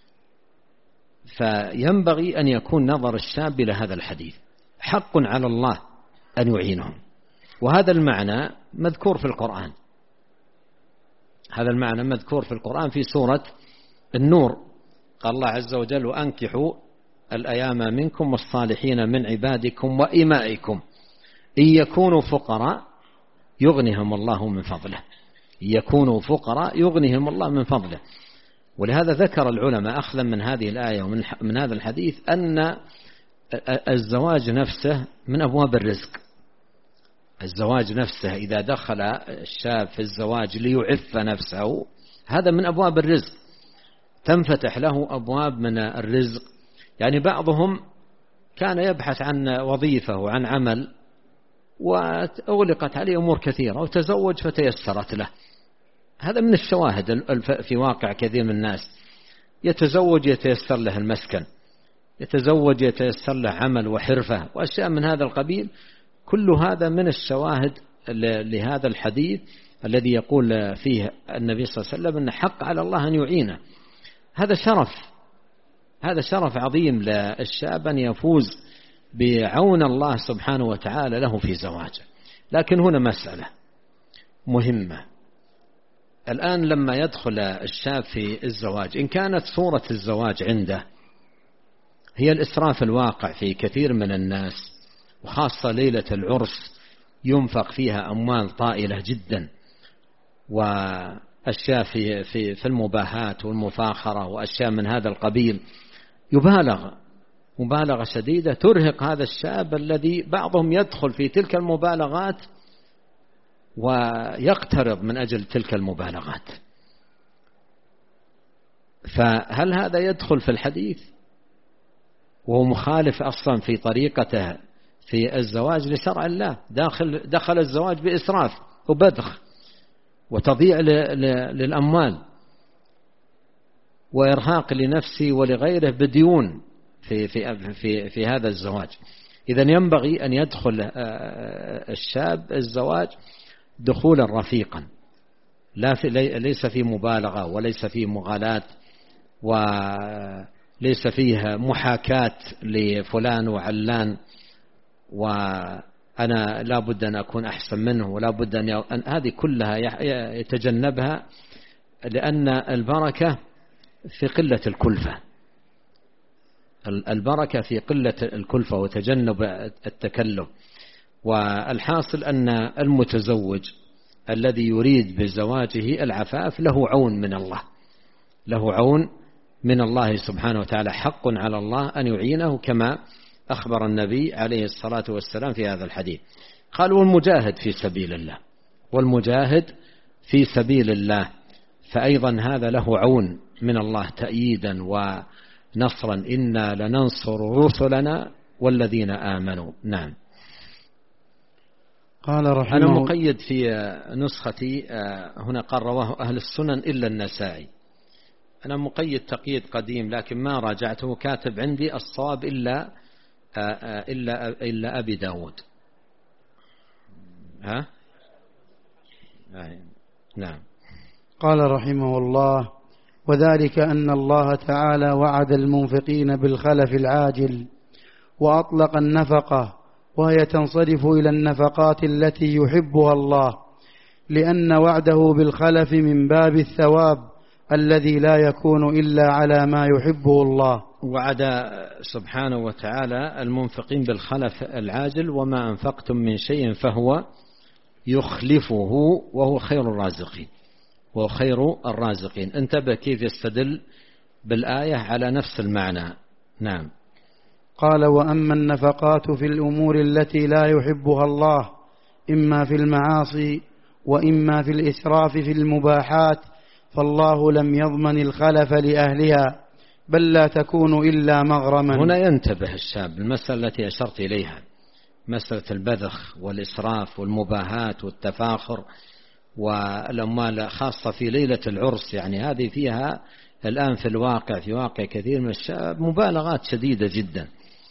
فينبغي أن يكون نظر الشاب إلى هذا الحديث، حق على الله أن يعينهم، وهذا المعنى مذكور في القرآن، هذا المعنى مذكور في القرآن في سورة النور. قال الله عز وجل: وأنكحوا الأيام منكم والصالحين من عبادكم وإمائكم إن يكونوا فقراء يغنيهم الله من فضله، إن يكونوا فقراء يغنيهم الله من فضله. ولهذا ذكر العلماء أخذا من هذه الآية ومن من هذا الحديث أن الزواج نفسه من أبواب الرزق. الزواج نفسه إذا دخل الشاب في الزواج ليعف نفسه هذا من أبواب الرزق، تنفتح له أبواب من الرزق. يعني بعضهم كان يبحث عن وظيفة وعن عمل وأغلقت عليه أمور كثيرة وتزوج فتيسرت له. هذا من الشواهد في واقع كثير من الناس، يتزوج يتيسر له المسكن، يتزوج يتيسر له عمل وحرفة وأشياء من هذا القبيل. كل هذا من الشواهد لهذا الحديث الذي يقول فيه النبي صلى الله عليه وسلم أن حق على الله أن يعينه. هذا شرف، هذا شرف عظيم للشاب أن يفوز بعون الله سبحانه وتعالى له في زواجه. لكن هنا مسألة مهمة الآن، لما يدخل الشاب في الزواج إن كانت صورة الزواج عنده هي الإسراف الواقع في كثير من الناس، وخاصة ليلة العرس ينفق فيها أموال طائلة جدا وأشياء في في في المباهات والمفاخرة وأشياء من هذا القبيل، يبالغ مبالغة شديدة ترهق هذا الشاب الذي بعضهم يدخل في تلك المبالغات ويقترض من أجل تلك المبالغات. فهل هذا يدخل في الحديث وهو مخالف أصلا في طريقته في الزواج لشرع الله؟ داخل دخل الزواج بإسراف وبذخ وتضييع للأموال وإرهاق لنفسه ولغيره بديون في في في في هذا الزواج. إذن ينبغي أن يدخل الشاب الزواج دخولا رفيقا، لا في ليس فيه مبالغة وليس فيه مغالاة وليس فيه محاكاة لفلان وعلان وأنا لا بد أن أكون أحسن منه ولا بد أن هذه كلها يتجنبها، لأن البركة في قلة الكلفة، البركة في قلة الكلفة وتجنب التكلف. والحاصل أن المتزوج الذي يريد بزواجه العفاف له عون من الله، له عون من الله سبحانه وتعالى، حق على الله أن يعينه كما أخبر النبي عليه الصلاة والسلام في هذا الحديث. قال: والمجاهد في سبيل الله، والمجاهد في سبيل الله فأيضا هذا له عون من الله تأييدا ونصرا، إنا لننصر رسلنا والذين آمنوا. نعم. قال رحمه أنا مقيد في نسختي هنا قال رواه أهل السنن إلا النسائي، أنا مقيد تقييد قديم لكن ما راجعته، كاتب عندي الصواب إلا إلا إلا أبي داود. ها؟ نعم. قال رحمه الله: وذلك أن الله تعالى وعد المنفقين بالخلف العاجل وأطلق النفقة، وهي تنصرف إلى النفقات التي يحبها الله، لأن وعده بالخلف من باب الثواب الذي لا يكون إلا على ما يحبه الله. وعد سبحانه وتعالى المنفقين بالخلف العاجل: وما أنفقتم من شيء فهو يخلفه وهو خير الرازقين، وهو خير الرازقين. انتبه كيف يستدل بالآية على نفس المعنى. نعم. قال: وأما النفقات في الأمور التي لا يحبها الله إما في المعاصي وإما في الإسراف في المباحات، فالله لم يضمن الخلف لأهلها، بل لا تكون إلا مغرما. هنا ينتبه الشاب المسألة التي أشرت إليها، مسألة البذخ والإسراف والمباهات والتفاخر والأموال خاصة في ليلة العرس، يعني هذه فيها الآن في الواقع في واقع كثير من الشباب مبالغات شديدة جدا.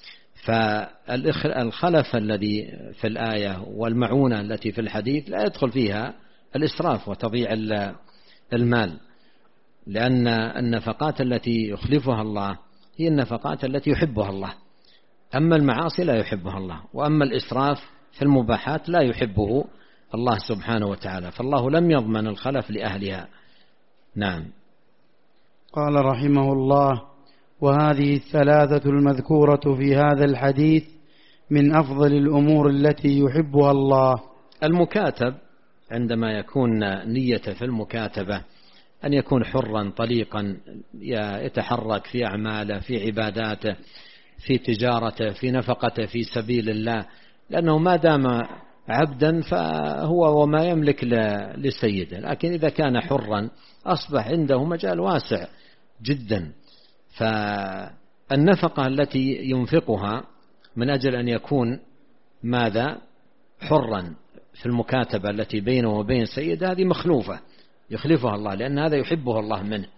فالخلف الذي في الآية والمعونة التي في الحديث لا يدخل فيها الإسراف وتضييع المال، لأن النفقات التي يخلفها الله هي النفقات التي يحبها الله، أما المعاصي لا يحبها الله، وأما الإسراف في المباحات لا يحبه الله سبحانه وتعالى، فالله لم يضمن الخلف لأهلها. نعم. قال رحمه الله: وهذه الثلاثة المذكورة في هذا الحديث من أفضل الأمور التي يحبها الله. المكاتب عندما يكون نية في المكاتبة أن يكون حرا طليقا يتحرك في أعماله، في عباداته، في تجارته، في نفقته في سبيل الله، لأنه ما دام عبدا فهو وما يملك لسيده، لكن إذا كان حرا أصبح عنده مجال واسع جدا. فالنفقة التي ينفقها من أجل أن يكون ماذا حرا في المكاتبة التي بينه وبين سيده هذه مخلوفة يخلفها الله، لأن هذا يحبه الله منه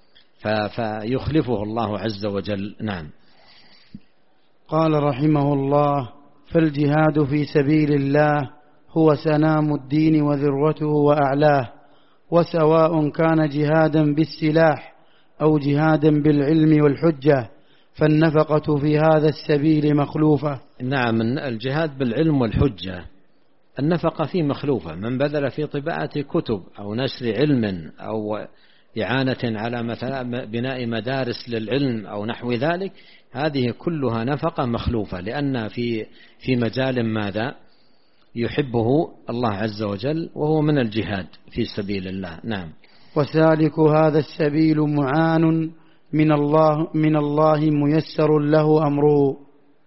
فيخلفه الله عز وجل. نعم. قال رحمه الله: فالجهاد في سبيل الله هو سنام الدين وذروته وأعلاه، وسواء كان جهادا بالسلاح أو جهادا بالعلم والحجة، فالنفقة في هذا السبيل مخلوفة. نعم، الجهاد بالعلم والحجة النفقة فيه مخلوفة. من بذل في طباعة كتب أو نشر علم أو إعانة على مثلا بناء مدارس للعلم أو نحو ذلك، هذه كلها نفقة مخلوفة، لأن في في مجال ماذا يحبه الله عز وجل، وهو من الجهاد في سبيل الله. نعم. وسالك هذا السبيل معان من الله من الله ميسر له أمره.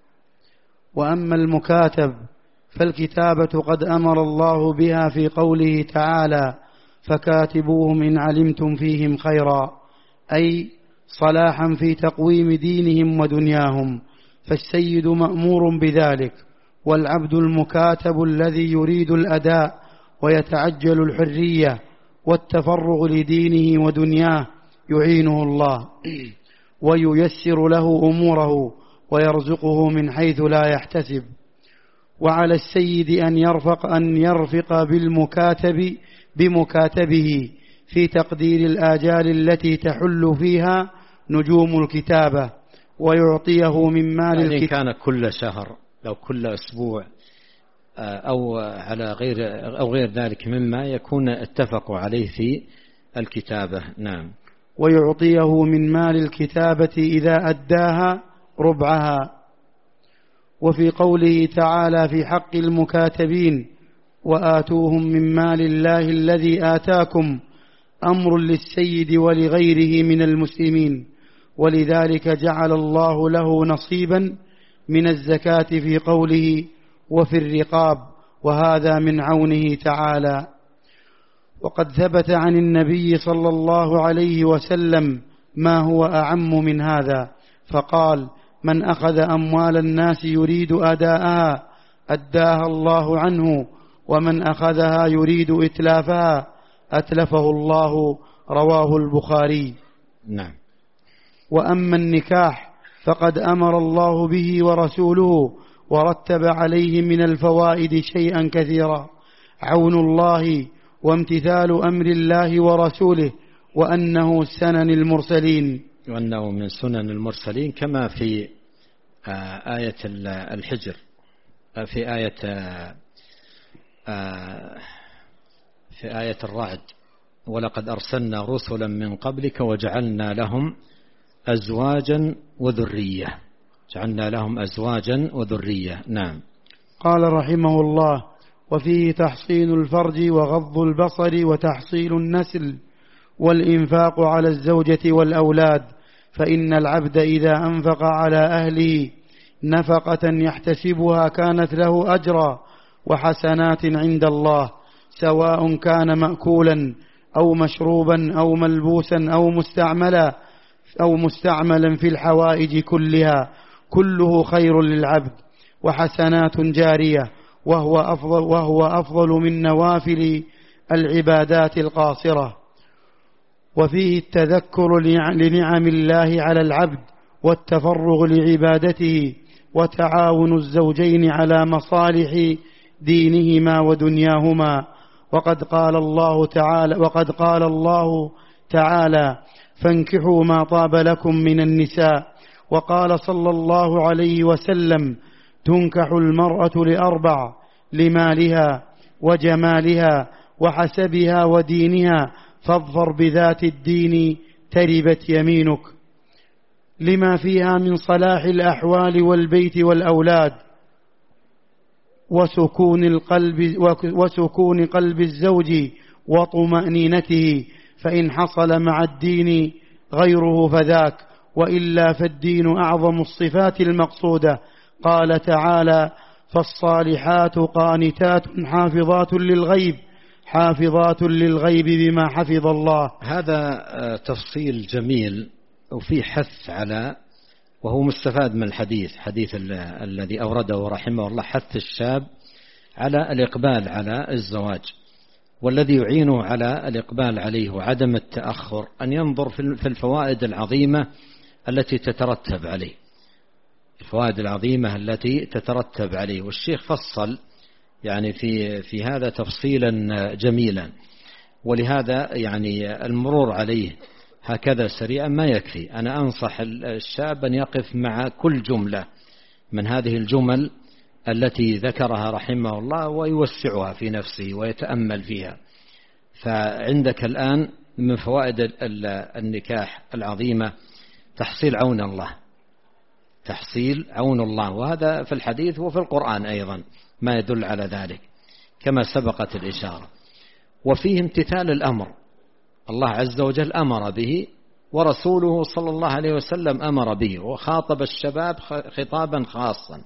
وأما المكاتب فالكتابة قد أمر الله بها في قوله تعالى: فكاتبوهم إن علمتم فيهم خيرا، أي صلاحا في تقويم دينهم ودنياهم، فالسيد مأمور بذلك، والعبد المكاتب الذي يريد الأداء ويتعجل الحرية والتفرغ لدينه ودنياه يعينه الله وييسر له أموره ويرزقه من حيث لا يحتسب. وعلى السيد أن يرفق أن يرفق بالمكاتب بمكاتبه في تقدير الآجال التي تحل فيها نجوم الكتابة، ويعطيه من مال يعني الكتابة كان كل شهر أو كل أسبوع أو على غير أو غير ذلك مما يكون اتفقوا عليه في الكتابة. نعم. ويعطيه من مال الكتابة إذا أداها ربعها. وفي قوله تعالى في حق المكاتبين: وآتوهم من مال الله الذي آتاكم، أمر للسيد ولغيره من المسلمين، ولذلك جعل الله له نصيبا من الزكاة في قوله: وفي الرقاب، وهذا من عونه تعالى. وقد ثبت عن النبي صلى الله عليه وسلم ما هو أعم من هذا، فقال: من أخذ أموال الناس يريد أداءها أداها الله عنه، ومن أخذها يريد إتلافها أتلفه الله، رواه البخاري. نعم. وأما النكاح فقد أمر الله به ورسوله، ورتب عليه من الفوائد شيئا كثيرا، عون الله وامتثال أمر الله ورسوله، وأنه سنن المرسلين وأنه من سنن المرسلين، كما في آية الحجر، في آية في آية الرعد: ولقد أرسلنا رسلا من قبلك وجعلنا لهم أزواجا وذرية جعلنا لهم أزواجا وذرية. نعم. قال رحمه الله: وفيه تحصين الفرج وغض البصر وتحصيل النسل والإنفاق على الزوجة والأولاد، فإن العبد إذا أنفق على أهله نفقة يحتسبها كانت له أجرا وحسنات عند الله، سواء كان مأكولا أو مشروبا أو ملبوسا أو مستعملا أو مستعملا في الحوائج كلها، كله خير للعبد وحسنات جارية، وهو أفضل, وهو أفضل من نوافل العبادات القاصرة. وفيه التذكر لنعم الله على العبد والتفرغ لعبادته، وتعاون الزوجين على مصالح دينهما ودنياهما. وقد قال الله تعالى وقد قال الله تعالى فانكحوا ما طاب لكم من النساء. وقال صلى الله عليه وسلم تنكح المرأة لأربع: لمالها وجمالها وحسبها ودينها، فاظفر بذات الدين تربت يمينك، لما فيها من صلاح الأحوال والبيت والأولاد وسكون القلب وسكون قلب الزوج وطمأنينته، فإن حصل مع الدين غيره فذاك، وإلا فالدين أعظم الصفات المقصودة. قال تعالى فالصالحات قانتات حافظات للغيب حافظات للغيب بما حفظ الله. هذا تفصيل جميل وفي حث على، وهو مستفاد من الحديث حديث الذي أورده رحمه الله، حث الشاب على الإقبال على الزواج، والذي يعينه على الإقبال عليه وعدم التأخر أن ينظر في الفوائد العظيمة التي تترتب عليه الفوائد العظيمة التي تترتب عليه. والشيخ فصل يعني في في هذا تفصيلا جميلا، ولهذا يعني المرور عليه هكذا سريعا ما يكفي. أنا أنصح الشاب أن يقف مع كل جملة من هذه الجمل التي ذكرها رحمه الله ويوسعها في نفسه ويتأمل فيها. فعندك الآن من فوائد النكاح العظيمة تحصيل عون الله تحصيل عون الله وهذا في الحديث وفي القرآن أيضا ما يدل على ذلك كما سبقت الإشارة. وفيه امتثال الأمر، الله عز وجل أمر به ورسوله صلى الله عليه وسلم أمر به، وخاطب الشباب خطابا خاصا.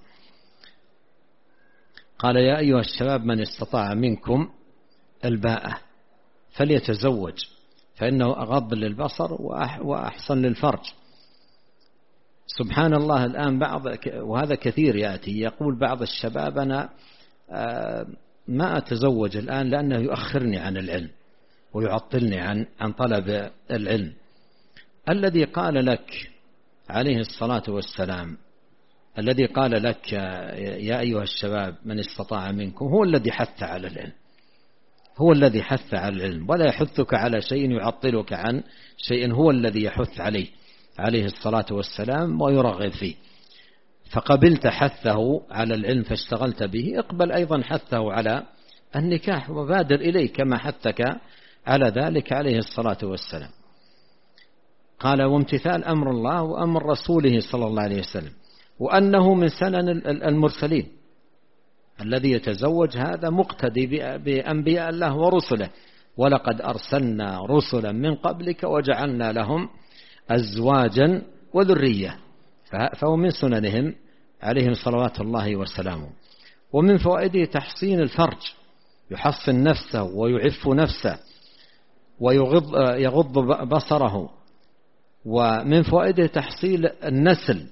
قال يا أيها الشباب من استطاع منكم الباءة فليتزوج فإنه أغض للبصر وأحسن للفرج. سبحان الله الآن بعض، وهذا كثير يأتي، يقول بعض الشباب أنا ما أتزوج الآن لأنه يؤخرني عن العلم ويعطلني عن عن طلب العلم. الذي قال لك عليه الصلاة والسلام الذي قال لك يا أيها الشباب من استطاع منكم هو الذي حث على العلم هو الذي حث على العلم، ولا يحثك على شيء يعطلك عن شيء هو الذي يحث عليه عليه الصلاة والسلام ويرغب فيه. فقبلت حثه على العلم فاشتغلت به، اقبل أيضا حثه على النكاح وبادر إليه كما حثك على ذلك عليه الصلاة والسلام. قال وامتثال أمر الله وأمر رسوله صلى الله عليه وسلم، وأنه من سنن المرسلين، الذي يتزوج هذا مقتدي بأنبياء الله ورسله، ولقد أرسلنا رسلا من قبلك وجعلنا لهم أزواجا وذرية، فهو من سننهم عليهم صلوات الله وسلامه. ومن فوائده تحصين الفرج، يحصن نفسه ويعف نفسه ويغض يغض بصره. ومن فوائده تحصيل النسل،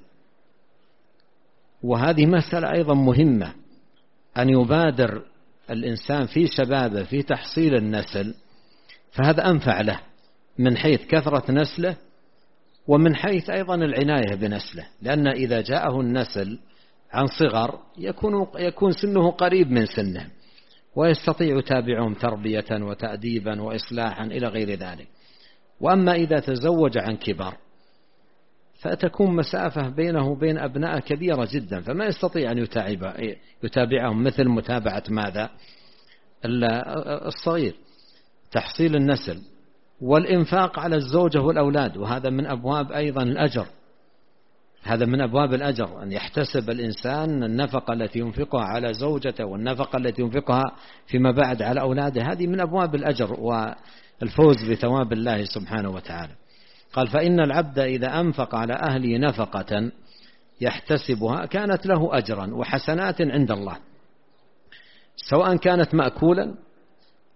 وهذه مسألة أيضا مهمة، أن يبادر الإنسان في شبابه في تحصيل النسل، فهذا أنفع له من حيث كثرة نسله ومن حيث أيضا العناية بنسله، لأن إذا جاءه النسل عن صغر يكون يكون سنه قريب من سنه ويستطيع يتابعهم تربية وتأديبا وإصلاحا إلى غير ذلك. وأما إذا تزوج عن كبر فتكون مسافة بينه وبين أبنائه كبيرة جدا، فما يستطيع أن يتابع يتابعهم مثل متابعة ماذا الصغير. تحصيل النسل والإنفاق على الزوجة والأولاد، وهذا من أبواب أيضا الأجر هذا من أبواب الأجر، أن يحتسب الإنسان النفقة التي ينفقها على زوجته والنفقة التي ينفقها فيما بعد على أولاده، هذه من أبواب الأجر والفوز بثواب الله سبحانه وتعالى. قال فإن العبد إذا أنفق على أهله نفقة يحتسبها كانت له أجرا وحسنات عند الله، سواء كانت مأكولا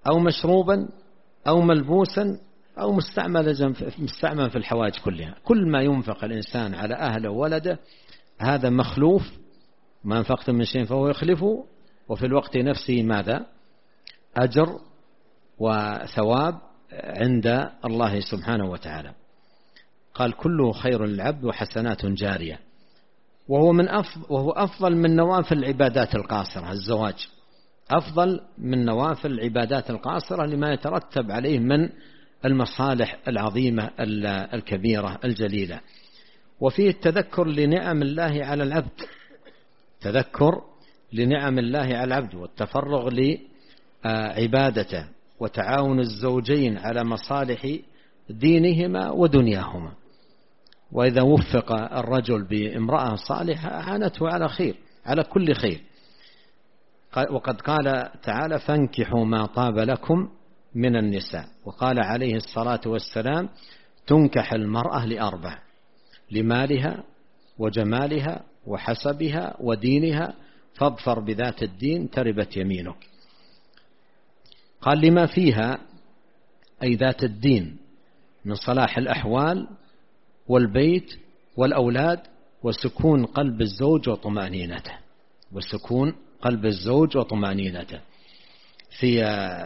أو مشروبا أو ملبوسا أو مستعملا مستعملا في الحوائج كلها. كل ما ينفق الإنسان على أهله وولده هذا مخلوف، ما أنفقت من شيء فهو يخلفه، وفي الوقت نفسه ماذا؟ أجر وثواب عند الله سبحانه وتعالى. قال كله خير للعبد وحسنات جارية، وهو من أفضل وهو أفضل من نوافل العبادات القاصرة. الزواج أفضل من نوافل العبادات القاصرة لما يترتب عليه من المصالح العظيمة الكبيرة الجليلة. وفيه التذكر لنعم الله على العبد، تذكر لنعم الله على العبد والتفرغ لعبادته وتعاون الزوجين على مصالح دينهما ودنياهما. وإذا وفق الرجل بامرأة صالحة أعانته على خير، على كل خير. وقد قال تعالى فانكحوا ما طاب لكم من النساء. وقال عليه الصلاة والسلام تنكح المرأة لأربع: لمالها وجمالها وحسبها ودينها فاظفر بذات الدين تربت يمينك. قال لما فيها أي ذات الدين من صلاح الأحوال والبيت والأولاد وسكون قلب الزوج وطمأنينته، وسكون قلب الزوج وطمأنينته. في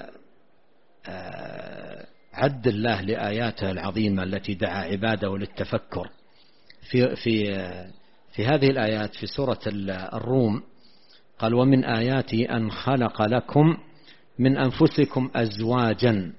عد الله لآياته العظيمة التي دعا عباده للتفكر في في في هذه الآيات في سورة الروم قال ومن آياته أن خلق لكم من أنفسكم أزواجا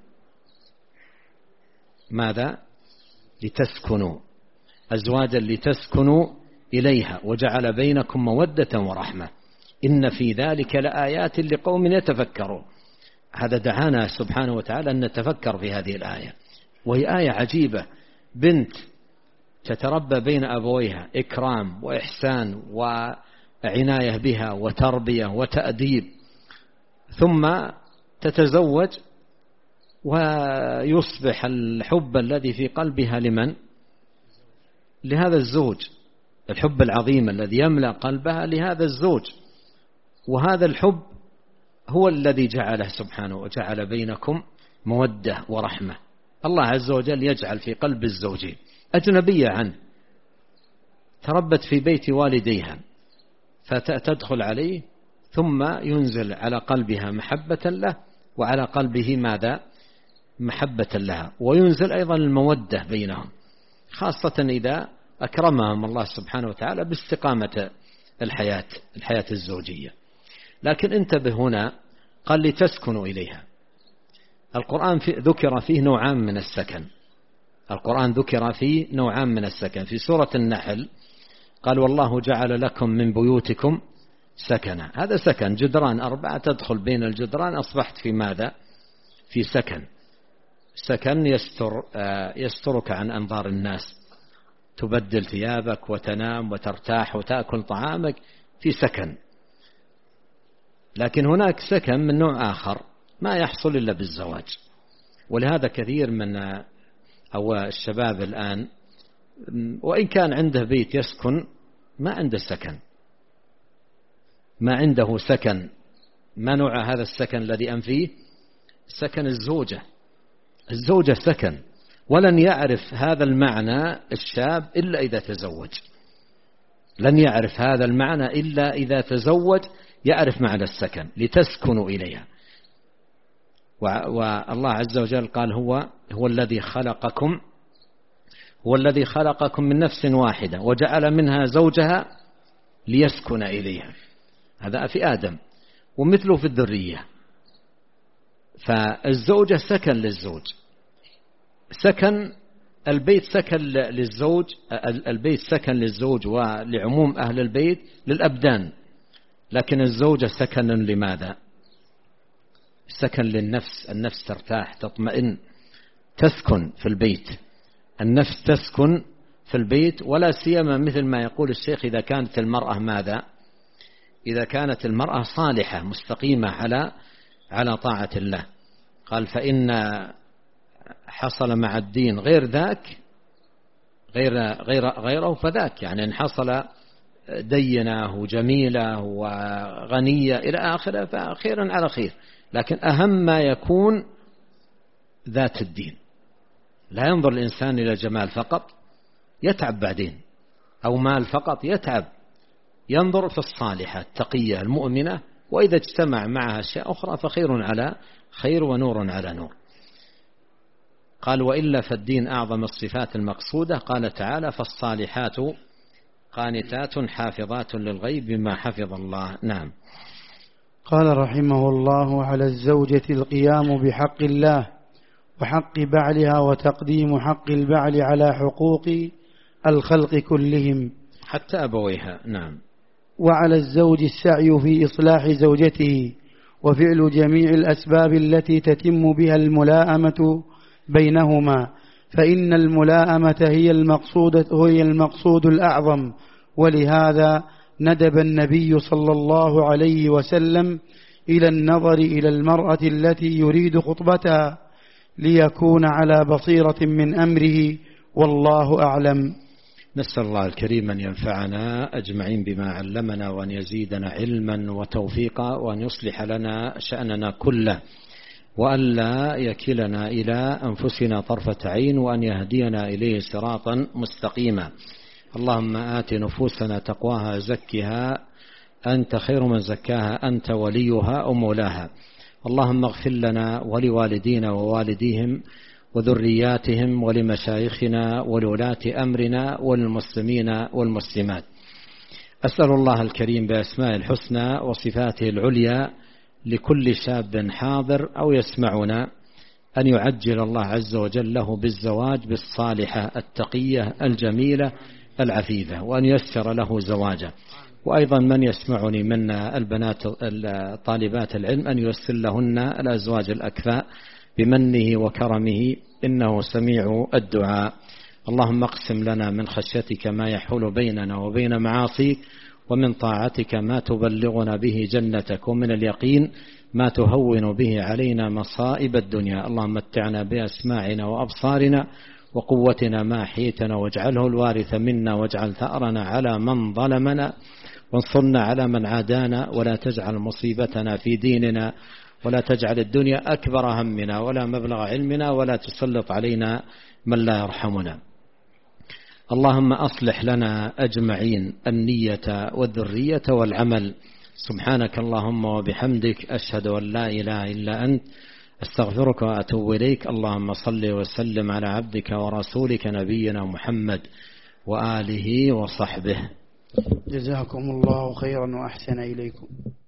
ماذا؟ لتسكنوا، أزواجا لتسكنوا إليها وجعل بينكم مودة ورحمة إن في ذلك لآيات لقوم يتفكرون. هذا دعانا سبحانه وتعالى أن نتفكر في هذه الآية، وهي آية عجيبة. بنت تتربى بين أبويها إكرام وإحسان وعناية بها وتربية وتأديب، ثم تتزوج ويصبح الحب الذي في قلبها لمن؟ لهذا الزوج، الحب العظيم الذي يملأ قلبها لهذا الزوج. وهذا الحب هو الذي جعله سبحانه وجعل بينكم مودة ورحمة. الله عز وجل يجعل في قلب الزوجين أجنبية عنه، تربت في بيت والديها، فتدخل عليه ثم ينزل على قلبها محبة له وعلى قلبه ماذا؟ محبة لها، وينزل أيضا المودة بينهم، خاصة إذا أكرمهم الله سبحانه وتعالى باستقامة الحياة الحياة الزوجية. لكن انتبه هنا قال لتسكنوا إليها. القرآن في ذكر فيه نوعان من السكن، القرآن ذكر فيه نوعان من السكن. في سورة النحل قال والله جعل لكم من بيوتكم سكنا، هذا سكن، جدران أربعة تدخل بين الجدران أصبحت في ماذا؟ في سكن. سكن يستر يسترك عن أنظار الناس، تبدل ثيابك وتنام وترتاح وتأكل طعامك في سكن. لكن هناك سكن من نوع آخر ما يحصل إلا بالزواج. ولهذا كثير من أو الشباب الآن وإن كان عنده بيت يسكن ما عنده سكن، ما عنده سكن. ما نوع هذا السكن الذي أنفيه؟ سكن الزوجة. الزوجة سكن، ولن يعرف هذا المعنى الشاب إلا إذا تزوج، لن يعرف هذا المعنى إلا إذا تزوج يعرف معنى السكن. لتسكنوا إليها. والله عز وجل قال هو هو الذي خلقكم هو الذي خلقكم من نفس واحدة وجعل منها زوجها ليسكن إليها. هذا في آدم، ومثله في الذرية. فالزوجة سكن للزوج، سكن البيت سكن للزوج، البيت سكن للزوج ولعموم أهل البيت للأبدان. لكن الزوجة سكن لماذا؟ سكن للنفس، النفس ترتاح تطمئن تسكن في البيت، النفس تسكن في البيت. ولا سيما مثل ما يقول الشيخ إذا كانت المرأة ماذا؟ إذا كانت المرأة صالحة مستقيمة على على طاعة الله. قال فإن حصل مع الدين غير ذاك غير غير غيره فذاك، يعني إن حصل دينة وجميلة وغنية إلى آخره فخيرا على خير. لكن أهم ما يكون ذات الدين. لا ينظر الإنسان إلى جمال فقط يتعب بعدين، أو مال فقط يتعب، ينظر في الصالحة التقية المؤمنة، وإذا اجتمع معها أشياء أخرى فخير على خير ونور على نور. قال وإلا فالدين أعظم الصفات المقصودة. قال تعالى فالصالحات قانتات حافظات للغيب بما حفظ الله. نعم. قال رحمه الله على الزوجة القيام بحق الله وحق بعلها وتقديم حق البعل على حقوق الخلق كلهم حتى أبويها. نعم. وعلى الزوج السعي في إصلاح زوجته وفعل جميع الأسباب التي تتم بها الملاءمة بينهما، فإن الملاءمة هي المقصود هي المقصود الأعظم. ولهذا ندب النبي صلى الله عليه وسلم إلى النظر إلى المرأة التي يريد خطبتها ليكون على بصيرة من أمره، والله أعلم. نسأل الله الكريم أن ينفعنا أجمعين بما علمنا، وأن يزيدنا علما وتوفيقا، وأن يصلح لنا شأننا كله، وأن لا يكلنا إلى أنفسنا طرفة عين، وأن يهدينا إليه صراطا مستقيما. اللهم آت نفوسنا تقواها زكها أنت خير من زكاها أنت وليها ومولاها. اللهم اغفر لنا ولوالدينا ووالديهم وذرياتهم ولمشايخنا ولولاة أمرنا والمسلمين والمسلمات. أسأل الله الكريم بأسماء الحسنى وصفاته العليا لكل شاب حاضر أو يسمعنا أن يعجل الله عز وجل له بالزواج بالصالحة التقية الجميلة العفيفة، وأن يسر له زواجه. وأيضا من يسمعني من البنات طالبات العلم أن ييسر لهن الأزواج الأكفاء بمنه وكرمه، إنه سميع الدعاء. اللهم اقسم لنا من خشيتك ما يحول بيننا وبين معاصيك، ومن طاعتك ما تبلغنا به جنتك، ومن اليقين ما تهون به علينا مصائب الدنيا. اللهم متعنا بأسماعنا وأبصارنا وقوتنا ما أحييتنا، واجعله الوارث منا، واجعل ثأرنا على من ظلمنا، وانصرنا على من عادانا، ولا تجعل مصيبتنا في ديننا، ولا تجعل الدنيا أكبر همنا ولا مبلغ علمنا، ولا تسلط علينا من لا يرحمنا. اللهم أصلح لنا أجمعين النية والذرية والعمل. سبحانك اللهم وبحمدك، أشهد أن لا إله إلا أنت، أستغفرك وأتوب إليك. اللهم صل وسلم على عبدك ورسولك نبينا محمد وآله وصحبه. جزاكم الله خيرا وأحسن إليكم.